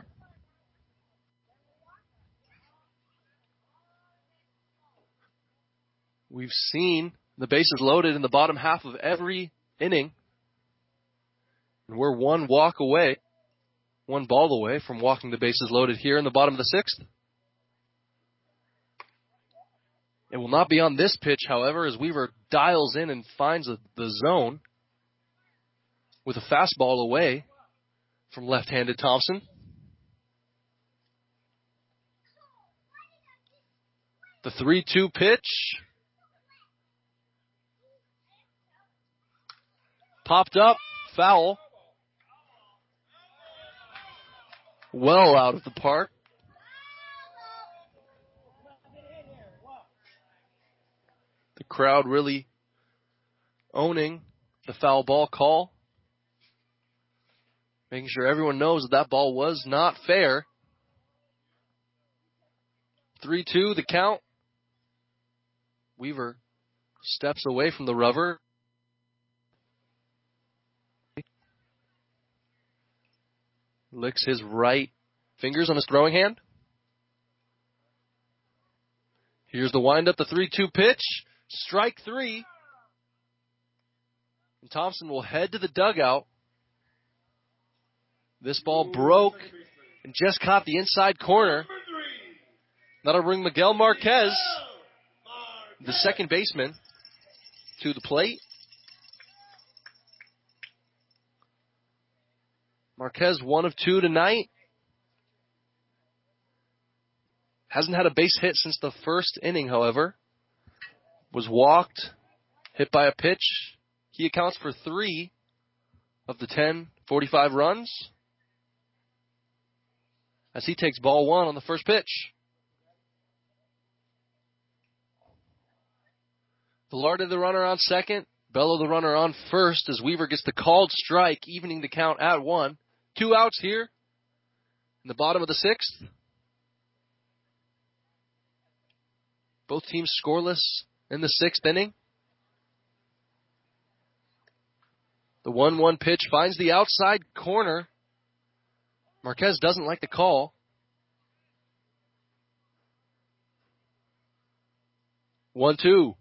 We've seen the bases loaded in the bottom half of every inning. And we're one walk away, one ball away from walking the bases loaded here in the bottom of the sixth. It will not be on this pitch, however, as Weaver dials in and finds a, the zone with a fastball away from left-handed Thompson. The three two pitch. Popped up, foul. Well out of the park. The crowd really owning the foul ball call. Making sure everyone knows that that ball was not fair. three two, the count. Weaver steps away from the rubber. Licks his right fingers on his throwing hand. Here's the windup, the three two pitch. Strike three. And Thompson will head to the dugout. This ball broke and just caught the inside corner. That'll bring Miguel Marquez, the second baseman, to the plate. Marquez, one of two tonight. Hasn't had a base hit since the first inning, however. Was walked, hit by a pitch. He accounts for three of the ten forty-five runs as he takes ball one on the first pitch. Velarde, the runner, on second. Bello, the runner, on first as Weaver gets the called strike, evening the count at one. Two outs here in the bottom of the sixth. Both teams scoreless in the sixth inning. The one one pitch finds the outside corner. Marquez doesn't like the call. one two.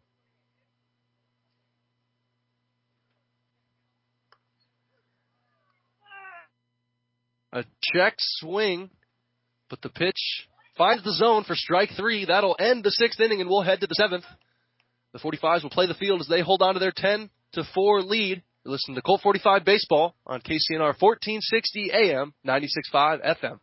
A check swing, but the pitch finds the zone for strike three. That'll end the sixth inning, and we'll head to the seventh. The forty-fives will play the field as they hold on to their ten to four lead. You're listening to Colt forty-five Baseball on K C N R fourteen sixty A M, ninety-six point five F M.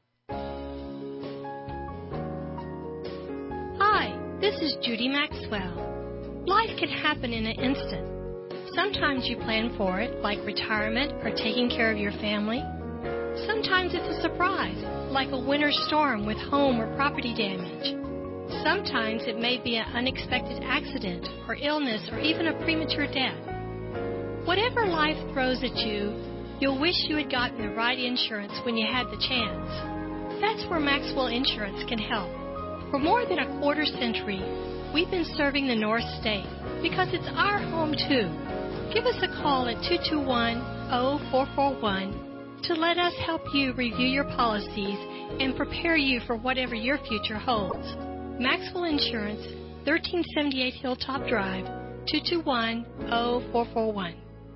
Hi, this is Judy Maxwell. Life can happen in an instant. Sometimes you plan for it, like retirement or taking care of your family. Sometimes it's a surprise, like a winter storm with home or property damage. Sometimes it may be an unexpected accident or illness or even a premature death. Whatever life throws at you, you'll wish you had gotten the right insurance when you had the chance. That's where Maxwell Insurance can help. For more than a quarter century, we've been serving the North State because it's our home too. Give us a call at two two one, zero four four one to let us help you review your policies and prepare you for whatever your future holds. Maxwell Insurance, thirteen seventy-eight Hilltop Drive, two two one, zero four four one.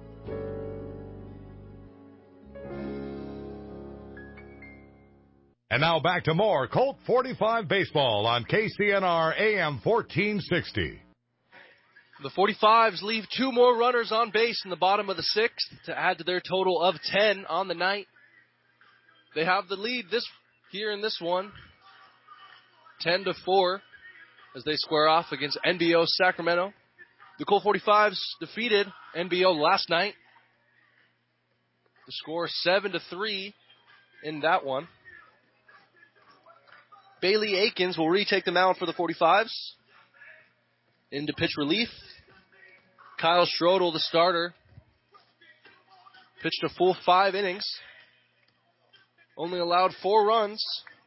And now back to more Colt forty-five baseball on K C N R A M fourteen sixty. The forty-fives leave two more runners on base in the bottom of the sixth to add to their total of ten on the night. They have the lead this here in this one, ten to four, as they square off against N B O Sacramento. The Colt forty-fives defeated N B O last night. The score seven to three in that one. Bailey Akins will retake the mound for the forty-fives. Into pitch relief. Kyle Schrodel, the starter, pitched a full five innings. Only allowed four runs.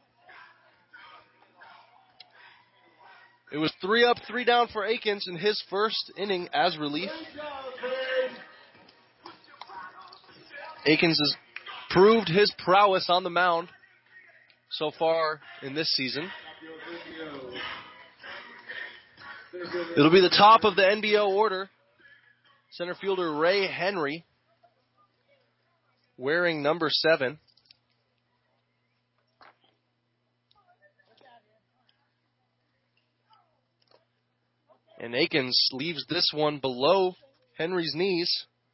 It was three up, three down for Akins in his first inning as relief. Akins has proved his prowess on the mound so far in this season. It'll be the top of the N B O order. Center fielder Ray Henry, wearing number seven. And Akins leaves this one below Henry's knees.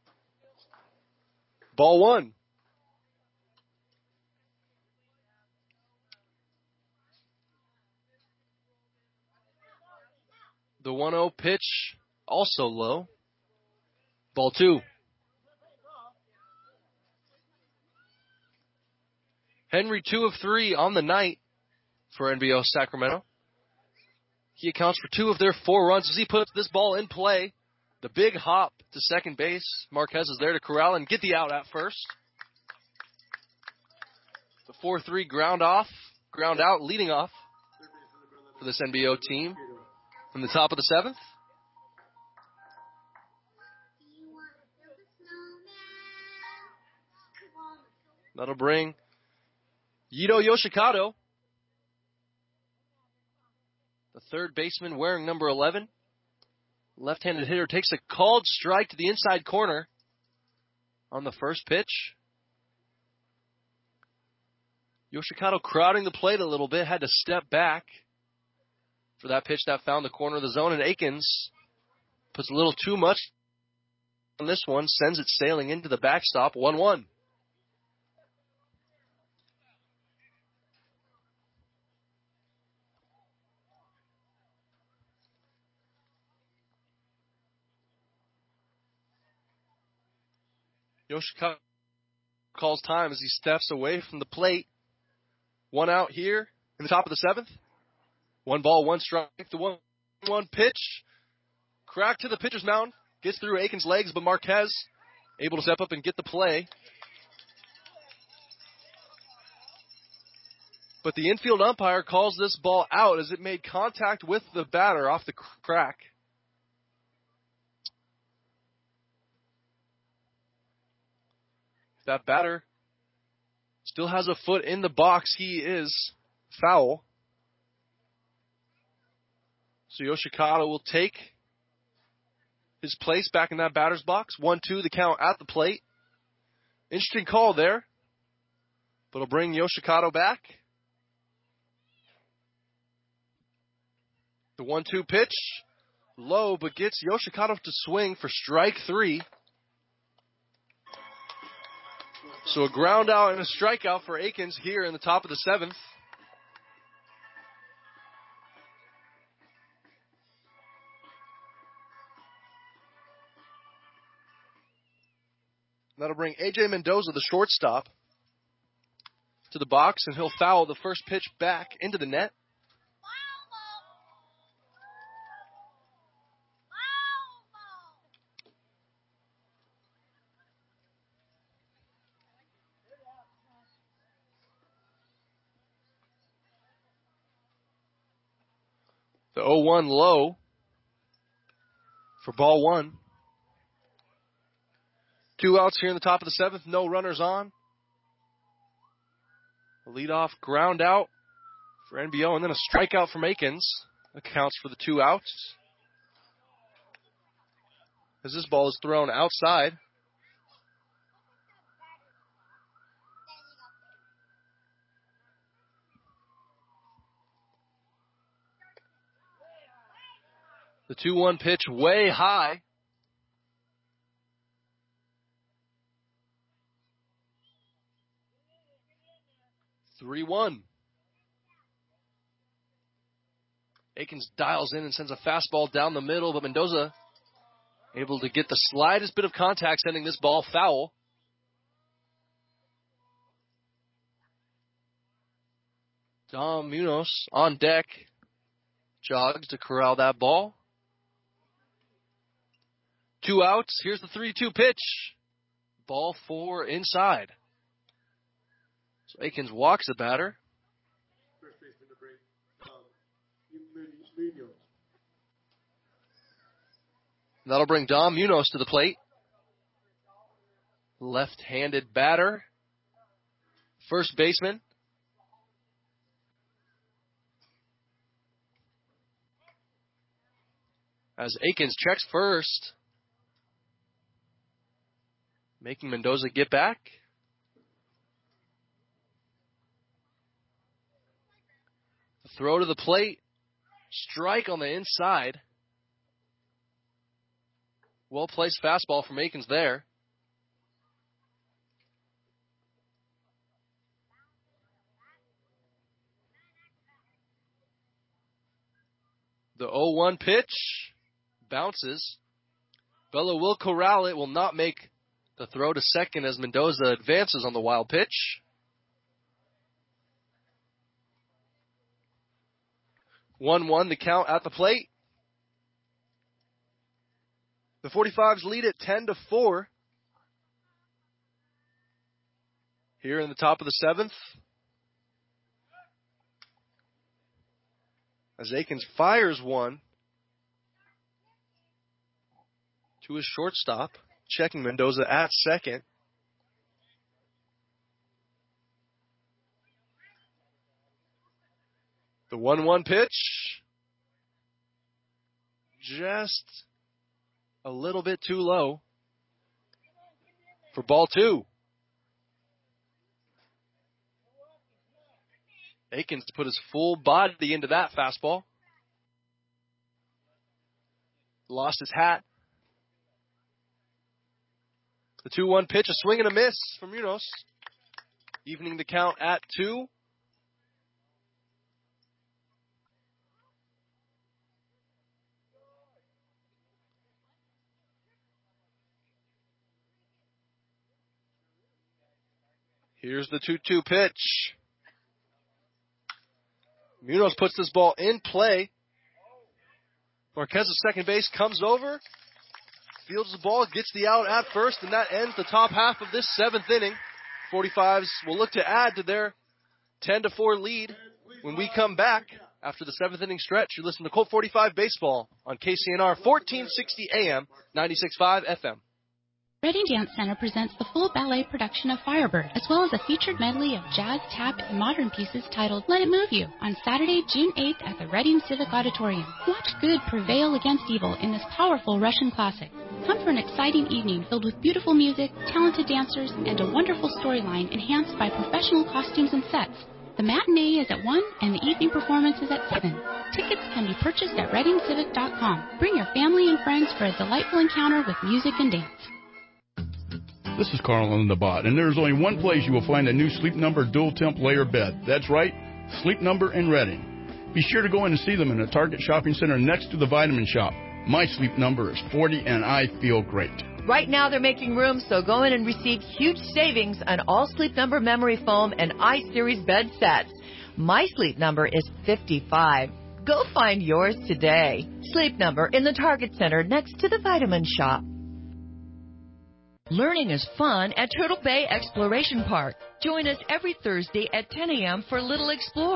Ball one. The one oh pitch, also low. Ball two. Henry two of three on the night for N B O Sacramento. He accounts for two of their four runs as he puts this ball in play. The big hop to second base. Marquez is there to corral and get the out at first. The four three ground off, ground out, leading off for this N B O team from the top of the seventh. That'll bring Yito Yoshikado, the third baseman wearing number eleven. Left-handed hitter takes a called strike to the inside corner on the first pitch. Yoshikado crowding the plate a little bit, had to step back for that pitch that found the corner of the zone, and Akins puts a little too much on this one, sends it sailing into the backstop, one one. Yoshikado calls time as he steps away from the plate. One out here in the top of the seventh. One ball, one strike. The one one pitch. Crack to the pitcher's mound. Gets through Akins' legs, but Marquez able to step up and get the play. But the infield umpire calls this ball out as it made contact with the batter off the crack. That batter still has a foot in the box. He is foul. So Yoshikado will take his place back in that batter's box. one two the count at the plate. Interesting call there. But it'll bring Yoshikado back. The one two pitch. Low, but gets Yoshikado to swing for strike three. So a ground out and a strikeout for Akins here in the top of the seventh. That'll bring A J Mendoza, the shortstop, to the box, and he'll foul the first pitch back into the net. The oh one low for ball one. Two outs here in the top of the seventh. No runners on. A leadoff ground out for N B O, and then a strikeout from Akins. Accounts for the two outs. As this ball is thrown outside. The two one pitch way high. three one. Akins dials in and sends a fastball down the middle, but Mendoza able to get the slightest bit of contact, sending this ball foul. Dom Munoz on deck. Jogs to corral that ball. Two outs. Here's the three two pitch. Ball four inside. So Akins walks the batter. That'll bring Dom Munoz to the plate. Left-handed batter. First baseman. As Akins checks first. Making Mendoza get back. The throw to the plate. Strike on the inside. Well-placed fastball from Akins there. The oh one pitch bounces. Bella will corral it, will not make the throw to second as Mendoza advances on the wild pitch. one one the count at the plate. The forty-fives lead it ten to four. Here in the top of the seventh. As Akins fires one to his shortstop, checking Mendoza at second. The one one pitch. Just a little bit too low for ball two. Akins put his full body into that fastball. Lost his hat. The two one pitch, a swing and a miss from Munoz. Evening the count at two. Here's the two two pitch. Munoz puts this ball in play. Marquez at second base comes over, fields the ball, gets the out at first, and that ends the top half of this seventh inning. forty-fives will look to add to their ten to four lead when we come back after the seventh inning stretch. You listen to Colt forty-five Baseball on K C N R fourteen sixty A M, ninety-six point five F M. Reading Dance Center presents the full ballet production of Firebird, as well as a featured medley of jazz, tap, and modern pieces titled Let It Move You on Saturday, June eighth at the Reading Civic Auditorium. Watch good prevail against evil in this powerful Russian classic. Come for an exciting evening filled with beautiful music, talented dancers, and a wonderful storyline enhanced by professional costumes and sets. The matinee is at one and the evening performance is at seven. Tickets can be purchased at reading civic dot com. Bring your family and friends for a delightful encounter with music and dance. This is Carl on the Bot, and there's only one place you will find a new Sleep Number dual temp layer bed. That's right, Sleep Number in Reading. Be sure to go in and see them in the Target Shopping Center next to the Vitamin Shop. My Sleep Number is forty, and I feel great. Right now they're making room, so go in and receive huge savings on all Sleep Number memory foam and I-Series bed sets. My Sleep Number is fifty-five. Go find yours today. Sleep Number in the Target Center next to the Vitamin Shop. Learning is fun at Turtle Bay Exploration Park. Join us every Thursday at ten a.m. for Little Explorers.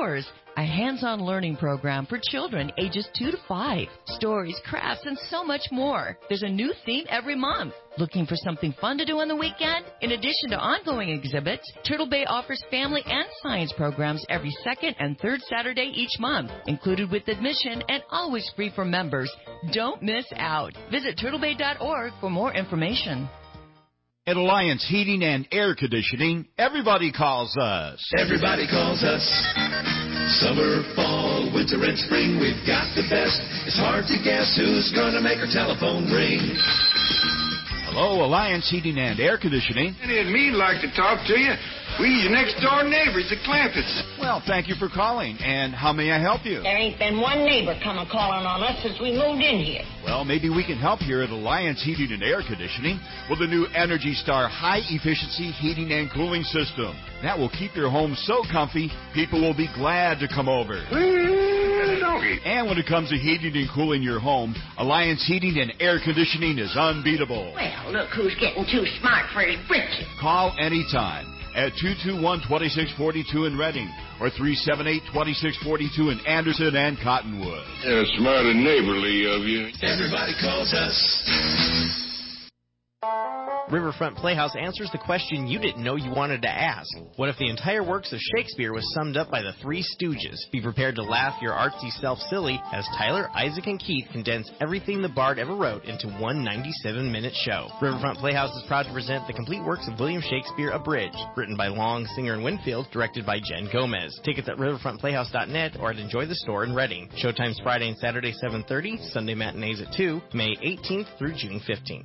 a hands-on learning program for children ages two to five. Stories, crafts, and so much more. There's a new theme every month. Looking for something fun to do on the weekend? In addition to ongoing exhibits, Turtle Bay offers family and science programs every second and third Saturday each month, included with admission and always free for members. Don't miss out. Visit turtle bay dot org for more information. At Alliance Heating and Air Conditioning, everybody calls us. Everybody calls us. Summer, fall, winter, and spring, we've got the best. It's hard to guess who's gonna make our telephone ring. Hello, Alliance Heating and Air Conditioning. Andy and me'd like to talk to you. We your next door neighbors, the Clampetts. Well, thank you for calling. And how may I help you? There ain't been one neighbor come a calling on us since we moved in here. Well, maybe we can help here at Alliance Heating and Air Conditioning with the new Energy Star high-efficiency heating and cooling system. That will keep your home so comfy, people will be glad to come over. And when it comes to heating and cooling your home, Alliance Heating and Air Conditioning is unbeatable. Well, look who's getting too smart for his britches. Call anytime at two two one, two six four two in Reading or three seven eight, two six four two in Anderson and Cottonwood. Yeah, smart and neighborly of you. Everybody calls us. Riverfront Playhouse answers the question you didn't know you wanted to ask. What if the entire works of Shakespeare was summed up by the Three Stooges? Be prepared to laugh your artsy self silly as Tyler, Isaac, and Keith condense everything the Bard ever wrote into one ninety-seven minute show. Riverfront Playhouse is proud to present the complete works of William Shakespeare Abridged, written by Long, Singer, and Winfield, directed by Jen Gomez. Tickets at riverfront playhouse dot net or at Enjoy the Store in Reading. Showtimes Friday and Saturday seven thirty, Sunday matinees at two, May eighteenth through June fifteenth.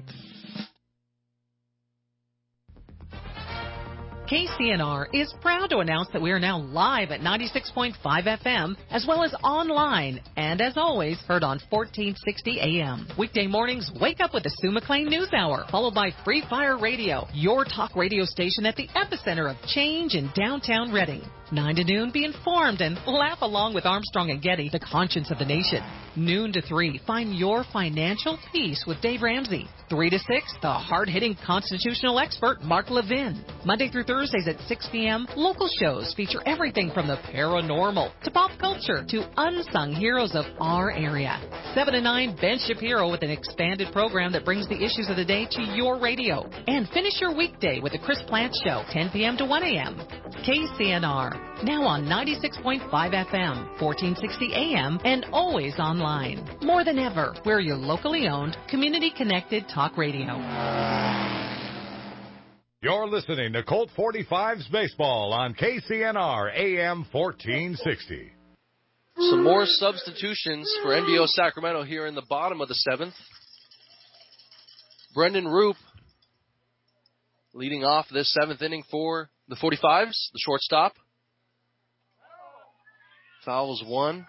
K C N R is proud to announce that we are now live at ninety-six point five F M, as well as online, and as always, heard on fourteen sixty A M. Weekday mornings, wake up with the Sue McLean News Hour, followed by Free Fire Radio, your talk radio station at the epicenter of change in downtown Reading. nine to noon, be informed and laugh along with Armstrong and Getty, the conscience of the nation. Noon to three, find your financial peace with Dave Ramsey. three to six, the hard-hitting constitutional expert, Mark Levin. Monday through Thursdays at six P M, local shows feature everything from the paranormal to pop culture to unsung heroes of our area. seven to nine, Ben Shapiro with an expanded program that brings the issues of the day to your radio. And finish your weekday with the Chris Plant Show, ten P M to one A M. K C N R, now on ninety-six point five F M, fourteen sixty A M, and always online. More than ever, we're your locally owned, community-connected talk radio. You're listening to Colt forty-fives Baseball on K C N R A M fourteen sixty. Some more substitutions for N B O Sacramento here in the bottom of the seventh. Brendan Roop leading off this seventh inning for the forty-fives, the shortstop. Fouls one.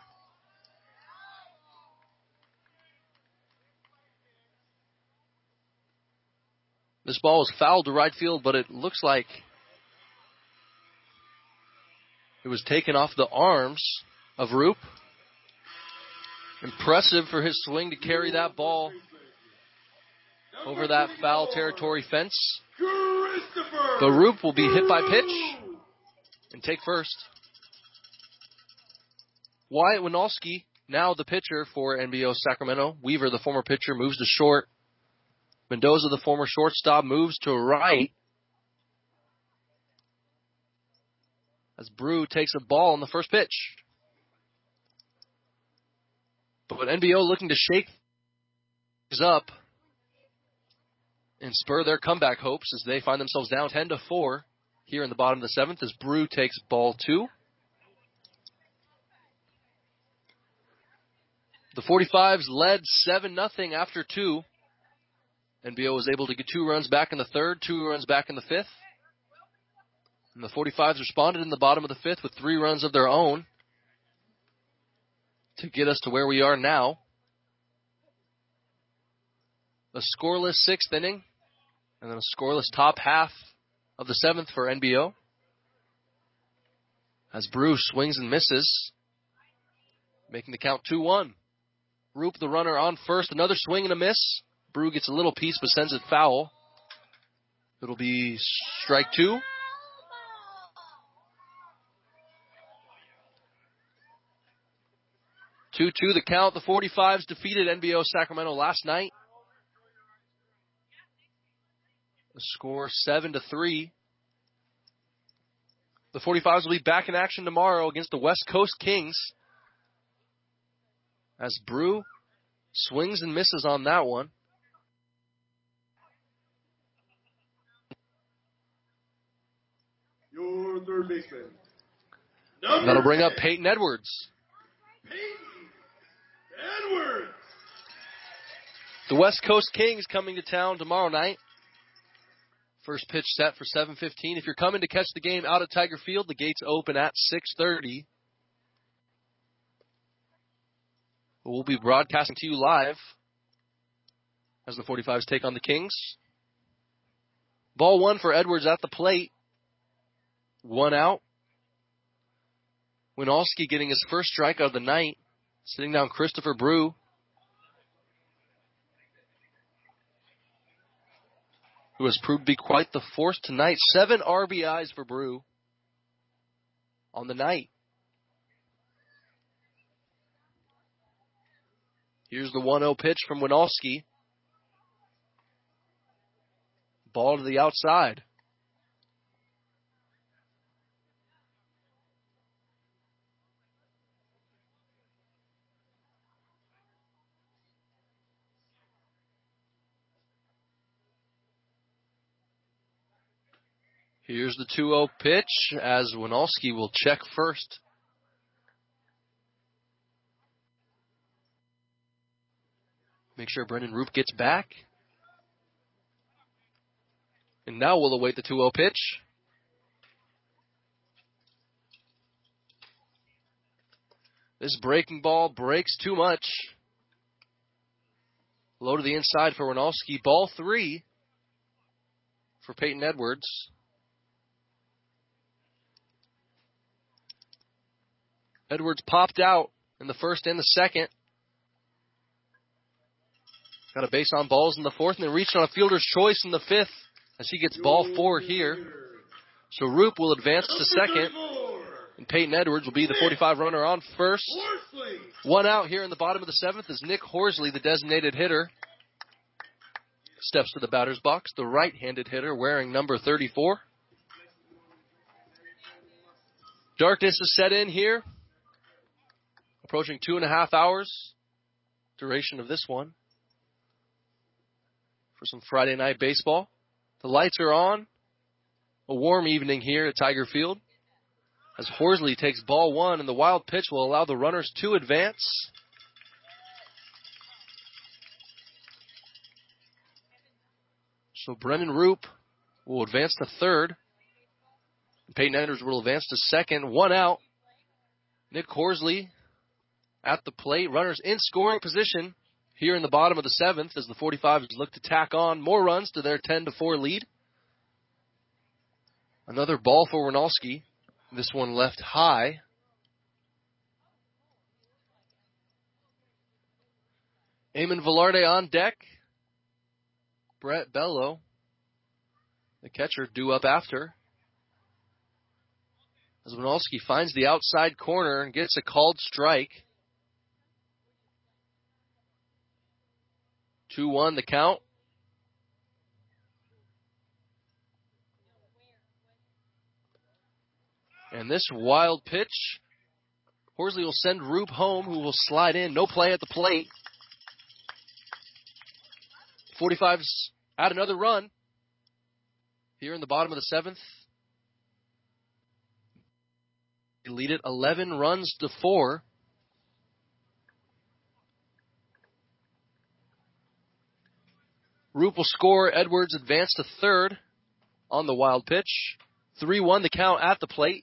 This ball was fouled to right field, but it looks like it was taken off the arms of Roop. Impressive for his swing to carry that ball over that foul territory fence. But Roop will be hit by pitch and take first. Wyatt Winalski, now the pitcher for N B O Sacramento. Weaver, the former pitcher, moves to short. Mendoza, the former shortstop, moves to right. As Brew takes a ball on the first pitch. But N B O looking to shake things up and spur their comeback hopes as they find themselves down ten to four here in the bottom of the seventh as Brew takes ball two. The forty-fives led seven nothing after two. N B O was able to get two runs back in the third, two runs back in the fifth. And the forty-fives responded in the bottom of the fifth with three runs of their own to get us to where we are now. A scoreless sixth inning and then a scoreless top half of the seventh for N B O. As Brew swings and misses, making the count two one. Roop, the runner, on first. Another swing and a miss. Brew gets a little piece but sends it foul. It'll be strike two. two two the count. The forty-fives defeated N B O Sacramento last night. The score seven to three. The forty-fives will be back in action tomorrow against the West Coast Kings. As Brew swings and misses on that one. Your third baseman. That'll bring up Peyton Edwards. Peyton Edwards. The West Coast Kings coming to town tomorrow night. First pitch set for seven fifteen. If you're coming to catch the game out at Tiger Field, the gates open at six thirty. We'll be broadcasting to you live as the forty-fives take on the Kings. Ball one for Edwards at the plate. One out. Winalski getting his first strikeout of the night. Sitting down Christopher Brew. Who has proved to be quite the force tonight. Seven R B Is for Brew on the night. Here's the one oh pitch from Winalski. Ball to the outside. Here's the two oh pitch as Winalski will check first. Make sure Brendan Roop gets back. And now we'll await the two oh pitch. This breaking ball breaks too much. Low to the inside for Winalski. Ball three for Peyton Edwards. Edwards popped out in the first and the second. Got a base on balls in the fourth, and then reached on a fielder's choice in the fifth as he gets ball four here. So Roop will advance to second, and Peyton Edwards will be the forty-five runner on first. One out here in the bottom of the seventh is Nick Horsley, the designated hitter. Steps to the batter's box, the right-handed hitter wearing number thirty-four. Darkness is set in here. Approaching two and a half hours. Duration of this one. For some Friday night baseball. The lights are on. A warm evening here at Tiger Field. As Horsley takes ball one, and the wild pitch will allow the runners to advance. So Brendan Roop will advance to third. Peyton Edwards will advance to second. One out. Nick Horsley at the plate. Runners in scoring position here in the bottom of the seventh as the forty-fives look to tack on more runs to their ten to four lead. Another ball for Winalski. This one left high. Eamon Velarde on deck. Brett Bello, the catcher, due up after. As Winalski finds the outside corner and gets a called strike. two one the count. And this wild pitch, Horsley will send Roop home, who will slide in. No play at the plate. forty-fives add another run here in the bottom of the seventh. They lead it eleven runs to four. Roop will score. Edwards advance to third on the wild pitch. three one the count at the plate.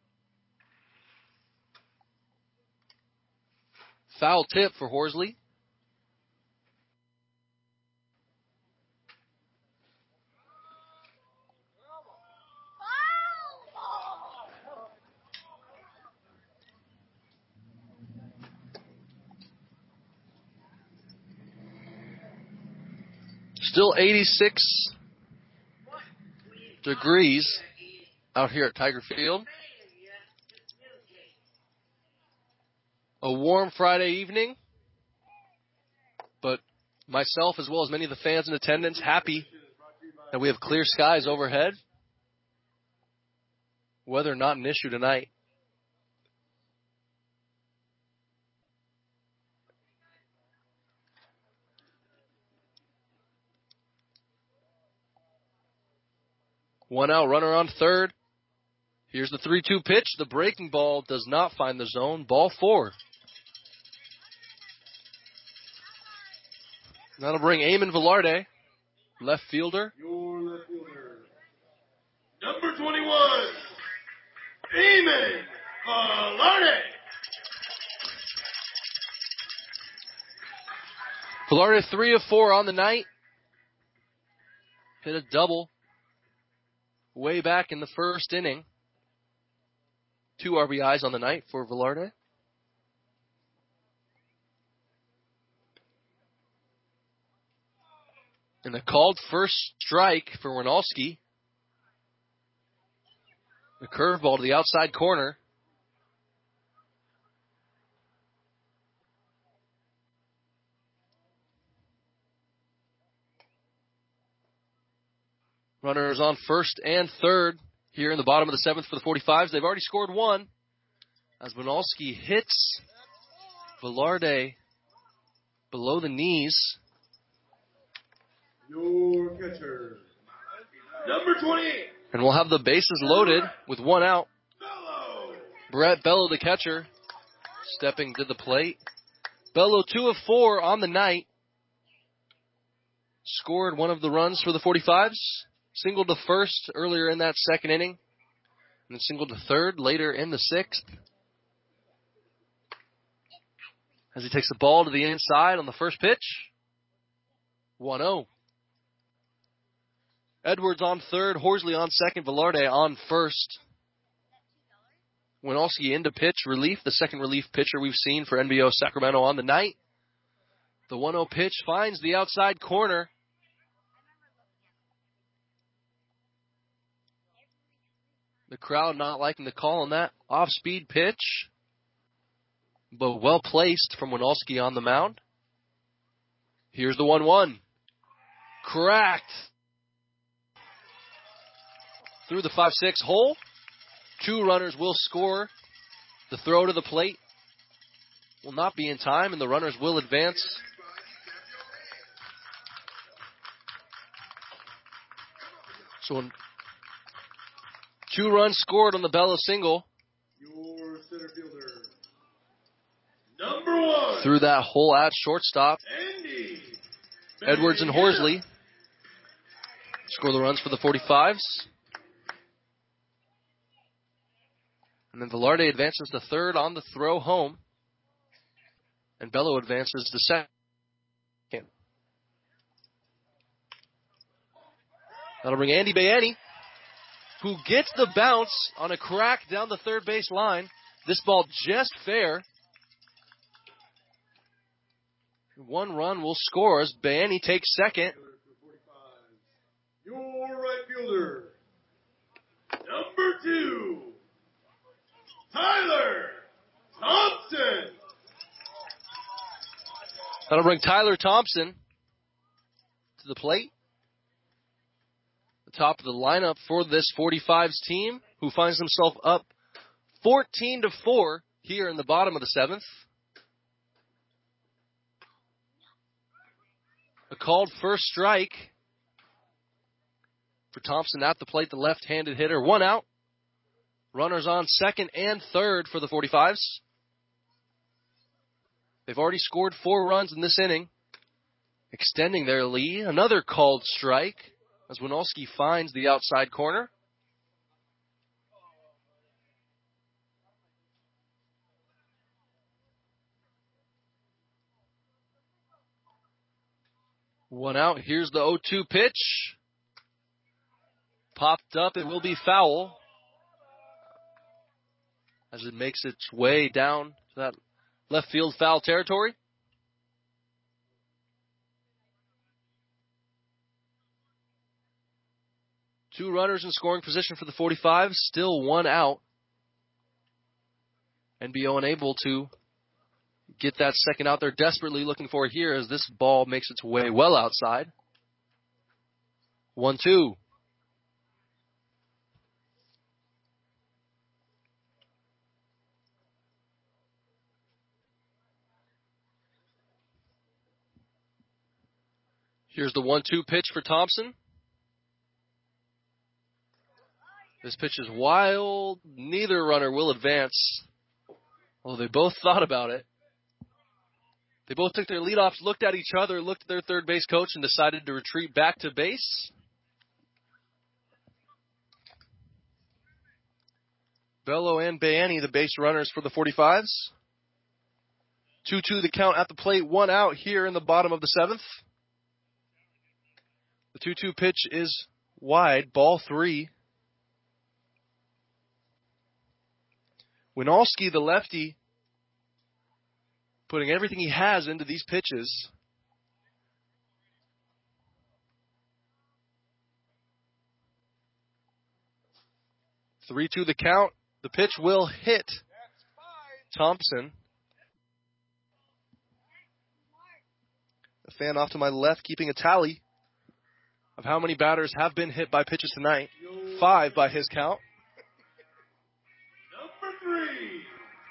Foul tip for Horsley. Still eighty-six degrees out here at Tiger Field. a warm Friday evening, but myself as well as many of the fans in attendance happy that we have clear skies overhead. Weather not an issue tonight. One out, runner on third. Here's the three two pitch. The breaking ball does not find the zone. Ball four. That'll bring Eamon Velarde, left fielder. Your left fielder. Number twenty-one, Eamon Velarde. Velarde three of four on the night. Hit a double way back in the first inning. Two R B Is on the night for Velarde. And the called first strike for Winalski. The curveball to the outside corner. Runners on first and third here in the bottom of the seventh for the forty-fives. They've already scored one as Winalski hits Velarde below the knees. Your catcher, number twenty-eight. And we'll have the bases loaded with one out. Brett Bello, the catcher, stepping to the plate. Bello, two of four on the night. Scored one of the runs for the forty-fives. Singled to first earlier in that second inning. And then singled to third later in the sixth. As he takes the ball to the inside on the first pitch. one oh. Edwards on third, Horsley on second, Velarde on first. Winalski into pitch relief, the second relief pitcher we've seen for N B O Sacramento on the night. The one oh pitch finds the outside corner. The crowd not liking the call on that off-speed pitch, but well placed from Winalski on the mound. Here's the one one. Cracked through the five six hole. Two runners will score. The throw to the plate will not be in time, and the runners will advance. So two runs scored on the Bello single. Your center fielder, number one. Through that hole at shortstop. Andy Edwards and Horsley score the runs for the forty-fives. And then Velarde advances to third on the throw home. And Bello advances to second. That'll bring Andy Bayani, who gets the bounce on a crack down the third base line. This ball just fair. One run will score as Bayani takes second. Your right fielder, number two, Tyler Thompson. That'll bring Tyler Thompson to the plate. The top of the lineup for this forty-fives team, who finds himself up fourteen to four here in the bottom of the seventh. A called first strike for Thompson at the plate, the left-handed hitter. One out. Runners on second and third for the forty-fives. They've already scored four runs in this inning, extending their lead. Another called strike as Winalski finds the outside corner. One out. Here's the oh two pitch. Popped up. It will be foul as it makes its way down to that left field foul territory. Two runners in scoring position for the forty-fives. Still one out. N B O unable to get that second out there, desperately looking for it here as this ball makes its way well outside. one two. Here's the one two pitch for Thompson. This pitch is wild. Neither runner will advance. Although they both thought about it. They both took their leadoffs, looked at each other, looked at their third base coach, and decided to retreat back to base. Bello and Bayani, the base runners for the forty-fives. two two the count at the plate, one out here in the bottom of the seventh. The two two pitch is wide, ball three. Winalski, the lefty, putting everything he has into these pitches. three two the count. The pitch will hit Thompson. The fan off to my left keeping a tally of how many batters have been hit by pitches tonight. Five by his count. Number three.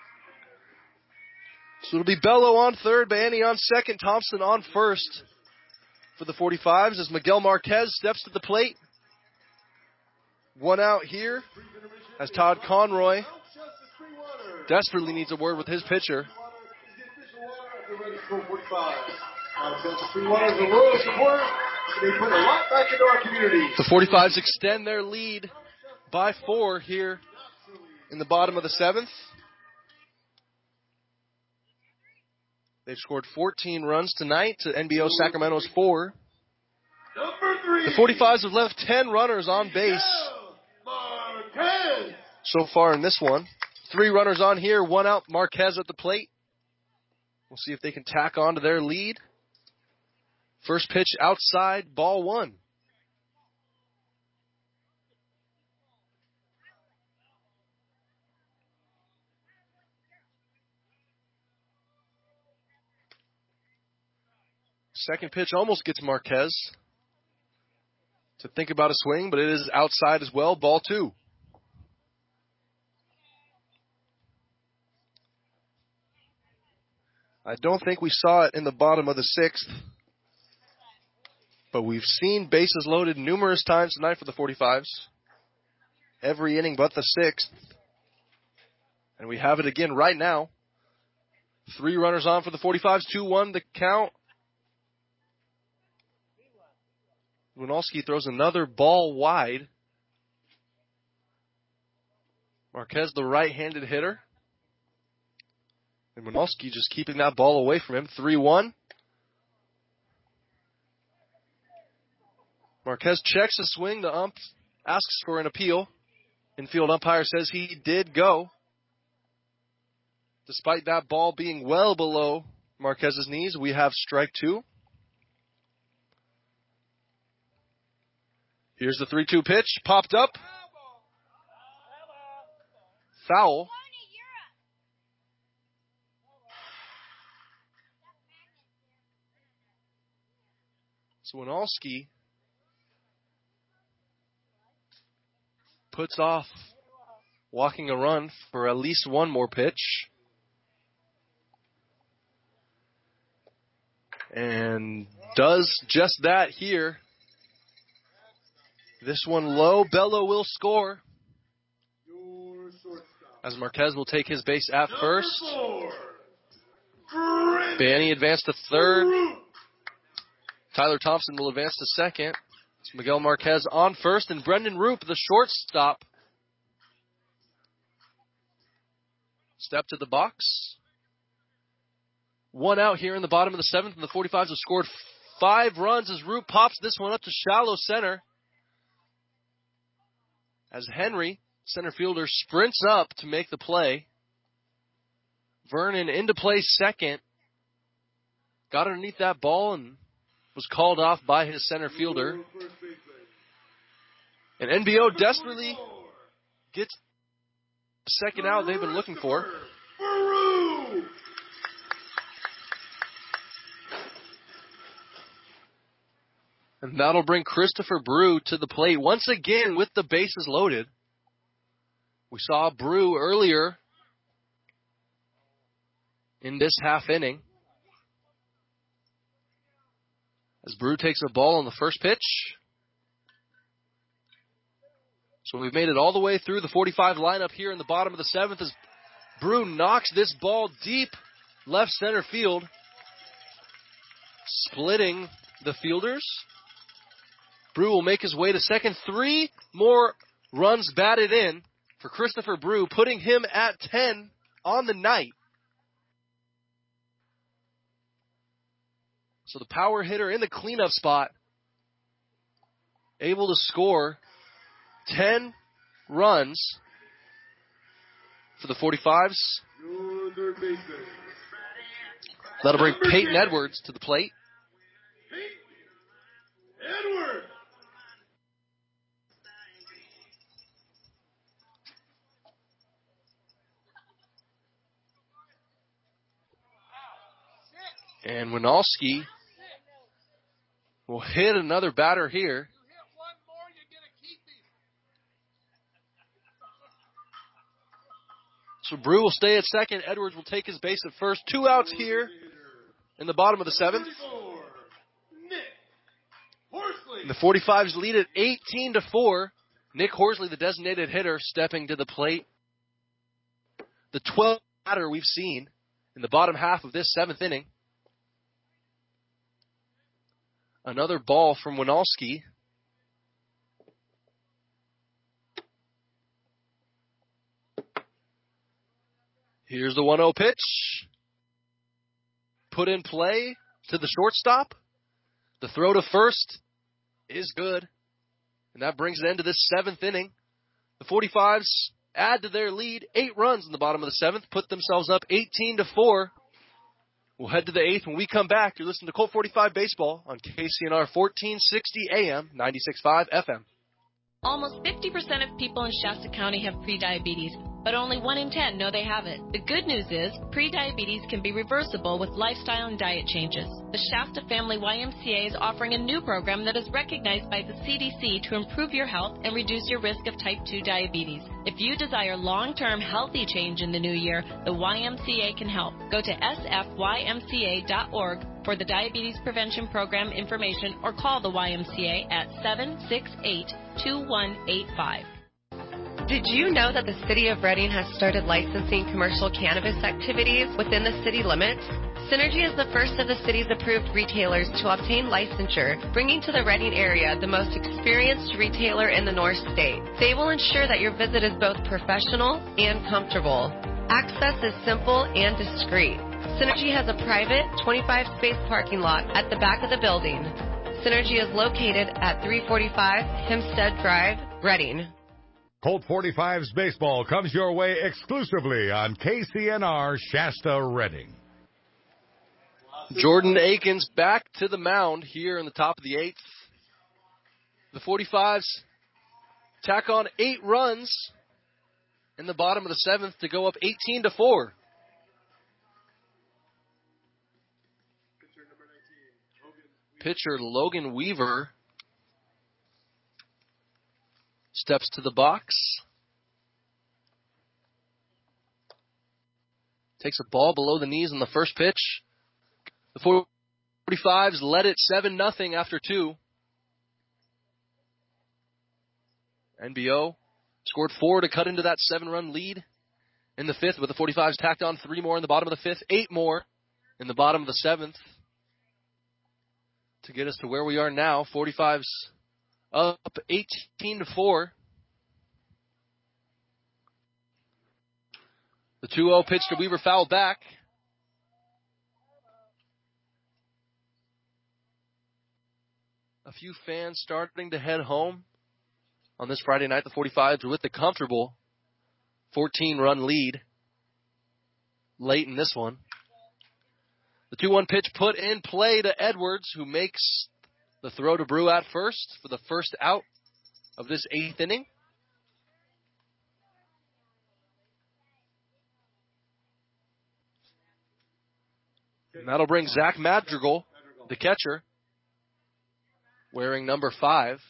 So it'll be Bello on third, Bayani on second, Thompson on first for the forty-fives as Miguel Marquez steps to the plate. One out here as Todd Conroy desperately needs a word with his pitcher. The forty-fives extend their lead by four here in the bottom of the seventh. They've scored fourteen runs tonight to N B O Sacramento's four. The forty-fives have left ten runners on base so far in this one. Three runners on here, one out. Marquez at the plate. We'll see if they can tack on to their lead. First pitch outside, ball one. Second pitch almost gets Marquez to think about a swing, but it is outside as well, ball two. I don't think we saw it in the bottom of the sixth, but we've seen bases loaded numerous times tonight for the forty-fives. Every inning but the sixth. And we have it again right now. Three runners on for the forty-fives, two one the count. Winalski throws another ball wide. Marquez, the right-handed hitter. And Winalski just keeping that ball away from him. three one. Marquez checks the swing. The ump asks for an appeal. Infield umpire says he did go. Despite that ball being well below Marquez's knees, we have strike two. Here's the three two pitch. Popped up. Foul. Swinalski puts off walking a run for at least one more pitch. And does just that here. This one low. Bello will score. As Marquez will take his base at first. Bayani advanced to third. Tyler Thompson will advance to second. It's Miguel Marquez on first, and Brendan Roop, the shortstop, step to the box. One out here in the bottom of the seventh, and the forty-fives have scored five runs as Roop pops this one up to shallow center. As Henry, center fielder, sprints up to make the play. Vernon into play second. Got underneath that ball and was called off by his center fielder. And N B O desperately gets the second out they've been looking for. And that'll bring Christopher Brew to the plate once again with the bases loaded. We saw Brew earlier in this half inning. As Brew takes a ball on the first pitch. So we've made it all the way through the forty-five lineup here in the bottom of the seventh as Brew knocks this ball deep left center field, splitting the fielders. Brew will make his way to second. Three more runs batted in for Christopher Brew, putting him at ten on the night. So the power hitter in the cleanup spot, able to score ten runs for the forty-fives. That'll bring Peyton Edwards to the plate. Edwards. And Winalski will hit another batter here. So Brew will stay at second. Edwards will take his base at first. Two outs here in the bottom of the seventh. And the forty-fives lead at eighteen to four. Nick Horsley, the designated hitter, stepping to the plate. The twelfth batter we've seen in the bottom half of this seventh inning. Another ball from Winalski. Here's the one oh pitch. Put in play to the shortstop. The throw to first is good. And that brings an end to this seventh inning. The forty-fives add to their lead. Eight runs in the bottom of the seventh. Put themselves up eighteen to four. We'll head to the eighth when we come back. You're listening to Colt forty-five Baseball on K C N R fourteen sixty A M, ninety-six point five F M. Almost fifty percent of people in Shasta County have prediabetes, but only one in ten know they have it. The good news is prediabetes can be reversible with lifestyle and diet changes. The Shasta Family Y M C A is offering a new program that is recognized by the C D C to improve your health and reduce your risk of type two diabetes. If you desire long-term healthy change in the new year, the Y M C A can help. Go to S F Y M C A dot org for the Diabetes Prevention Program information or call the Y M C A at seven six eight, two one eight five. Did you know that the City of Reading has started licensing commercial cannabis activities within the city limits? Synergy is the first of the city's approved retailers to obtain licensure, bringing to the Reading area the most experienced retailer in the North State. They will ensure that your visit is both professional and comfortable. Access is simple and discreet. Synergy has a private twenty-five space parking lot at the back of the building. Synergy is located at three forty-five Hempstead Drive, Reading. Colt forty-fives Baseball comes your way exclusively on K C N R Shasta Reading. Jordan Akins back to the mound here in the top of the eighth. The forty-fives tack on eight runs in the bottom of the seventh to go up eighteen to four. Pitcher Logan Weaver steps to the box. Takes a ball below the knees on the first pitch. The forty-fives led it seven nothing after two. N B O scored four to cut into that seven-run lead in the fifth, with the forty-fives tacked on three more in the bottom of the fifth, eight more in the bottom of the seventh to get us to where we are now. forty-fives up eighteen to four. The two oh pitch to Weaver, foul back. A few fans starting to head home on this Friday night. The forty-fives with the comfortable fourteen-run lead late in this one. The two one pitch put in play to Edwards, who makes the throw to Brew at first for the first out of this eighth inning. And that'll bring Zach Madrigal, the catcher, wearing number five.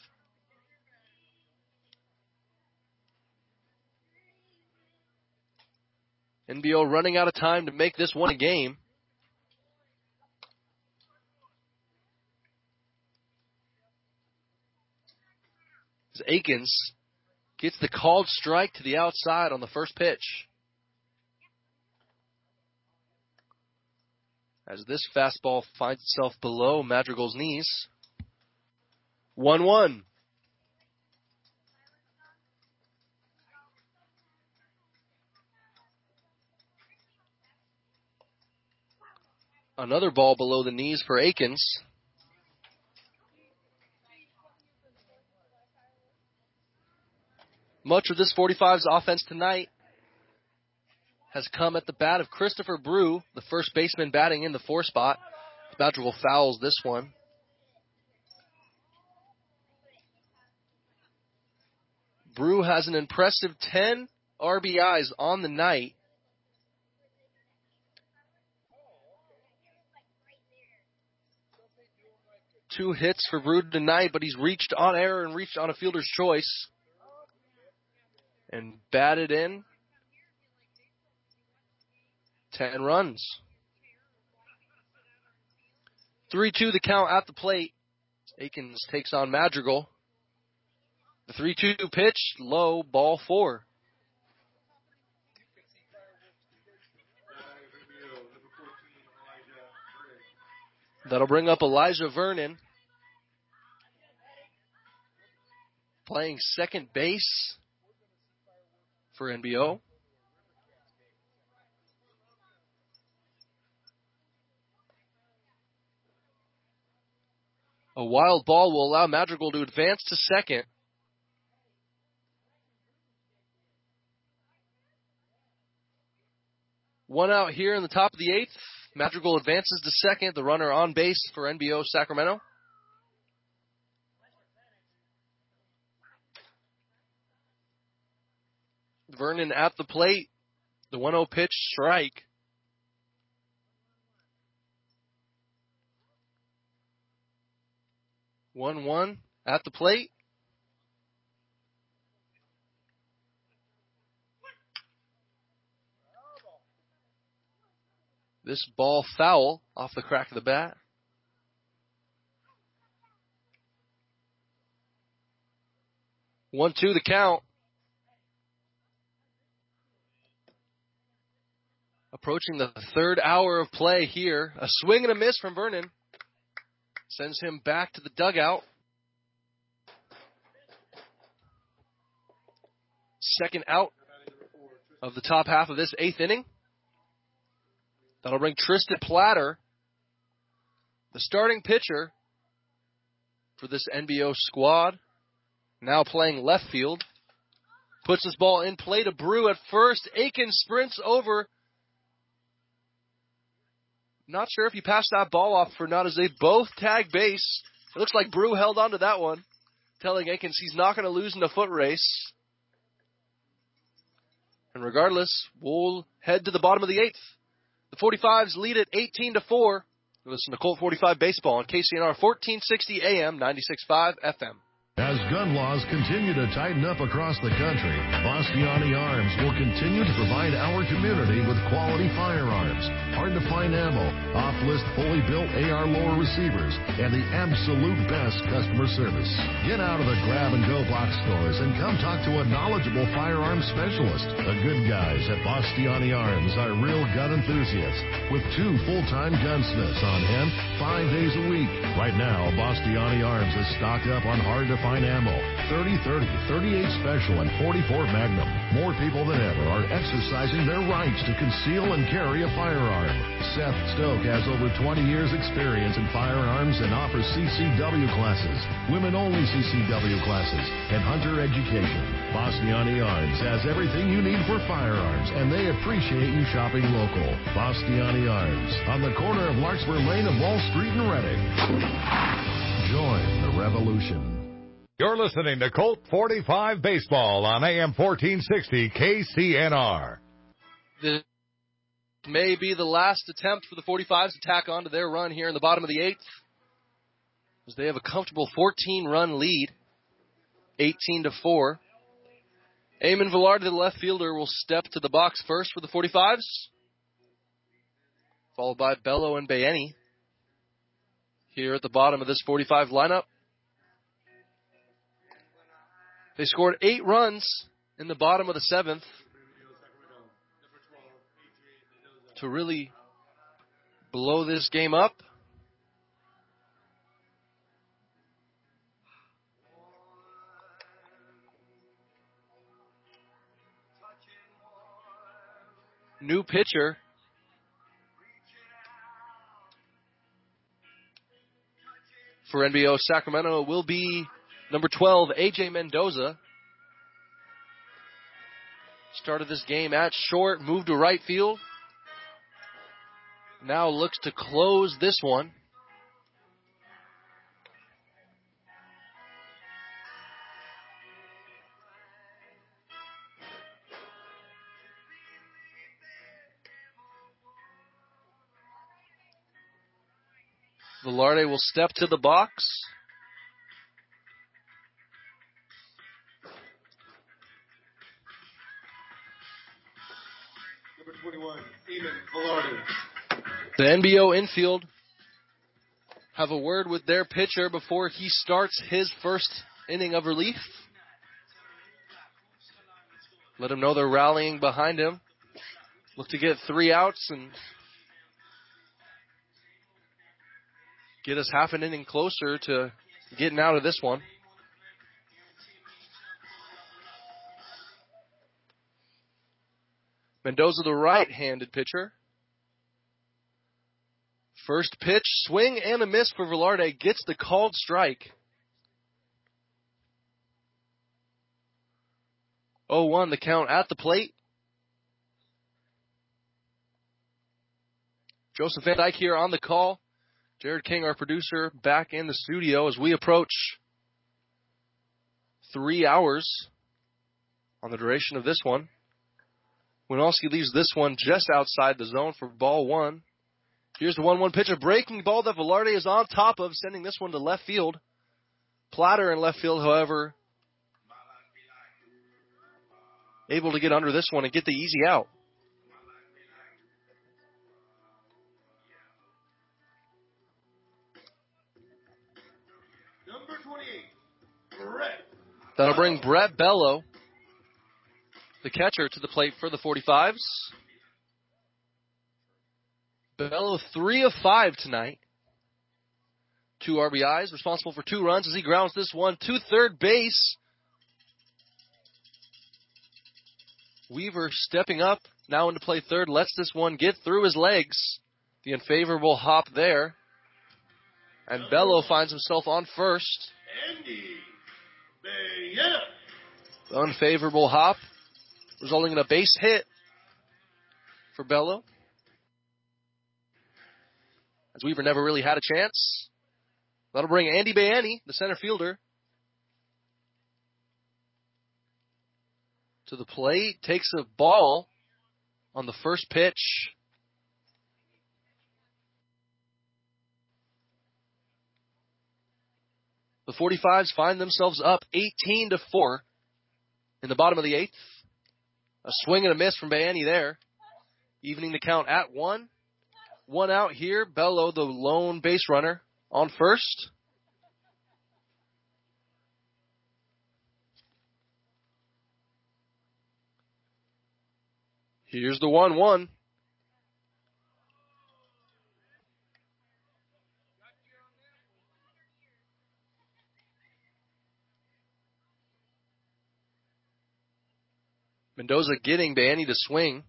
N B O running out of time to make this one a game. As Akins gets the called strike to the outside on the first pitch. As this fastball finds itself below Madrigal's knees. one one. Another ball below the knees for Akins. Much of this forty-five's offense tonight has come at the bat of Christopher Brew, the first baseman batting in the four spot. Madrigal fouls this one. Brew has an impressive ten R B Is on the night. Two hits for Brew tonight, but he's reached on error and reached on a fielder's choice. And batted in ten runs. three two the count at the plate. Akins takes on Madrigal. The three two pitch, low, ball four. That'll bring up Elijah Vernon. Playing second base for N B O. A wild ball will allow Madrigal to advance to second. One out here in the top of the eighth. Madrigal advances to second, the runner on base for N B O Sacramento. Vernon at the plate. The one oh pitch, strike. one one at the plate. This ball foul off the crack of the bat. one two the count. Approaching the third hour of play here. A swing and a miss from Vernon. Sends him back to the dugout. Second out of the top half of this eighth inning. That'll bring Tristan Platter, the starting pitcher for this N B O squad, now playing left field. Puts this ball in play to Brew at first. Akins sprints over. Not sure if he passed that ball off or not as they both tag base. It looks like Brew held on to that one, telling Akins he's not going to lose in the foot race. And regardless, we'll head to the bottom of the eighth. The forty-fives lead at eighteen to four. You listen to Colt forty-five Baseball on K C N R fourteen sixty A M, ninety-six point five F M. As gun laws continue to tighten up across the country, Bastiani Arms will continue to provide our community with quality firearms, hard-to-find ammo, off-list fully built A R lower receivers, and the absolute best customer service. Get out of the grab-and-go box stores and come talk to a knowledgeable firearms specialist. The good guys at Bastiani Arms are real gun enthusiasts with two full-time gunsmiths on hand five days a week. Right now, Bastiani Arms is stocked up on hard-to-find ammo, thirty thirty, thirty-eight Special, and forty-four Magnum. More people than ever are exercising their rights to conceal and carry a firearm. Seth Stoke has over twenty years experience in firearms and offers C C W classes, women-only C C W classes, and hunter education. Bastiani Arms has everything you need for firearms, and they appreciate you shopping local. Bastiani Arms, on the corner of Larkspur Lane and Wall Street in Reading. Join the revolution. You're listening to Colt forty-five Baseball on A M fourteen sixty K C N R. This may be the last attempt for the forty-fives to tack on to their run here in the bottom of the eighth. as they have a comfortable fourteen-run lead, eighteen to four. Eamon Velarde, the left fielder, will step to the box first for the forty-fives, followed by Bello and Bayeni here at the bottom of this forty-five lineup. They scored eight runs in the bottom of the seventh to really blow this game up. New pitcher for N B O Sacramento will be number twelve, A J Mendoza. Started this game at short, moved to right field. Now looks to close this one. Velarde will step to the box. Number twenty-one, Eamon Velarde. The N B O infield have a word with their pitcher before he starts his first inning of relief. Let him know they're rallying behind him. Look to get three outs and get us half an inning closer to getting out of this one. Mendoza, the right-handed pitcher. First pitch, swing and a miss for Velarde, gets the called strike. oh one the count at the plate. Joseph Van Dyke here on the call. Jared King, our producer, back in the studio as we approach three hours on the duration of this one. Winalski leaves this one just outside the zone for ball one. Here's the one one pitch, a breaking ball that Velarde is on top of, sending this one to left field. Platter in left field, however, able to get under this one and get the easy out. Number twenty-eight, Brett. That'll bring Brett Bello, the catcher, to the plate for the forty-fives. Bello, three of five tonight. Two R B Is, responsible for two runs as he grounds this one to third base. Weaver stepping up now into play third, lets this one get through his legs. The unfavorable hop there. And Bello finds himself on first. Andy Bayena. The unfavorable hop, resulting in a base hit for Bello. As Weaver never really had a chance. That'll bring Andy Bayeni, the center fielder, to the plate. Takes a ball on the first pitch. The forty-fives find themselves up eighteen to four in the bottom of the eighth. A swing and a miss from Bayeni there, evening the count at one. One out here. Bello, the lone base runner, on first. Here's the one one. Mendoza getting Bayeni to swing.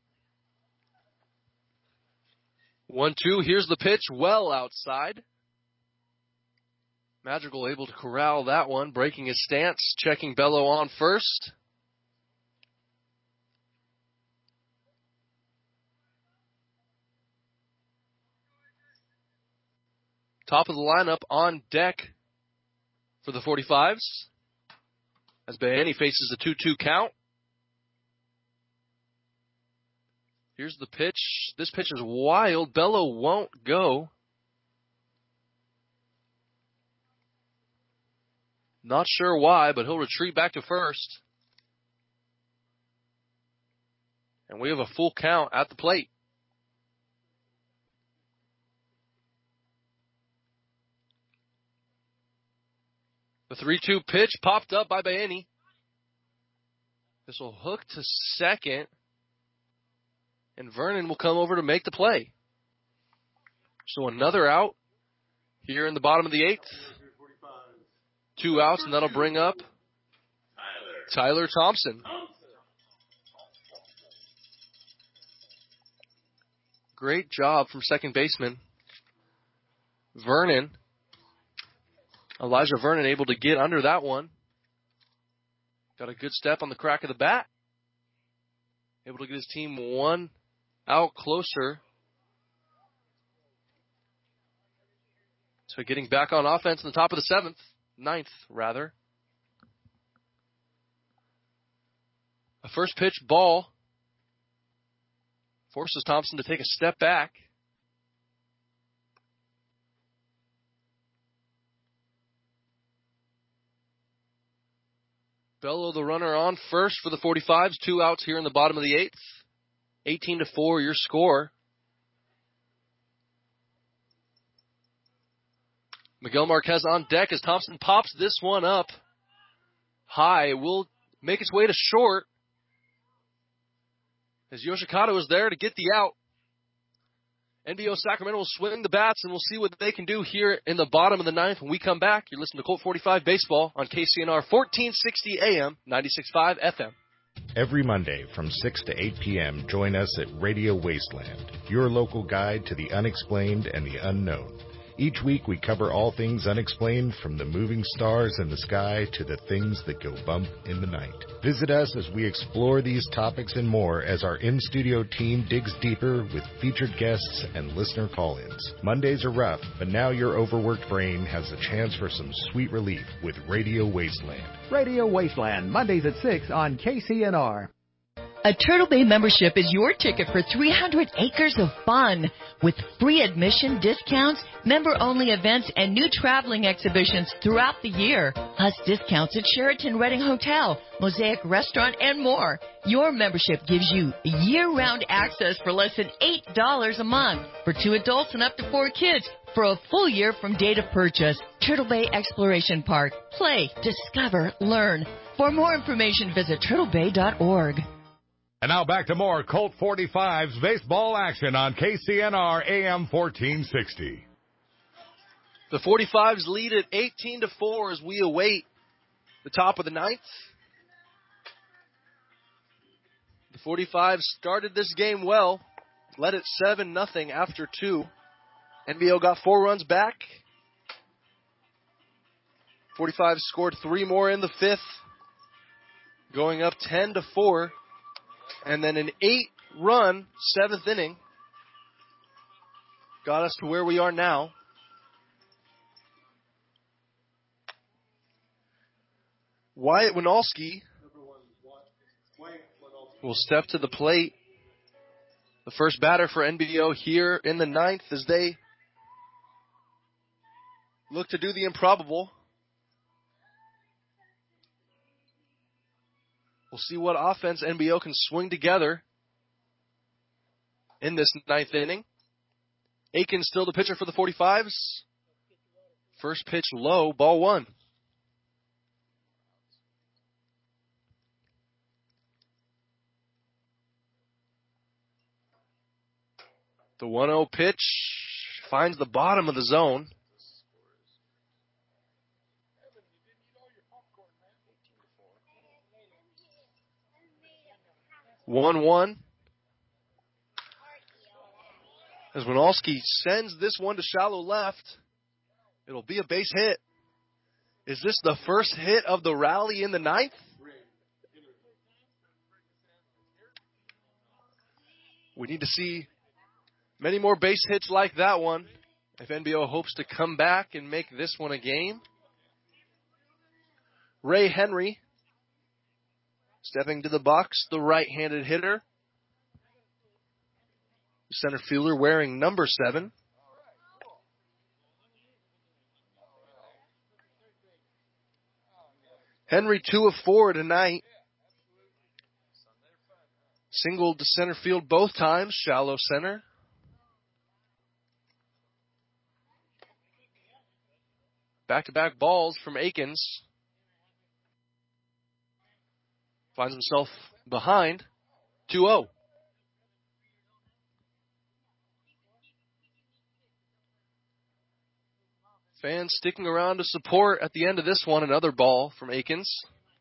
one two, here's the pitch, well outside. Madrigal able to corral that one, breaking his stance, checking Bello on first. Top of the lineup on deck for the forty-fives as Bayeni faces a two two count. Here's the pitch. This pitch is wild. Bello won't go. Not sure why, but he'll retreat back to first. And we have a full count at the plate. The three two pitch popped up by Baini. This will hook to second. And Vernon will come over to make the play. So another out here in the bottom of the eighth. Two outs, and that'll bring up Tyler Thompson. Great job from second baseman Vernon. Elijah Vernon able to get under that one. Got a good step on the crack of the bat. Able to get his team one out closer. So getting back on offense in the top of the seventh. Ninth, rather. A first pitch ball forces Thompson to take a step back. Bello, the runner, on first for the forty-fives. Two outs here in the bottom of the eighth. eighteen to four, your score. Miguel Marquez on deck as Thompson pops this one up high. It will make its way to short as Yoshikata is there to get the out. N B O Sacramento will swing the bats, and we'll see what they can do here in the bottom of the ninth when we come back. You're listening to Colt forty-five Baseball on K C N R fourteen sixty A M, ninety-six point five F M. Every Monday from six to eight p.m., join us at Radio Wasteland, your local guide to the unexplained and the unknown. Each week we cover all things unexplained, from the moving stars in the sky to the things that go bump in the night. Visit us as we explore these topics and more as our in-studio team digs deeper with featured guests and listener call-ins. Mondays are rough, but now your overworked brain has a chance for some sweet relief with Radio Wasteland. Radio Wasteland, Mondays at six on K C N R. A Turtle Bay membership is your ticket for three hundred acres of fun with free admission discounts, member-only events, and new traveling exhibitions throughout the year. Plus discounts at Sheraton Reading Hotel, Mosaic Restaurant, and more. Your membership gives you year-round access for less than eight dollars a month for two adults and up to four kids for a full year from date of purchase. Turtle Bay Exploration Park. Play, discover, learn. For more information, visit turtle bay dot org. And now back to more Colt forty-fives baseball action on K C N R A M fourteen sixty. The forty-fives lead at eighteen to four as we await the top of the ninth. The forty-fives started this game well, led it seven nothing after two. N B O got four runs back. forty-fives scored three more in the fifth, going up ten to four. And then an eight-run seventh inning got us to where we are now. Wyatt Winalski will step to the plate. The first batter for N B O here in the ninth as they look to do the improbable. We'll see what offense N B O can swing together in this ninth inning. Aiken still the pitcher for the forty-fives. First pitch low, ball one. The one oh pitch finds the bottom of the zone. one one. As Winalski sends this one to shallow left, it'll be a base hit. Is this the first hit of the rally in the ninth? We need to see many more base hits like that one if N B O hopes to come back and make this one a game. Ray Henry stepping to the box, the right-handed hitter. Center fielder wearing number seven. Henry, two of four tonight. Singled to center field both times, shallow center. Back-to-back balls from Akins. Finds himself behind, two oh. Fans sticking around to support at the end of this one. Another ball from Akins.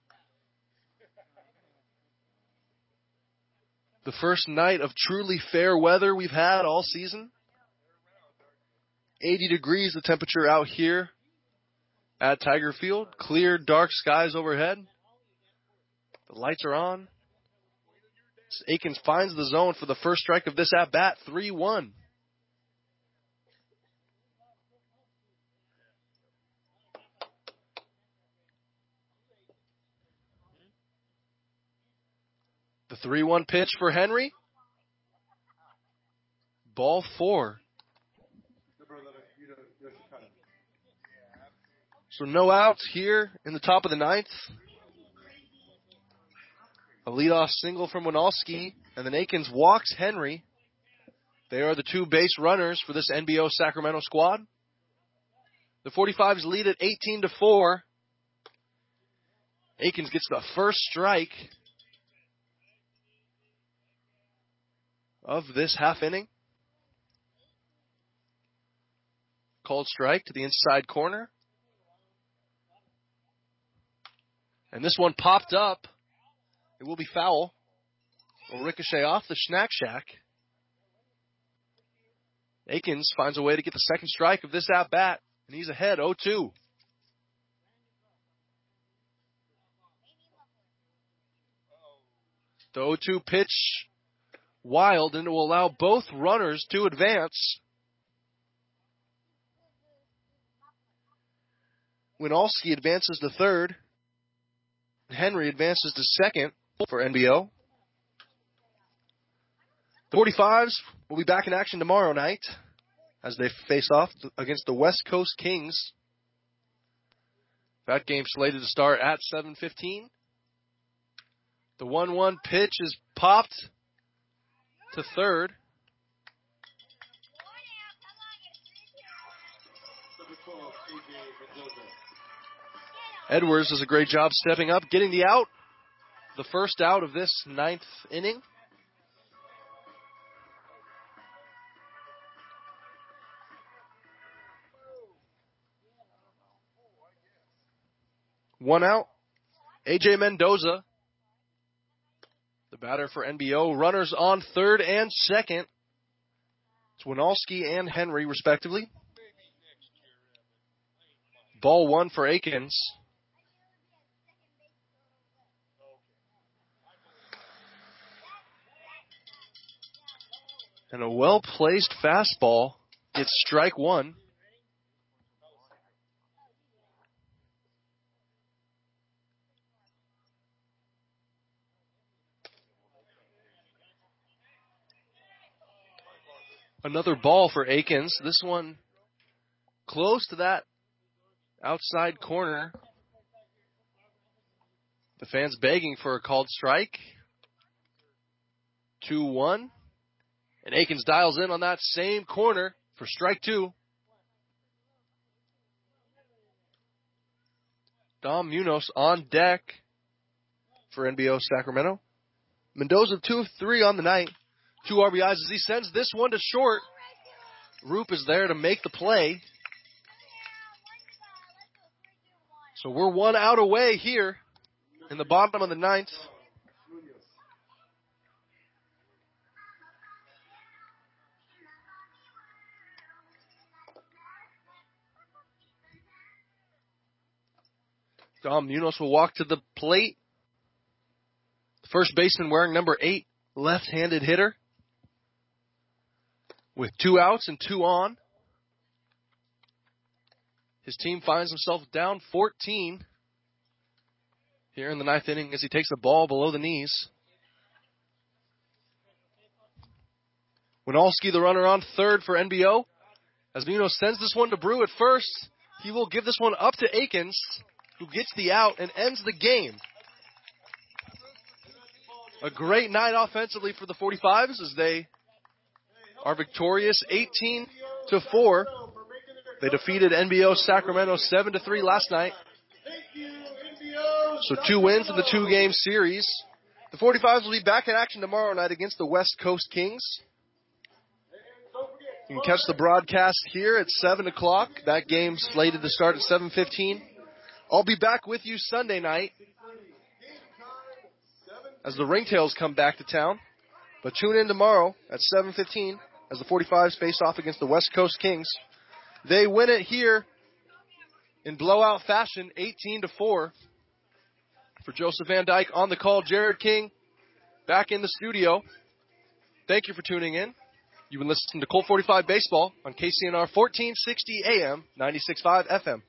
The first night of truly fair weather we've had all season. eighty degrees the temperature out here at Tiger Field. Clear, dark skies overhead. The lights are on. Akins finds the zone for the first strike of this at-bat, three one. The three one pitch for Henry. Ball four. So no outs here in the top of the ninth. A leadoff single from Winalski, and then Akins walks Henry. They are the two base runners for this N B O Sacramento squad. The forty-fives lead at eighteen to four. Akins gets the first strike of this half inning. Called strike to the inside corner. And this one popped up. It will be foul. Will ricochet off the Snack Shack. Akins finds a way to get the second strike of this at-bat, and he's ahead oh two. The oh two pitch wild, and it will allow both runners to advance. Winalski advances to third. Henry advances to second for N B O. The forty-fives will be back in action tomorrow night as they face off against the West Coast Kings. That game slated to start at seven fifteen. The one one pitch is popped to third. Edwards does a great job stepping up, getting the out. The first out of this ninth inning. One out. A J Mendoza, the batter for N B O. Runners on third and second. It's Winalski and Henry, respectively. Ball one for Akins. And a well-placed fastball gets strike one. Another ball for Akins. This one close to that outside corner. The fans begging for a called strike. two one. And Akins dials in on that same corner for strike two. Dom Munoz on deck for N B O Sacramento. Mendoza two of three on the night. Two R B Is as he sends this one to short. Roop is there to make the play. So we're one out away here in the bottom of the ninth. Dom Munoz will walk to the plate. The first baseman wearing number eight, left-handed hitter. With two outs and two on. His team finds himself down fourteen here in the ninth inning as he takes the ball below the knees. Winalski, the runner on third for N B O. As Munoz sends this one to Brew at first, he will give this one up to Akins. who gets the out and ends the game. A great night offensively for the forty-fives as they are victorious eighteen to four. They defeated N B O Sacramento seven to three last night. So two wins in the two-game series. The forty-fives will be back in action tomorrow night against the West Coast Kings. You can catch the broadcast here at seven o'clock. That game slated to start at seven fifteen. I'll be back with you Sunday night as the Ringtails come back to town. But tune in tomorrow at seven fifteen as the forty-fives face off against the West Coast Kings. They win it here in blowout fashion, eighteen to four. For Joseph Van Dyke on the call, Jared King back in the studio. Thank you for tuning in. You've been listening to Colt forty-five Baseball on K C N R fourteen sixty A M, ninety-six point five F M.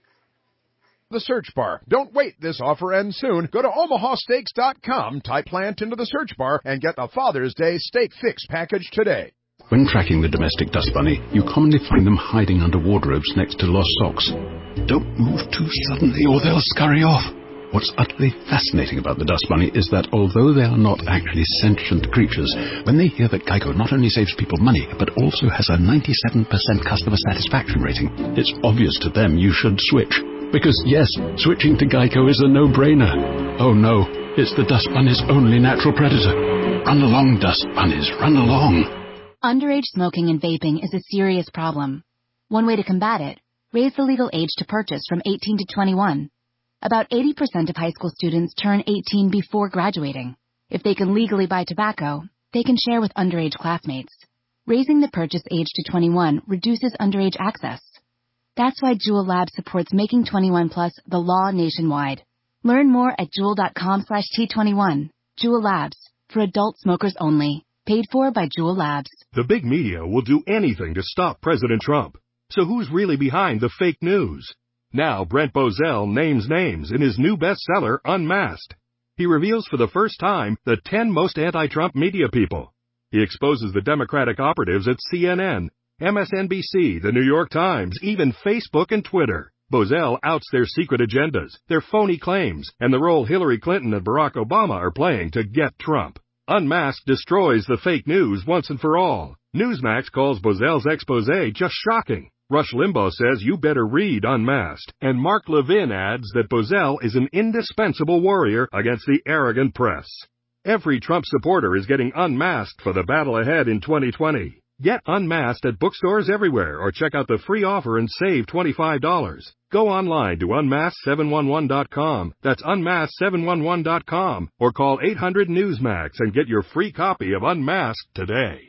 The search bar. Don't wait. This offer ends soon. Go to omaha steaks dot com, type plant into the search bar, and get a Father's Day steak fix package today. When tracking the domestic dust bunny, you commonly find them hiding under wardrobes next to lost socks. Don't move too suddenly or they'll scurry off. What's utterly fascinating about the dust bunny is that although they are not actually sentient creatures, when they hear that Geico not only saves people money, but also has a ninety-seven percent customer satisfaction rating, it's obvious to them you should switch. Because yes, switching to Geico is a no-brainer. Oh no, it's the dust bunny's only natural predator. Run along, dust bunnies, run along. Underage smoking and vaping is a serious problem. One way to combat it, raise the legal age to purchase from eighteen to twenty-one. About eighty percent of high school students turn eighteen before graduating. If they can legally buy tobacco, they can share with underage classmates. Raising the purchase age to twenty-one reduces underage access. That's why Juul Labs supports making twenty-one plus the law nationwide. Learn more at juul dot com slash T twenty-one. Juul Labs, for adult smokers only. Paid for by Juul Labs. The big media will do anything to stop President Trump. So who's really behind the fake news? Now Brent Bozell names names in his new bestseller, Unmasked. He reveals for the first time the ten most anti-Trump media people. He exposes the Democratic operatives at C N N, M S N B C, the New York Times, even Facebook and Twitter. Bozell outs their secret agendas, their phony claims, and the role Hillary Clinton and Barack Obama are playing to get Trump. Unmasked destroys the fake news once and for all. Newsmax calls Bozell's expose just shocking. Rush Limbaugh says you better read Unmasked. And Mark Levin adds that Bozell is an indispensable warrior against the arrogant press. Every Trump supporter is getting unmasked for the battle ahead in twenty twenty. Get Unmasked at bookstores everywhere or check out the free offer and save twenty-five dollars. Go online to unmasked seven one one dot com. That's unmasked seven one one dot com. Or call eight hundred Newsmax and get your free copy of Unmasked today.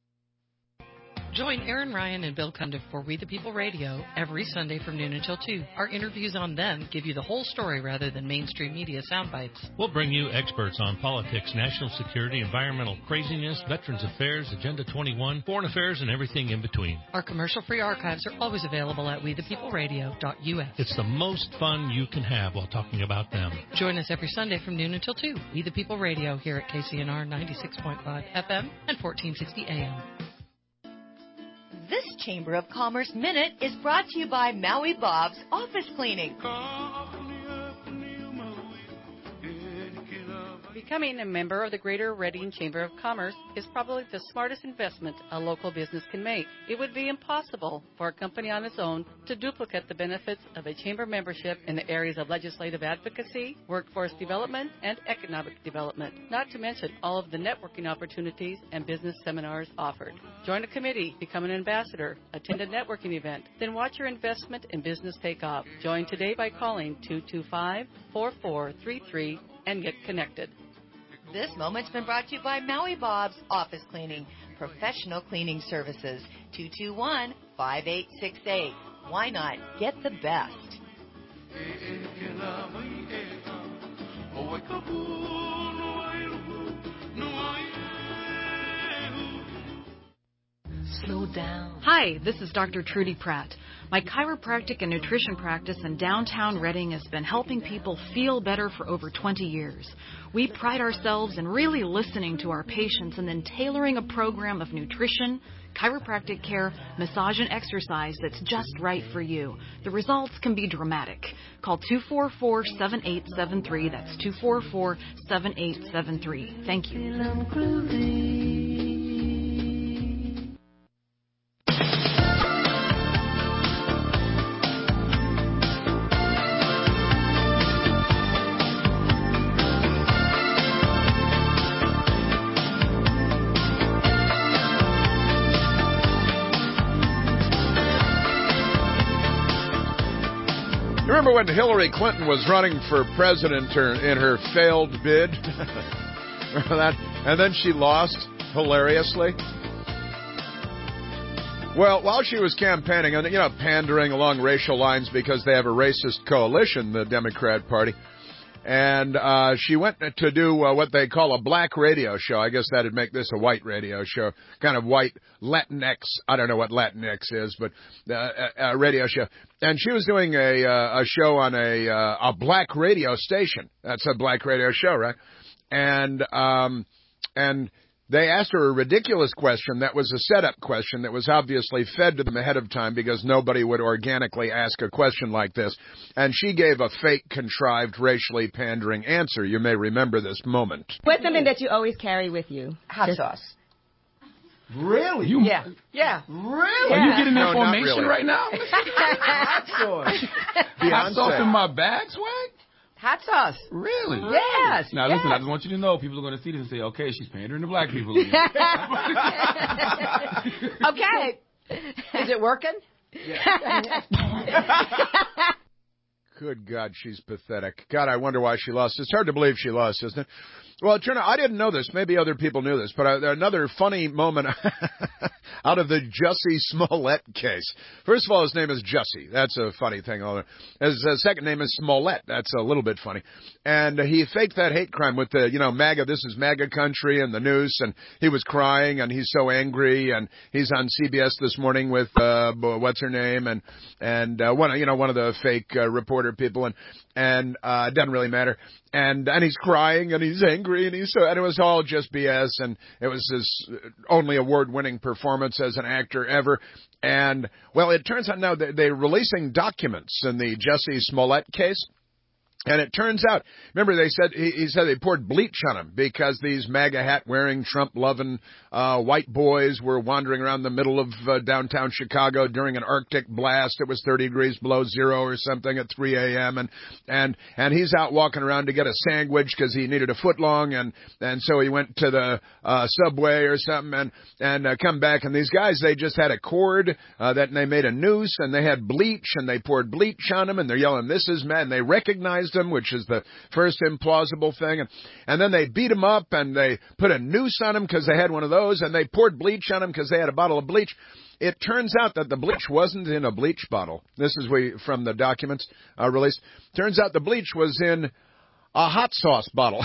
Join Aaron Ryan and Bill Cundiff for We the People Radio every Sunday from noon until two. Our interviews on them give you the whole story rather than mainstream media sound bites. We'll bring you experts on politics, national security, environmental craziness, Veterans Affairs, Agenda twenty-one, foreign affairs, and everything in between. Our commercial-free archives are always available at we the people radio dot U S. It's the most fun you can have while talking about them. Join us every Sunday from noon until two. We the People Radio here at K C N R ninety-six point five F M and fourteen sixty A M. This Chamber of Commerce Minute is brought to you by Maui Bob's Office Cleaning. Becoming a member of the Greater Reading Chamber of Commerce is probably the smartest investment a local business can make. It would be impossible for a company on its own to duplicate the benefits of a chamber membership in the areas of legislative advocacy, workforce development, and economic development, not to mention all of the networking opportunities and business seminars offered. Join a committee, become an ambassador, attend a networking event, then watch your investment in business take off. Join today by calling two two five, four four three three and get connected. This moment's been brought to you by Maui Bob's Office Cleaning, professional cleaning services. two two one, five eight six eight. Why not get the best? Slow down. Hi, this is Doctor Trudy Pratt. My chiropractic and nutrition practice in downtown Reading has been helping people feel better for over twenty years. We pride ourselves in really listening to our patients and then tailoring a program of nutrition, chiropractic care, massage, and exercise that's just right for you. The results can be dramatic. Call two four four, seven eight seven three. That's two four four, seven eight seven three. Thank you. Remember when Hillary Clinton was running for president in her failed bid? Remember that? And then she lost hilariously. Well, while she was campaigning, and you know, pandering along racial lines because they have a racist coalition, the Democrat Party, and uh, she went to do uh, what they call a black radio show. I guess that'd make this a white radio show, kind of white Latinx. I don't know what Latinx is, but uh, a, a radio show. And she was doing a uh, a show on a uh, a black radio station. That's a black radio show, right? And um and they asked her a ridiculous question that was a setup question that was obviously fed to them ahead of time because nobody would organically ask a question like this. And she gave a fake, contrived, racially pandering answer. You may remember this moment. What's something that you always carry with you? Hot Just- sauce. Really? You, yeah. Yeah. Really? Yeah. Are you getting No, not information really. right now? Hot sauce. Hot sauce in my bag, Swag? Hot sauce. Really? Yes. Now, yes. listen, I just want you to know, people are going to see this and say, okay, she's pandering to black people again. Okay. Is it working? Yeah. Good God, she's pathetic. God, I wonder why she lost. It's hard to believe she lost, isn't it? Well, it turned out, I didn't know this. Maybe other people knew this, but I, another funny moment out of the Jussie Smollett case. First of all, his name is Jussie. That's a funny thing. His uh, second name is Smollett. That's a little bit funny. And uh, he faked that hate crime with the, you know, MAGA, this is MAGA country and the noose, and he was crying, and he's so angry, and he's on C B S this morning with, uh, what's her name, and, and, uh, one, you know, one of the fake uh, reporter people, and, and, uh, it doesn't really matter. And, and he's crying, and he's angry, and he's so, and it was all just B S, and it was his only award-winning performance as an actor ever. And, well, it turns out now that they're releasing documents in the Jussie Smollett case. And it turns out, remember they said, he, he said they poured bleach on him because these MAGA hat-wearing, Trump-loving uh, white boys were wandering around the middle of uh, downtown Chicago during an Arctic blast. It was thirty degrees below zero or something at three a.m. And, and, and he's out walking around to get a sandwich because he needed a foot long. And, and so he went to the uh, Subway or something and, and uh, come back. And these guys, they just had a cord uh, that they made a noose, and they had bleach, and they poured bleach on him, and they're yelling, "This is mad." And they recognized him, which is the first implausible thing. And, and then they beat him up, and they put a noose on him because they had one of those, and they poured bleach on him because they had a bottle of bleach. It turns out that the bleach wasn't in a bleach bottle. This is we from the documents uh, released. Turns out the bleach was in a hot sauce bottle.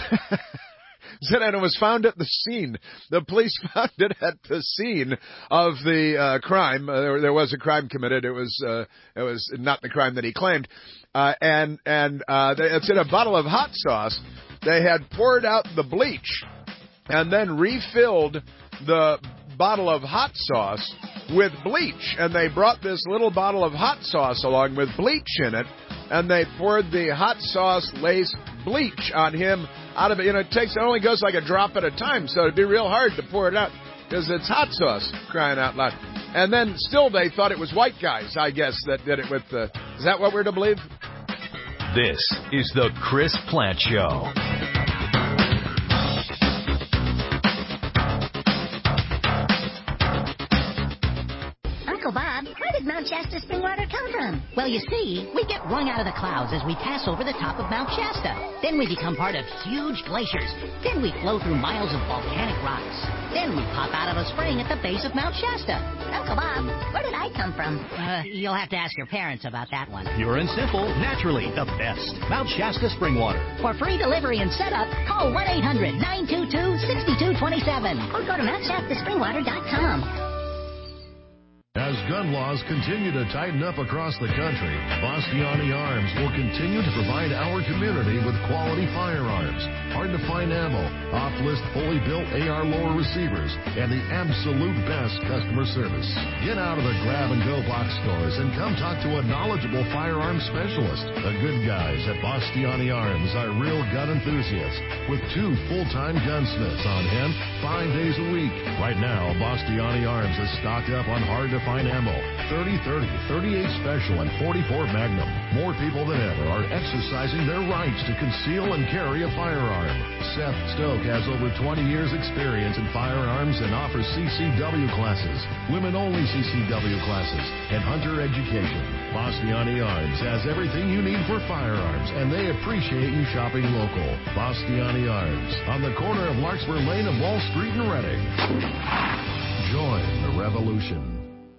And it was found at the scene. The police found it at the scene of the uh, crime. Uh, there, there was a crime committed. It was uh, it was not the crime that he claimed. Uh, and and uh, they, it's in a bottle of hot sauce. They had poured out the bleach and then refilled the bottle of hot sauce with bleach. And they brought this little bottle of hot sauce along with bleach in it. And they poured the hot sauce laced bleach on him out of it. You know, it takes, it only goes like a drop at a time, so it'd be real hard to pour it out because it's hot sauce, crying out loud. And then still they thought it was white guys, I guess, that did it with the, is that what we're to believe? This is the Chris Plant Show. Uncle Bob, where did Mount Shasta spring water come from? Well, you see, we get wrung out of the clouds as we pass over the top of Mount Shasta. Then we become part of huge glaciers. Then we flow through miles of volcanic rocks. Then we pop out of a spring at the base of Mount Shasta. Uncle Bob, where did I come from? Uh, you'll have to ask your parents about that one. Pure and simple, naturally the best. Mount Shasta spring water. For free delivery and setup, call one eight hundred nine two two six two two seven or go to mount shasta spring water dot com. As gun laws continue to tighten up across the country, Bastiani Arms will continue to provide our community with quality firearms. Hard hard-to-find ammo, off-list fully built A R lower receivers, and the absolute best customer service. Get out of the grab-and-go box stores and come talk to a knowledgeable firearms specialist. The good guys at Bastiani Arms are real gun enthusiasts with two full-time gunsmiths on hand five days a week. Right now, Bastiani Arms is stocked up on hard-to-find ammo, thirty thirty, thirty-eight Special, and forty-four Magnum. More people than ever are exercising their rights to conceal and carry a firearm. Seth Stoke has over twenty years experience in firearms and offers C C W classes, women-only C C W classes, and hunter education. Bastiani Arms has everything you need for firearms, and they appreciate you shopping local. Bastiani Arms, on the corner of Larkspur Lane and Wall Street in Reading. Join the revolution.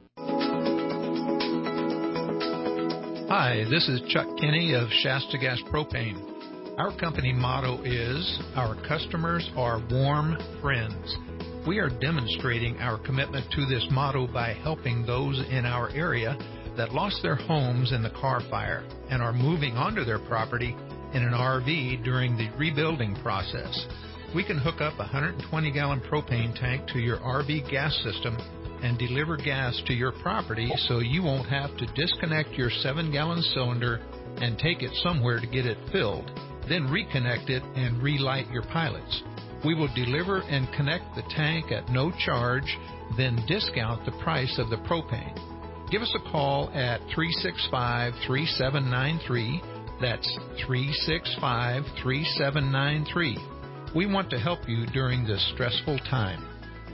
Hi, this is Chuck Kinney of Shasta Gas Propane. Our company motto is, our customers are warm friends. We are demonstrating our commitment to this motto by helping those in our area that lost their homes in the Carr fire and are moving onto their property in an R V during the rebuilding process. We can hook up a one hundred twenty gallon propane tank to your R V gas system and deliver gas to your property so you won't have to disconnect your seven gallon cylinder and take it somewhere to get it filled, then reconnect it and relight your pilots. We will deliver and connect the tank at no charge, then discount the price of the propane. Give us a call at three six five, three seven nine three. That's three six five, three seven nine three. We want to help you during this stressful time.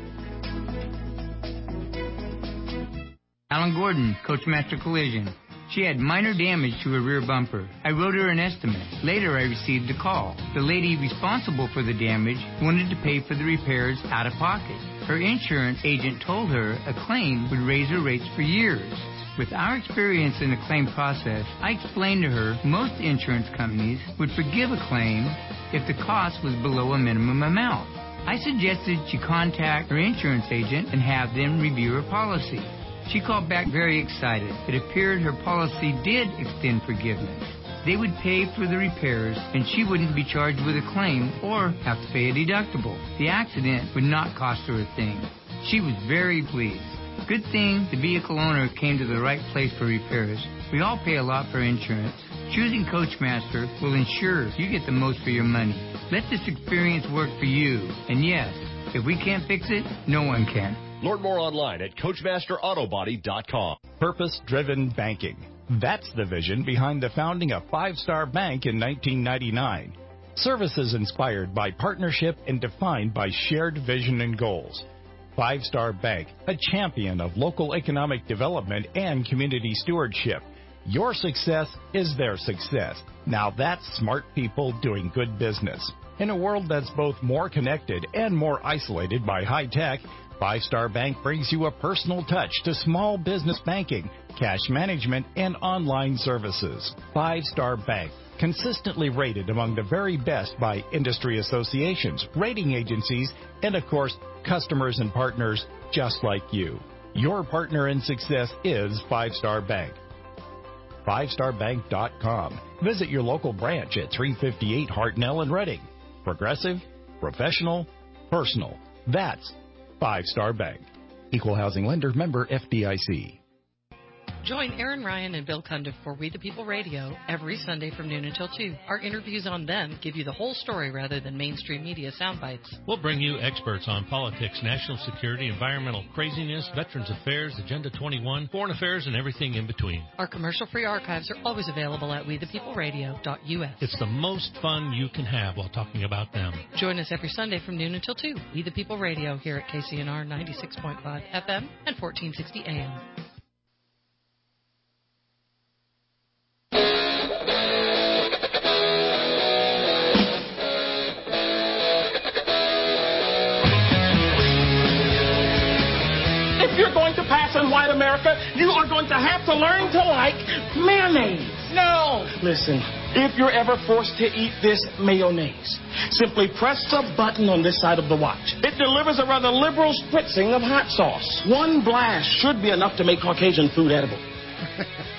Alan Gordon, Coachmaster Collision. She had minor damage to her rear bumper. I wrote her an estimate. Later, I received a call. The lady responsible for the damage wanted to pay for the repairs out of pocket. Her insurance agent told her a claim would raise her rates for years. With our experience in the claim process, I explained to her most insurance companies would forgive a claim if the cost was below a minimum amount. I suggested she contact her insurance agent and have them review her policy. She called back very excited. It appeared her policy did extend forgiveness. They would pay for the repairs, and she wouldn't be charged with a claim or have to pay a deductible. The accident would not cost her a thing. She was very pleased. Good thing the vehicle owner came to the right place for repairs. We all pay a lot for insurance. Choosing Coachmaster will ensure you get the most for your money. Let this experience work for you. And yes, if we can't fix it, no one can. Learn more online at Coachmaster Auto Body dot com. Purpose-driven banking. That's the vision behind the founding of Five Star Bank in nineteen ninety-nine. Services inspired by partnership and defined by shared vision and goals. Five Star Bank, a champion of local economic development and community stewardship. Your success is their success. Now that's smart people doing good business. In a world that's both more connected and more isolated by high tech, Five Star Bank brings you a personal touch to small business banking, cash management, and online services. Five Star Bank, consistently rated among the very best by industry associations, rating agencies, and of course, customers and partners just like you. Your partner in success is Five Star Bank. five star bank dot com. Visit your local branch at three fifty-eight Hartnell in Reading. Progressive, professional, personal. That's Five Star Bank. Equal housing lender, member F D I C. Join Aaron Ryan and Bill Cundiff for We the People Radio every Sunday from noon until two. Our interviews on them give you the whole story rather than mainstream media sound bites. We'll bring you experts on politics, national security, environmental craziness, Veterans Affairs, Agenda twenty-one, foreign affairs, and everything in between. Our commercial-free archives are always available at we the people radio dot U S. It's the most fun you can have while talking about them. Join us every Sunday from noon until two. We the People Radio here at K C N R ninety-six point five F M and fourteen sixty A M. If you're going to pass in white America, you are going to have to learn to like mayonnaise. No! Listen, if you're ever forced to eat this mayonnaise, simply press the button on this side of the watch. It delivers a rather liberal spritzing of hot sauce. One blast should be enough to make Caucasian food edible.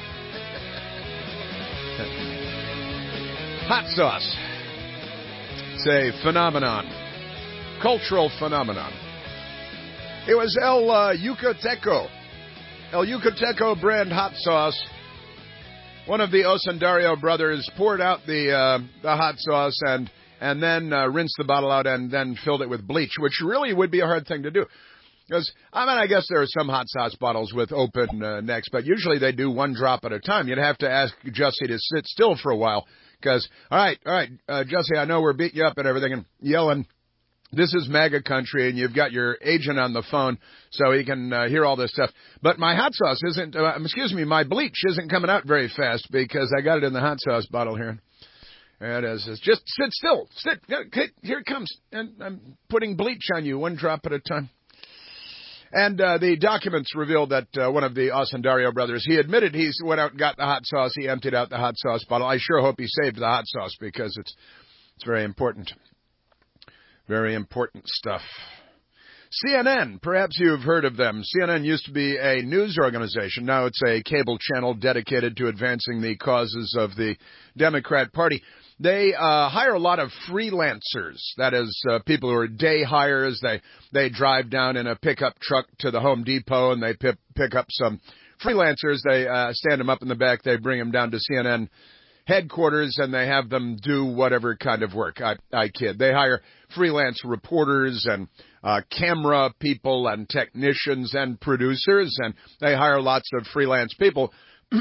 Hot sauce. It's a phenomenon, cultural phenomenon. It was El uh, Yucateco, El Yucateco brand hot sauce. One of the Osundario brothers poured out the uh, the hot sauce and and then uh, rinsed the bottle out and then filled it with bleach, which really would be a hard thing to do. Because, I mean, I guess there are some hot sauce bottles with open uh, necks, but usually they do one drop at a time. You'd have to ask Jussie to sit still for a while. Because, all right, all right, uh, Jussie, I know we're beating you up and everything and yelling, this is MAGA country, and you've got your agent on the phone so he can uh, hear all this stuff. But my hot sauce isn't, uh, excuse me, my bleach isn't coming out very fast because I got it in the hot sauce bottle here. There it is. It's just sit still. Sit. Here it comes. And I'm putting bleach on you one drop at a time. And uh, the documents revealed that uh, one of the Osundario brothers, he admitted he went out and got the hot sauce. He emptied out the hot sauce bottle. I sure hope he saved the hot sauce because it's it's very important. Very important stuff. C N N, perhaps you've heard of them. C N N used to be a news organization. Now it's a cable channel dedicated to advancing the causes of the Democrat Party. They uh, hire a lot of freelancers, that is, uh, people who are day hires. They they drive down in a pickup truck to the Home Depot and they pick, pick up some freelancers. They uh, stand them up in the back. They bring them down to C N N headquarters and they have them do whatever kind of work. I, I kid. They hire freelance reporters and uh, camera people and technicians and producers, and they hire lots of freelance people.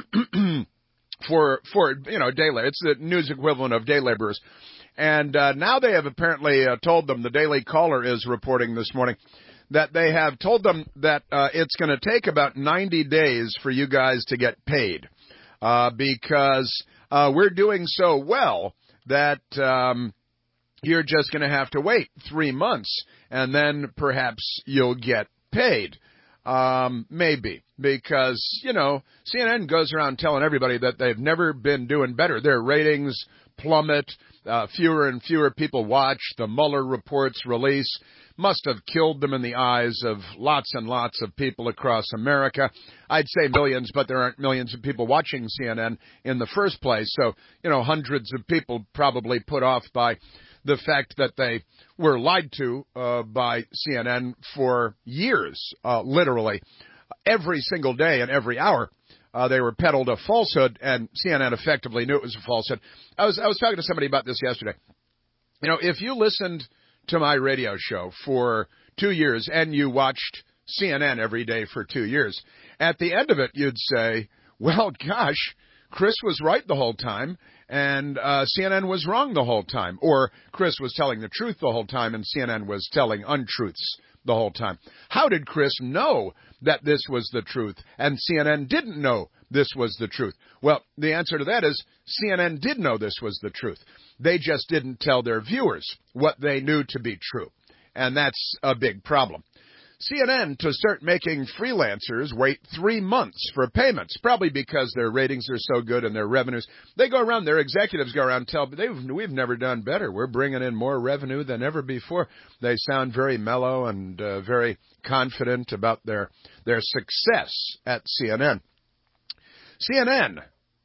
For, for you know, day labor. It's the news equivalent of day laborers. And uh, now they have apparently uh, told them, the Daily Caller is reporting this morning, that they have told them that uh, it's going to take about ninety days for you guys to get paid uh, because uh, we're doing so well that um, you're just going to have to wait three months and then perhaps you'll get paid. Um, maybe, because, you know, C N N goes around telling everybody that they've never been doing better. Their ratings plummet, uh, fewer and fewer people watch. The Mueller reports release must have killed them in the eyes of lots and lots of people across America. I'd say millions, but there aren't millions of people watching C N N in the first place. So, you know, hundreds of people probably put off by the fact that they were lied to uh, by C N N for years, uh, literally. Every single day and every hour, uh, they were peddled a falsehood, and C N N effectively knew it was a falsehood. I was I was talking to somebody about this yesterday. You know, if you listened to my radio show for two years and you watched C N N every day for two years, at the end of it, you'd say, well, gosh, Chris was right the whole time, and uh, C N N was wrong the whole time. Or Chris was telling the truth the whole time, and C N N was telling untruths the whole time. How did Chris know that this was the truth, and C N N didn't know this was the truth? Well, the answer to that is C N N did know this was the truth. They just didn't tell their viewers what they knew to be true, and that's a big problem. C N N to start making freelancers wait three months for payments, probably because their ratings are so good and their revenues. They go around, their executives go around and tell, they've, we've never done better. We're bringing in more revenue than ever before. They sound very mellow and uh, very confident about their their success at C N N. C N N,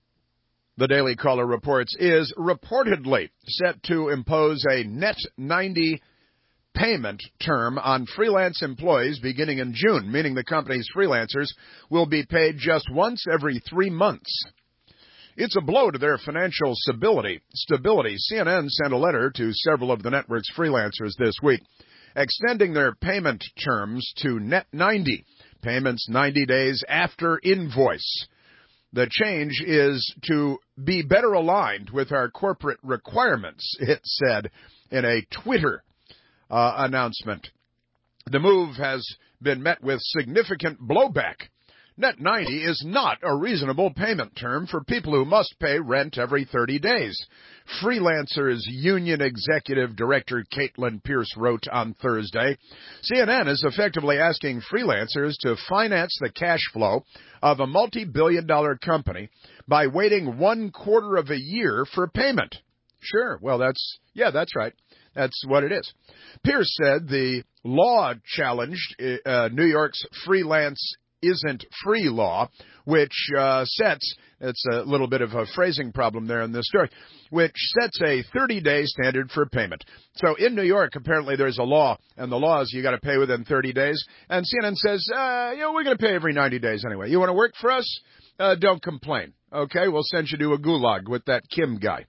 the Daily Caller reports, is reportedly set to impose a net ninety payment term on freelance employees beginning in June, meaning the company's freelancers will be paid just once every three months. It's a blow to their financial stability. Stability. C N N sent a letter to several of the network's freelancers this week, extending their payment terms to net ninety, payments ninety days after invoice. The change is to be better aligned with our corporate requirements, it said in a Twitter Uh, announcement. The move has been met with significant blowback. Net ninety is not a reasonable payment term for people who must pay rent every thirty days. Freelancers Union Executive Director Caitlin Pierce wrote on Thursday, C N N is effectively asking freelancers to finance the cash flow of a multi-billion dollar company by waiting one quarter of a year for payment. Sure, well, that's, yeah, that's right. That's what it is. Pierce said the law challenged uh, New York's freelance isn't free law, which uh, sets, it's a little bit of a phrasing problem there in this story, which sets a thirty-day standard for payment. So in New York, apparently there's a law, and the law is you got to pay within thirty days. And C N N says, uh, you know, we're going to pay every ninety days anyway. You want to work for us? Uh, don't complain. Okay, we'll send you to a gulag with that Kim guy.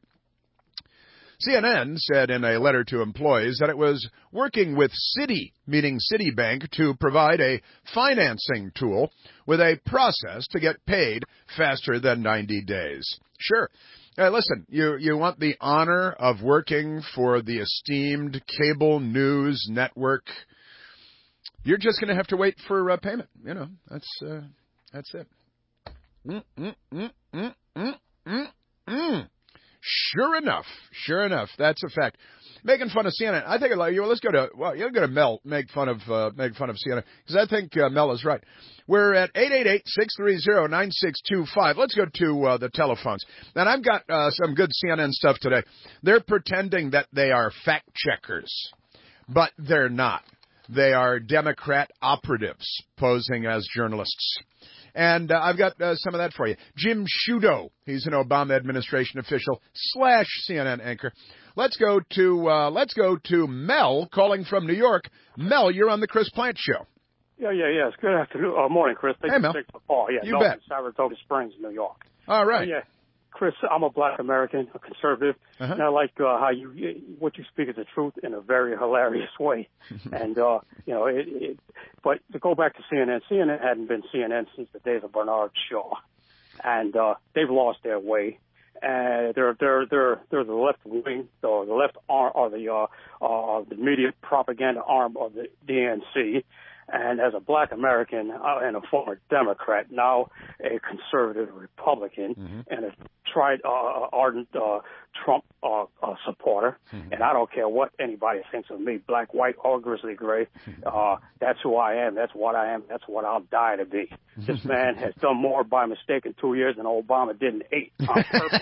C N N said in a letter to employees that it was working with Citi, meaning Citibank, to provide a financing tool with a process to get paid faster than ninety days. Sure. Uh, listen, you, you want the honor of working for the esteemed cable news network. You're just going to have to wait for uh, payment. You know, that's uh, that's it. Mm, mm, mm, mm, mm, mm, mm. Sure enough, sure enough, that's a fact. Making fun of C N N, I think you. Let's go to well, you're going to Mel make fun of uh, make fun of C N N because I think uh, Mel is right. We're at eight eight eight, six three zero, nine six two five. Let's go to uh, the telephones. And I've got uh, some good C N N stuff today. They're pretending that they are fact checkers, but they're not. They are Democrat operatives posing as journalists. And uh, I've got uh, some of that for you. Jim Sciutto, he's an Obama administration official slash C N N anchor. Let's go to uh, let's go to Mel calling from New York. Mel, you're on the Chris Plante Show. Yeah, yeah, yes. Good afternoon. Uh, morning, Chris. Thank hey, you Mel. for taking the call. Yeah, you no, bet. Saratoga Springs, New York. All right. Uh, yeah. Chris, I'm a black American, a conservative, uh-huh. and I like uh, how you, what you speak is the truth in a very hilarious way. and, uh, you know, it, it, but to go back to C N N, C N N hadn't been C N N since the days of Bernard Shaw. And, uh, they've lost their way. And they're, they're, they're, they're the left wing, or the left arm, or the, uh, uh, the media propaganda arm of the D N C. And as a black American uh, and a former Democrat, now a conservative Republican, mm-hmm. and a tried uh, ardent uh, Trump uh, uh, supporter, mm-hmm. and I don't care what anybody thinks of me, black, white, or grizzly gray. Uh, that's who I am. That's what I am. That's what I'll die to be. This man has done more by mistake in two years than Obama did in eight on purpose.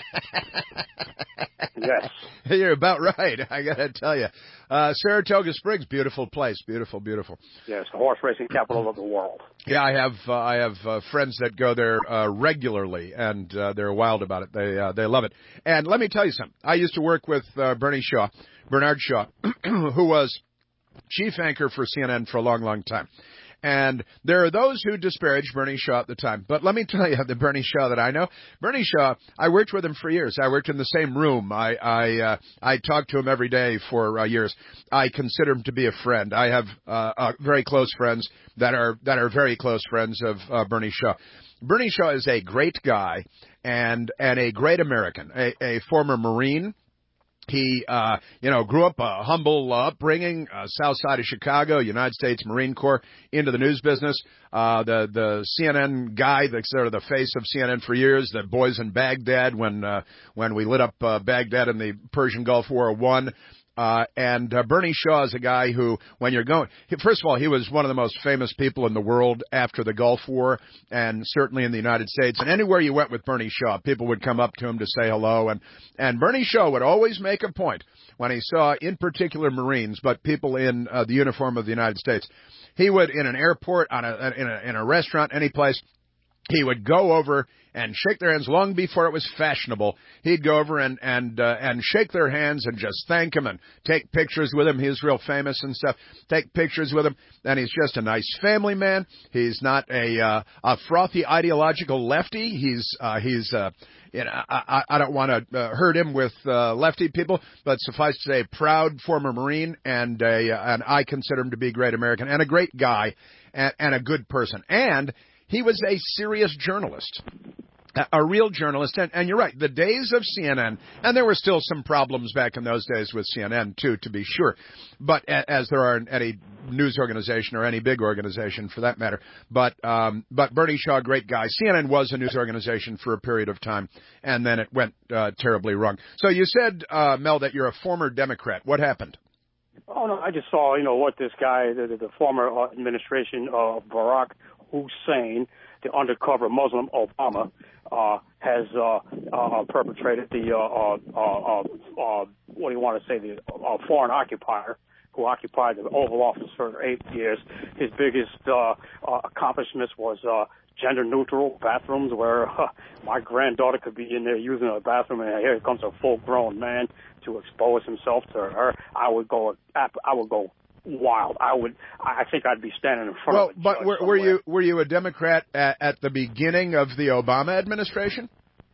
Yes. You're about right. I got to tell you. Uh, Saratoga Springs, beautiful place. Beautiful, beautiful. Yes, the horse racing capital of the world. Yeah, I have uh, I have uh, friends that go there uh, regularly, and uh, they're wild about it. They uh, they love it. And let me tell you something. I used to work with uh, Bernie Shaw, Bernard Shaw, who was chief anchor for C N N for a long, long time. And there are those who disparage Bernie Shaw at the time. But let me tell you, the Bernie Shaw that I know, Bernie Shaw, I worked with him for years. I worked in the same room. I I, uh, I talked to him every day for uh, years. I consider him to be a friend. I have uh, uh, very close friends that are that are very close friends of uh, Bernie Shaw. Bernie Shaw is a great guy and and a great American, a, a former Marine. He, uh, you know, grew up a humble uh, upbringing, uh, south side of Chicago, United States Marine Corps, into the news business. Uh, the, the C N N guy that's sort of the face of C N N for years, the boys in Baghdad when, uh, when we lit up, uh, Baghdad in the Persian Gulf War one. Uh, and, uh, Bernie Shaw is a guy who, when you're going, he, first of all, he was one of the most famous people in the world after the Gulf War, and certainly in the United States. And anywhere you went with Bernie Shaw, people would come up to him to say hello. And, and Bernie Shaw would always make a point when he saw, in particular, Marines, but people in, uh, the uniform of the United States. He would, in an airport, on a, in a, in a restaurant, any place, he would go over and shake their hands long before it was fashionable. He'd go over and and uh, and shake their hands and just thank them and take pictures with him. He was real famous and stuff. Take pictures with him. And he's just a nice family man. He's not a uh, a frothy ideological lefty. He's uh, he's uh, you know I, I don't want to uh, hurt him with uh, lefty people, but suffice to say, proud former Marine, and a uh, and I consider him to be a great American and a great guy and, and a good person. And he was a serious journalist, a real journalist. And, and you're right, the days of C N N, and there were still some problems back in those days with C N N, too, to be sure, but as there are in any news organization or any big organization for that matter. But um, but Bernie Shaw, great guy. C N N was a news organization for a period of time, and then it went uh, terribly wrong. So you said, uh, Mel, that you're a former Democrat. What happened? Oh, no, I just saw, you know, what this guy, the, the former uh, administration of Barack Hussein, the undercover Muslim Obama, uh, has uh, uh, perpetrated the, uh, uh, uh, uh, what do you want to say, the uh, foreign occupier who occupied the Oval Office for eight years. His biggest uh, uh, accomplishments was uh, gender-neutral bathrooms, where uh, my granddaughter could be in there using a bathroom, and here comes a full-grown man to expose himself to her. I would go, I would go wild. I would, I think I'd be standing in front well, of a but judge were, were you were you a Democrat at, at the beginning of the Obama administration?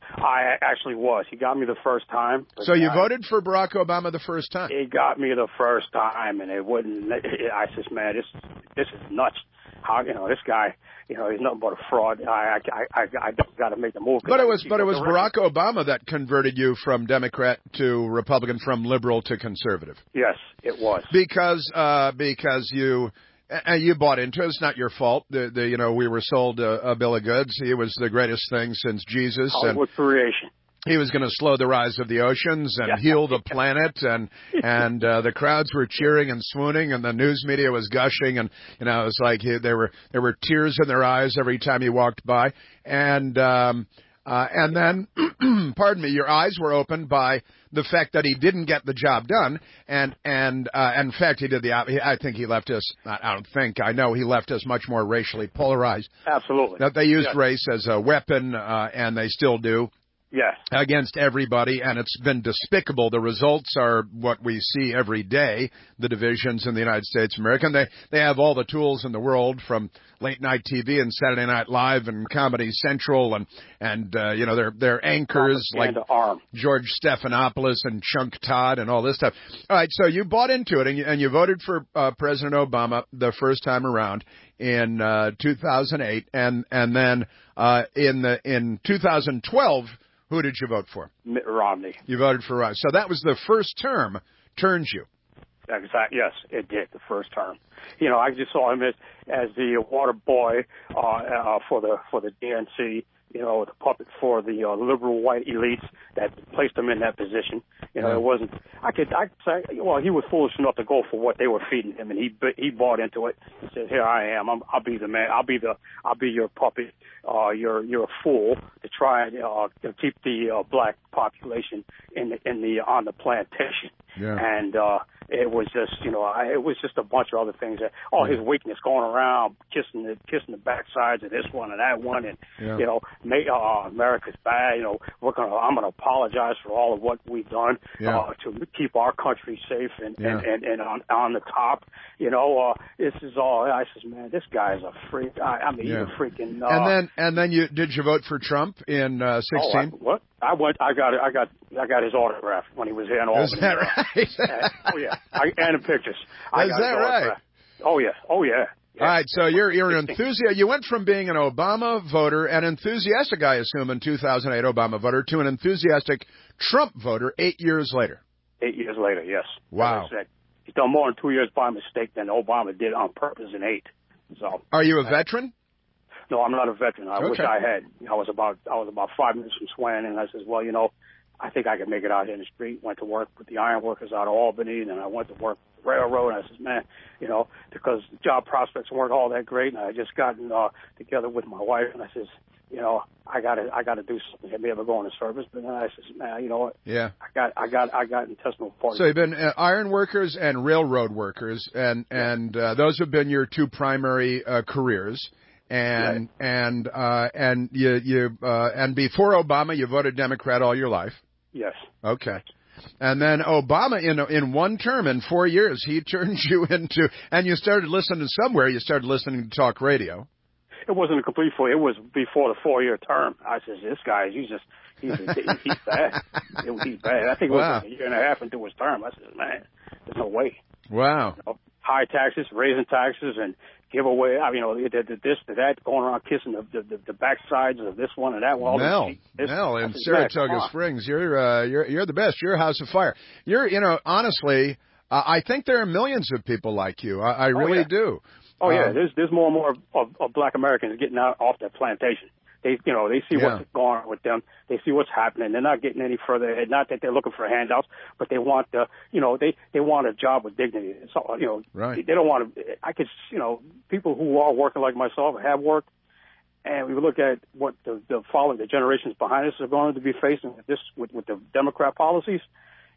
I actually was. He got me the first time. So you I, voted for Barack Obama the first time? He got me the first time, and it wouldn't. I said, man, this this is nuts. How you know this guy? You know, he's nothing but a fraud. I I I, I got to make the move. But it was but it was Barack Obama that converted you from Democrat to Republican, from liberal to conservative. Yes, it was because uh, because you. And you bought into it. It's not your fault. The, the, you know, we were sold a, a bill of goods. He was the greatest thing since Jesus. Hollywood and creation. He was going to slow the rise of the oceans and yeah. heal the planet. And and uh, the crowds were cheering and swooning, and the news media was gushing. And you know, it was like he, there were there were tears in their eyes every time he walked by. And um, uh, and then, pardon me, your eyes were opened by the fact that he didn't get the job done, and and uh, in fact he did the. I think he left us. I don't think I know he left us much more racially polarized. Absolutely. That they used yes. race as a weapon, uh, and they still do. Yes. Against everybody, and it's been despicable. The results are what we see every day, the divisions in the United States of America. And they, they have all the tools in the world, from late night T V and Saturday Night Live and Comedy Central, and, and uh, you know, they're, they're anchors like arm. George Stephanopoulos and Chunk Todd and all this stuff. All right, so you bought into it, and you, and you voted for uh, President Obama the first time around in uh, two thousand eight, and, and then uh, in, the, in two thousand twelve, who did you vote for? Mitt Romney. You voted for Romney. So that was the first term turned you. Exactly. Yes, it did, the first term. You know, I just saw him as, as the water boy uh, uh, for the for the D N C, you know, the puppet for the uh, liberal white elites that placed him in that position. You know, yeah. it wasn't, I could, I could say, well, he was foolish enough to go for what they were feeding him, and he he bought into it. He said, here I am, I'm, I'll be the man, I'll be the, I'll be your puppet, uh, you're, you're a fool to try and, uh, to keep the, uh, black population in the, in the, on the plantation. Yeah. And, uh, it was just, you know, I, it was just a bunch of other things that, oh, his weakness going around, kissing the, kissing the backsides of this one and that one, and, yeah. you know, make, uh, America's bad, you know, we're gonna, I'm gonna apologize for all of what we've done, yeah. uh, to keep our country safe and, yeah. and, and, and on, on the top, you know, uh, this is all, I says, man, this guy's a freak, I, I mean, yeah. he's a freaking, uh, and then, and then you, did you vote for Trump in, uh, sixteen? Oh, I, what? I went, I got, I got, I got his autograph when he was here in Albany. Is that right? and, oh yeah, I, and the pictures. I Is got that right? Oh yeah, oh yeah. yeah. All right, so you're you're an enthusiast. You went from being an Obama voter, an enthusiastic, I assume, in two thousand eight Obama voter, to an enthusiastic Trump voter eight years later. Eight years later, yes. Wow. As I said, he's done more in two years by mistake than Obama did on purpose in eight. So. Are you a veteran? No, I'm not a veteran. I okay. wish I had. I was about I was about five minutes from swearing, and I says, well, you know, I think I could make it out here in the street. Went to work with the iron workers out of Albany, and then I went to work with the railroad. And I says, man, you know, because the job prospects weren't all that great, and I just gotten uh, together with my wife, and I says, you know, I gotta I gotta do something. I'd be able to go into service, but then I says, man, you know what? Yeah. I got I got I got intestinal party. So you've been uh, iron workers and railroad workers, and and uh, those have been your two primary uh, careers. And yeah. and uh, and you you uh, and before Obama, you voted Democrat all your life. Yes. Okay. And then Obama, in in one term, in four years, he turned you into, and you started listening somewhere. You started listening to talk radio. It wasn't a complete four. It was before the four-year term. I says, this guy, he's just he's he's bad. It, he's bad. I think it was wow. like a year and a half into his term. I said, man, there's no way. Wow. You know, high taxes, raising taxes, and give away, I mean, you know, the, the, this, the, that, going around kissing the, the, the backsides of this one and that one. Mel, Mel in Saratoga Springs, you're, uh, you're, you're the best. You're a house of fire. You're, you know, honestly, uh, I think there are millions of people like you. I, I really oh, yeah. do. Oh, um, yeah. There's, there's more and more of, of black Americans getting out off that plantation. They, you know, they see yeah. what's going on with them. They see what's happening. They're not getting any further ahead. Not that they're looking for handouts, but they want the, you know, they, they want a job with dignity. So, you know, right. they, they don't want to, I could, you know, people who are working like myself have worked, and we look at what the, the following, the generations behind us are going to be facing with this, with, with the Democrat policies.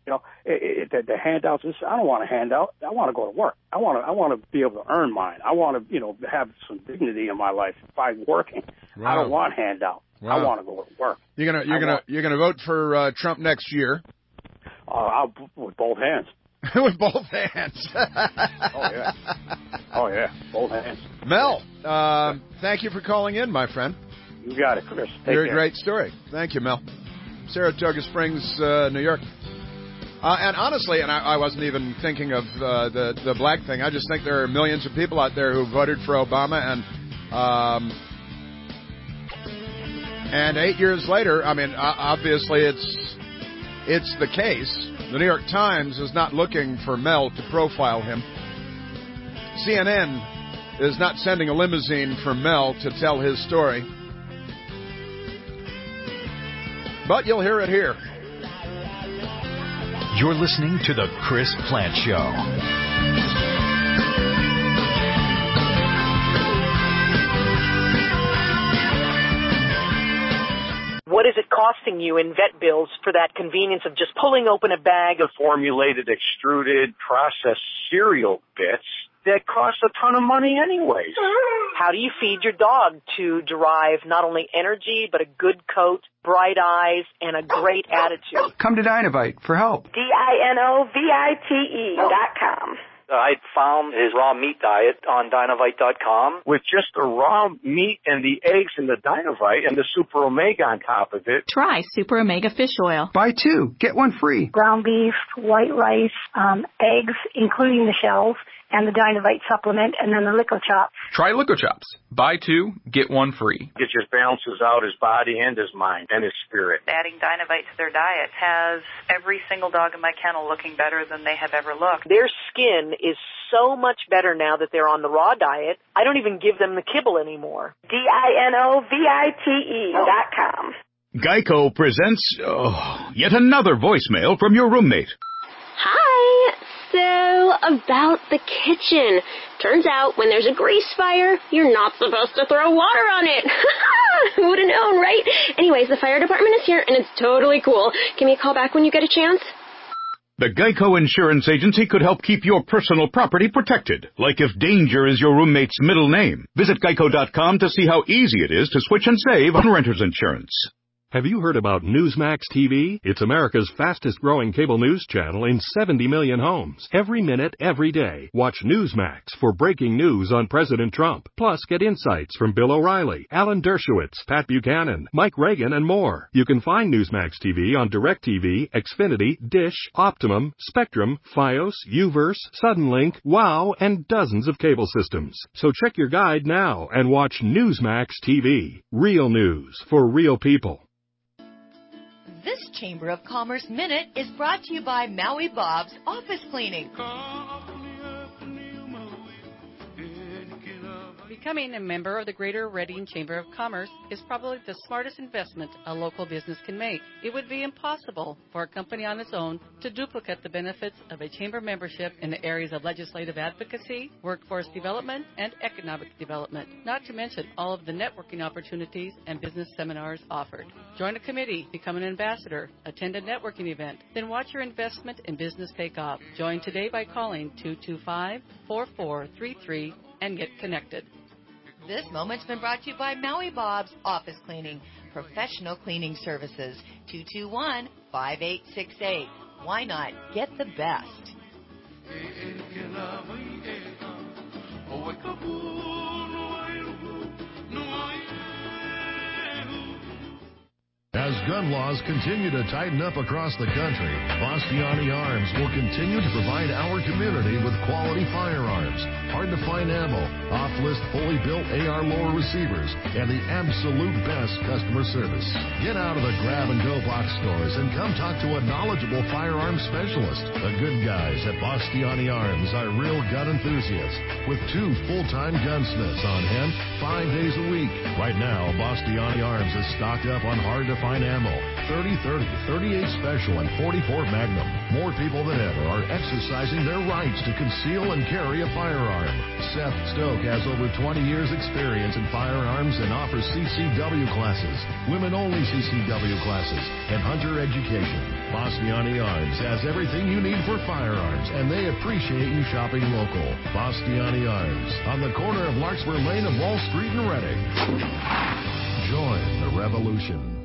You know, it, it, the, the handouts. I don't want a handout. I want to go to work. I want to. I want to be able to earn mine. I want to, you know, have some dignity in my life by working. Wow. I don't want handout. Wow. I want to go to work. You're gonna you're I gonna want, you're gonna vote for uh, Trump next year. Uh, I'll, with both hands. With both hands. Oh yeah. Oh yeah. Both hands. Mel, uh, thank you for calling in, my friend. You got it, Chris. Take You're care. a great story. Thank you, Mel. Saratoga Springs, uh, New York. Uh, and honestly, and I, I wasn't even thinking of uh, the the black thing. I just think there are millions of people out there who voted for Obama, and um, and eight years later, I mean, obviously it's it's the case. The New York Times is not looking for Mel to profile him. C N N is not sending a limousine for Mel to tell his story. But you'll hear it here. You're listening to The Chris Plante Show. What is it costing you in vet bills for that convenience of just pulling open a bag of formulated, extruded, processed cereal bits that cost a ton of money anyways? How do you feed your dog to derive not only energy, but a good coat, bright eyes, and a great attitude? Come to Dynovite for help. D I N O V I T E dot com. I found his raw meat diet on Dynovite dot com. With just the raw meat and the eggs and the Dynovite and the Super Omega on top of it. Try Super Omega Fish Oil. Buy two, get one free. Ground beef, white rice, um, eggs, including the shells, and the Dynovite supplement, and then the Lico Chops. Try Lico Chops. Buy two, get one free. It just balances out his body and his mind and his spirit. Adding Dynovite to their diet has every single dog in my kennel looking better than they have ever looked. Their skin is so much better now that they're on the raw diet. I don't even give them the kibble anymore. D I N O V I T E dot com. Geico presents oh, yet another voicemail from your roommate. Hi. So, about the kitchen. Turns out when there's a grease fire, you're not supposed to throw water on it. Who would have known, right? Anyways, the fire department is here, and it's totally cool. Give me a call back when you get a chance. The Geico Insurance Agency could help keep your personal property protected, like if danger is your roommate's middle name. Visit geico dot com to see how easy it is to switch and save on renter's insurance. Have you heard about Newsmax T V? It's America's fastest-growing cable news channel in seventy million homes. Every minute, every day, watch Newsmax for breaking news on President Trump. Plus, get insights from Bill O'Reilly, Alan Dershowitz, Pat Buchanan, Mike Reagan, and more. You can find Newsmax T V on DirecTV, Xfinity, Dish, Optimum, Spectrum, Fios, Uverse, Suddenlink, WOW, and dozens of cable systems. So check your guide now and watch Newsmax T V. Real news for real people. This Chamber of Commerce Minute is brought to you by Maui Bob's Office Cleaning. Becoming a member of the Greater Reading Chamber of Commerce is probably the smartest investment a local business can make. It would be impossible for a company on its own to duplicate the benefits of a chamber membership in the areas of legislative advocacy, workforce development, and economic development, not to mention all of the networking opportunities and business seminars offered. Join a committee, become an ambassador, attend a networking event, then watch your investment in business take off. Join today by calling two two five, four four three three and get connected. This moment's been brought to you by Maui Bob's Office Cleaning, professional cleaning services. two two one, five eight six eight. Why not get the best? As gun laws continue to tighten up across the country, Bastiani Arms will continue to provide our community with quality firearms, hard-to-find ammo, off-list fully built A R lower receivers, and the absolute best customer service. Get out of the grab-and-go box stores and come talk to a knowledgeable firearms specialist. The good guys at Bastiani Arms are real gun enthusiasts with two full-time gunsmiths on hand five days a week. Right now, Bastiani Arms is stocked up on hard-to-find ammo, thirty thirty, thirty-eight Special, and forty-four Magnum. More people than ever are exercising their rights to conceal and carry a firearm. Seth Stoke has over twenty years experience in firearms and offers C C W classes, women-only C C W classes, and hunter education. Bastiani Arms has everything you need for firearms, and they appreciate you shopping local. Bastiani Arms, on the corner of Larkspur Lane and Wall Street in Reading. Join the revolution.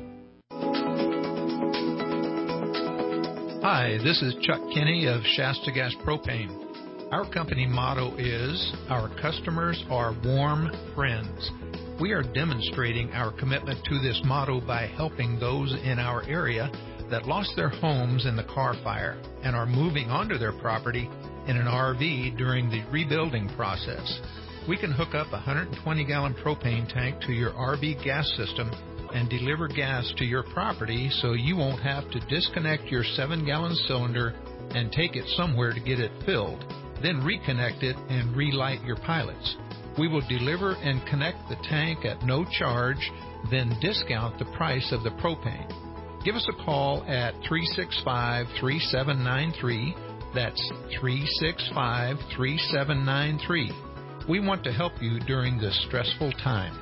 Hi, this is Chuck Kinney of Shasta Gas Propane. Our company motto is, our customers are warm friends. We are demonstrating our commitment to this motto by helping those in our area that lost their homes in the Carr Fire and are moving onto their property in an R V during the rebuilding process. We can hook up a one hundred twenty gallon propane tank to your R V gas system and deliver gas to your property so you won't have to disconnect your seven gallon cylinder and take it somewhere to get it filled, then reconnect it and relight your pilots. We will deliver and connect the tank at no charge, then discount the price of the propane. Give us a call at three six five, three seven nine three. That's three six five, three seven nine three. We want to help you during this stressful time.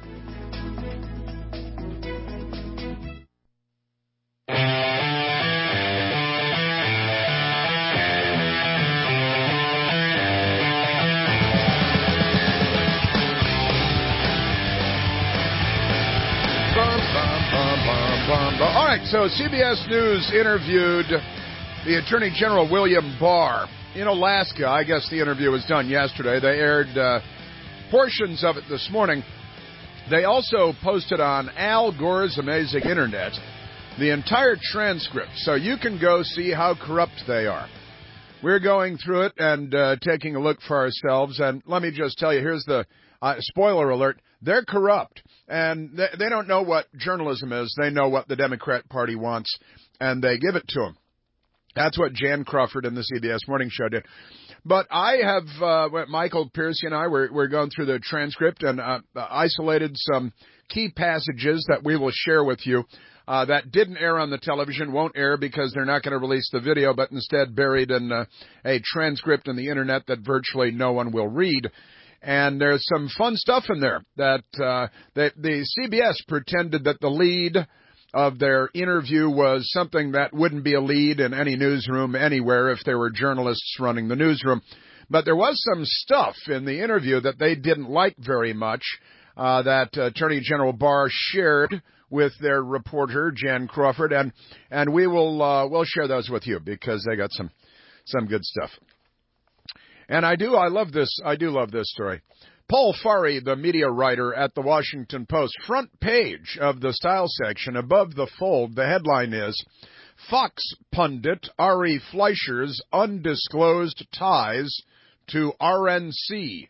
All right, so C B S News interviewed the Attorney General William Barr in Alaska. I guess the interview was done yesterday. They aired uh, portions of it this morning. They also posted on Al Gore's Amazing Internet the entire transcript, so you can go see how corrupt they are. We're going through it and uh, taking a look for ourselves, and let me just tell you, here's the uh, spoiler alert. They're corrupt, and they, they don't know what journalism is. They know what the Democrat Party wants, and they give it to them. That's what Jan Crawford in the C B S Morning Show did. But I have, uh, Michael Piercy and I, we're, we're going through the transcript and uh, isolated some key passages that we will share with you uh, that didn't air on the television, won't air because they're not going to release the video, but instead buried in uh, a transcript on the Internet that virtually no one will read. And there's some fun stuff in there that uh, the, the C B S pretended that the lead of their interview was something that wouldn't be a lead in any newsroom anywhere if there were journalists running the newsroom. But there was some stuff in the interview that they didn't like very much uh, that Attorney General Barr shared with their reporter, Jan Crawford, and and we will uh, we'll share those with you because they got some some good stuff. And I do, I love this, I do love this story. Paul Farhi, the media writer at the Washington Post, front page of the style section, above the fold, the headline is, Fox pundit Ari Fleischer's undisclosed ties to R N C.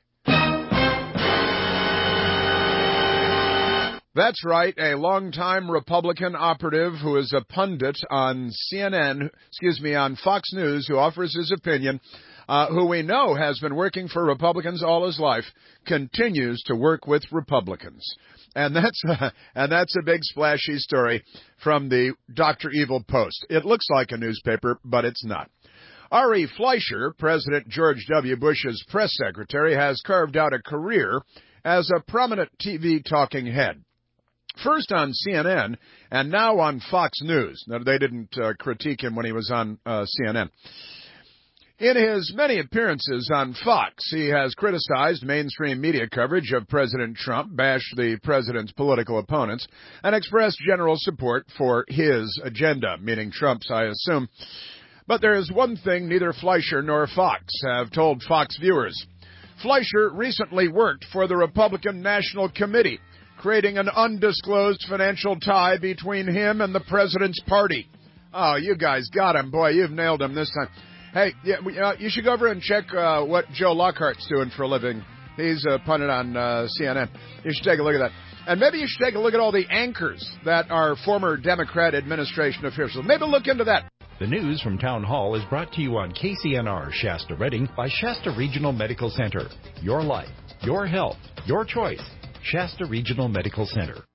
That's right, a longtime Republican operative who is a pundit on C N N, excuse me, on Fox News, who offers his opinion, Uh, who we know has been working for Republicans all his life, continues to work with Republicans. And that's a, and that's a big splashy story from the Doctor Evil Post. It looks like a newspaper, but it's not. Ari Fleischer, President George W. Bush's press secretary, has carved out a career as a prominent T V talking head. First on C N N, and now on Fox News. Now, they didn't uh, critique him when he was on uh, C N N. In his many appearances on Fox, he has criticized mainstream media coverage of President Trump, bashed the president's political opponents, and expressed general support for his agenda, meaning Trump's, I assume. But there is one thing neither Fleischer nor Fox have told Fox viewers. Fleischer recently worked for the Republican National Committee, creating an undisclosed financial tie between him and the president's party. Oh, you guys got him. Boy, you've nailed him this time. Hey, yeah, uh, you should go over and check uh, what Joe Lockhart's doing for a living. He's a pundit on uh, C N N. You should take a look at that. And maybe you should take a look at all the anchors that are former Democrat administration officials. Maybe look into that. The news from Town Hall is brought to you on K C N R Shasta Reading by Shasta Regional Medical Center. Your life, your health, your choice. Shasta Regional Medical Center.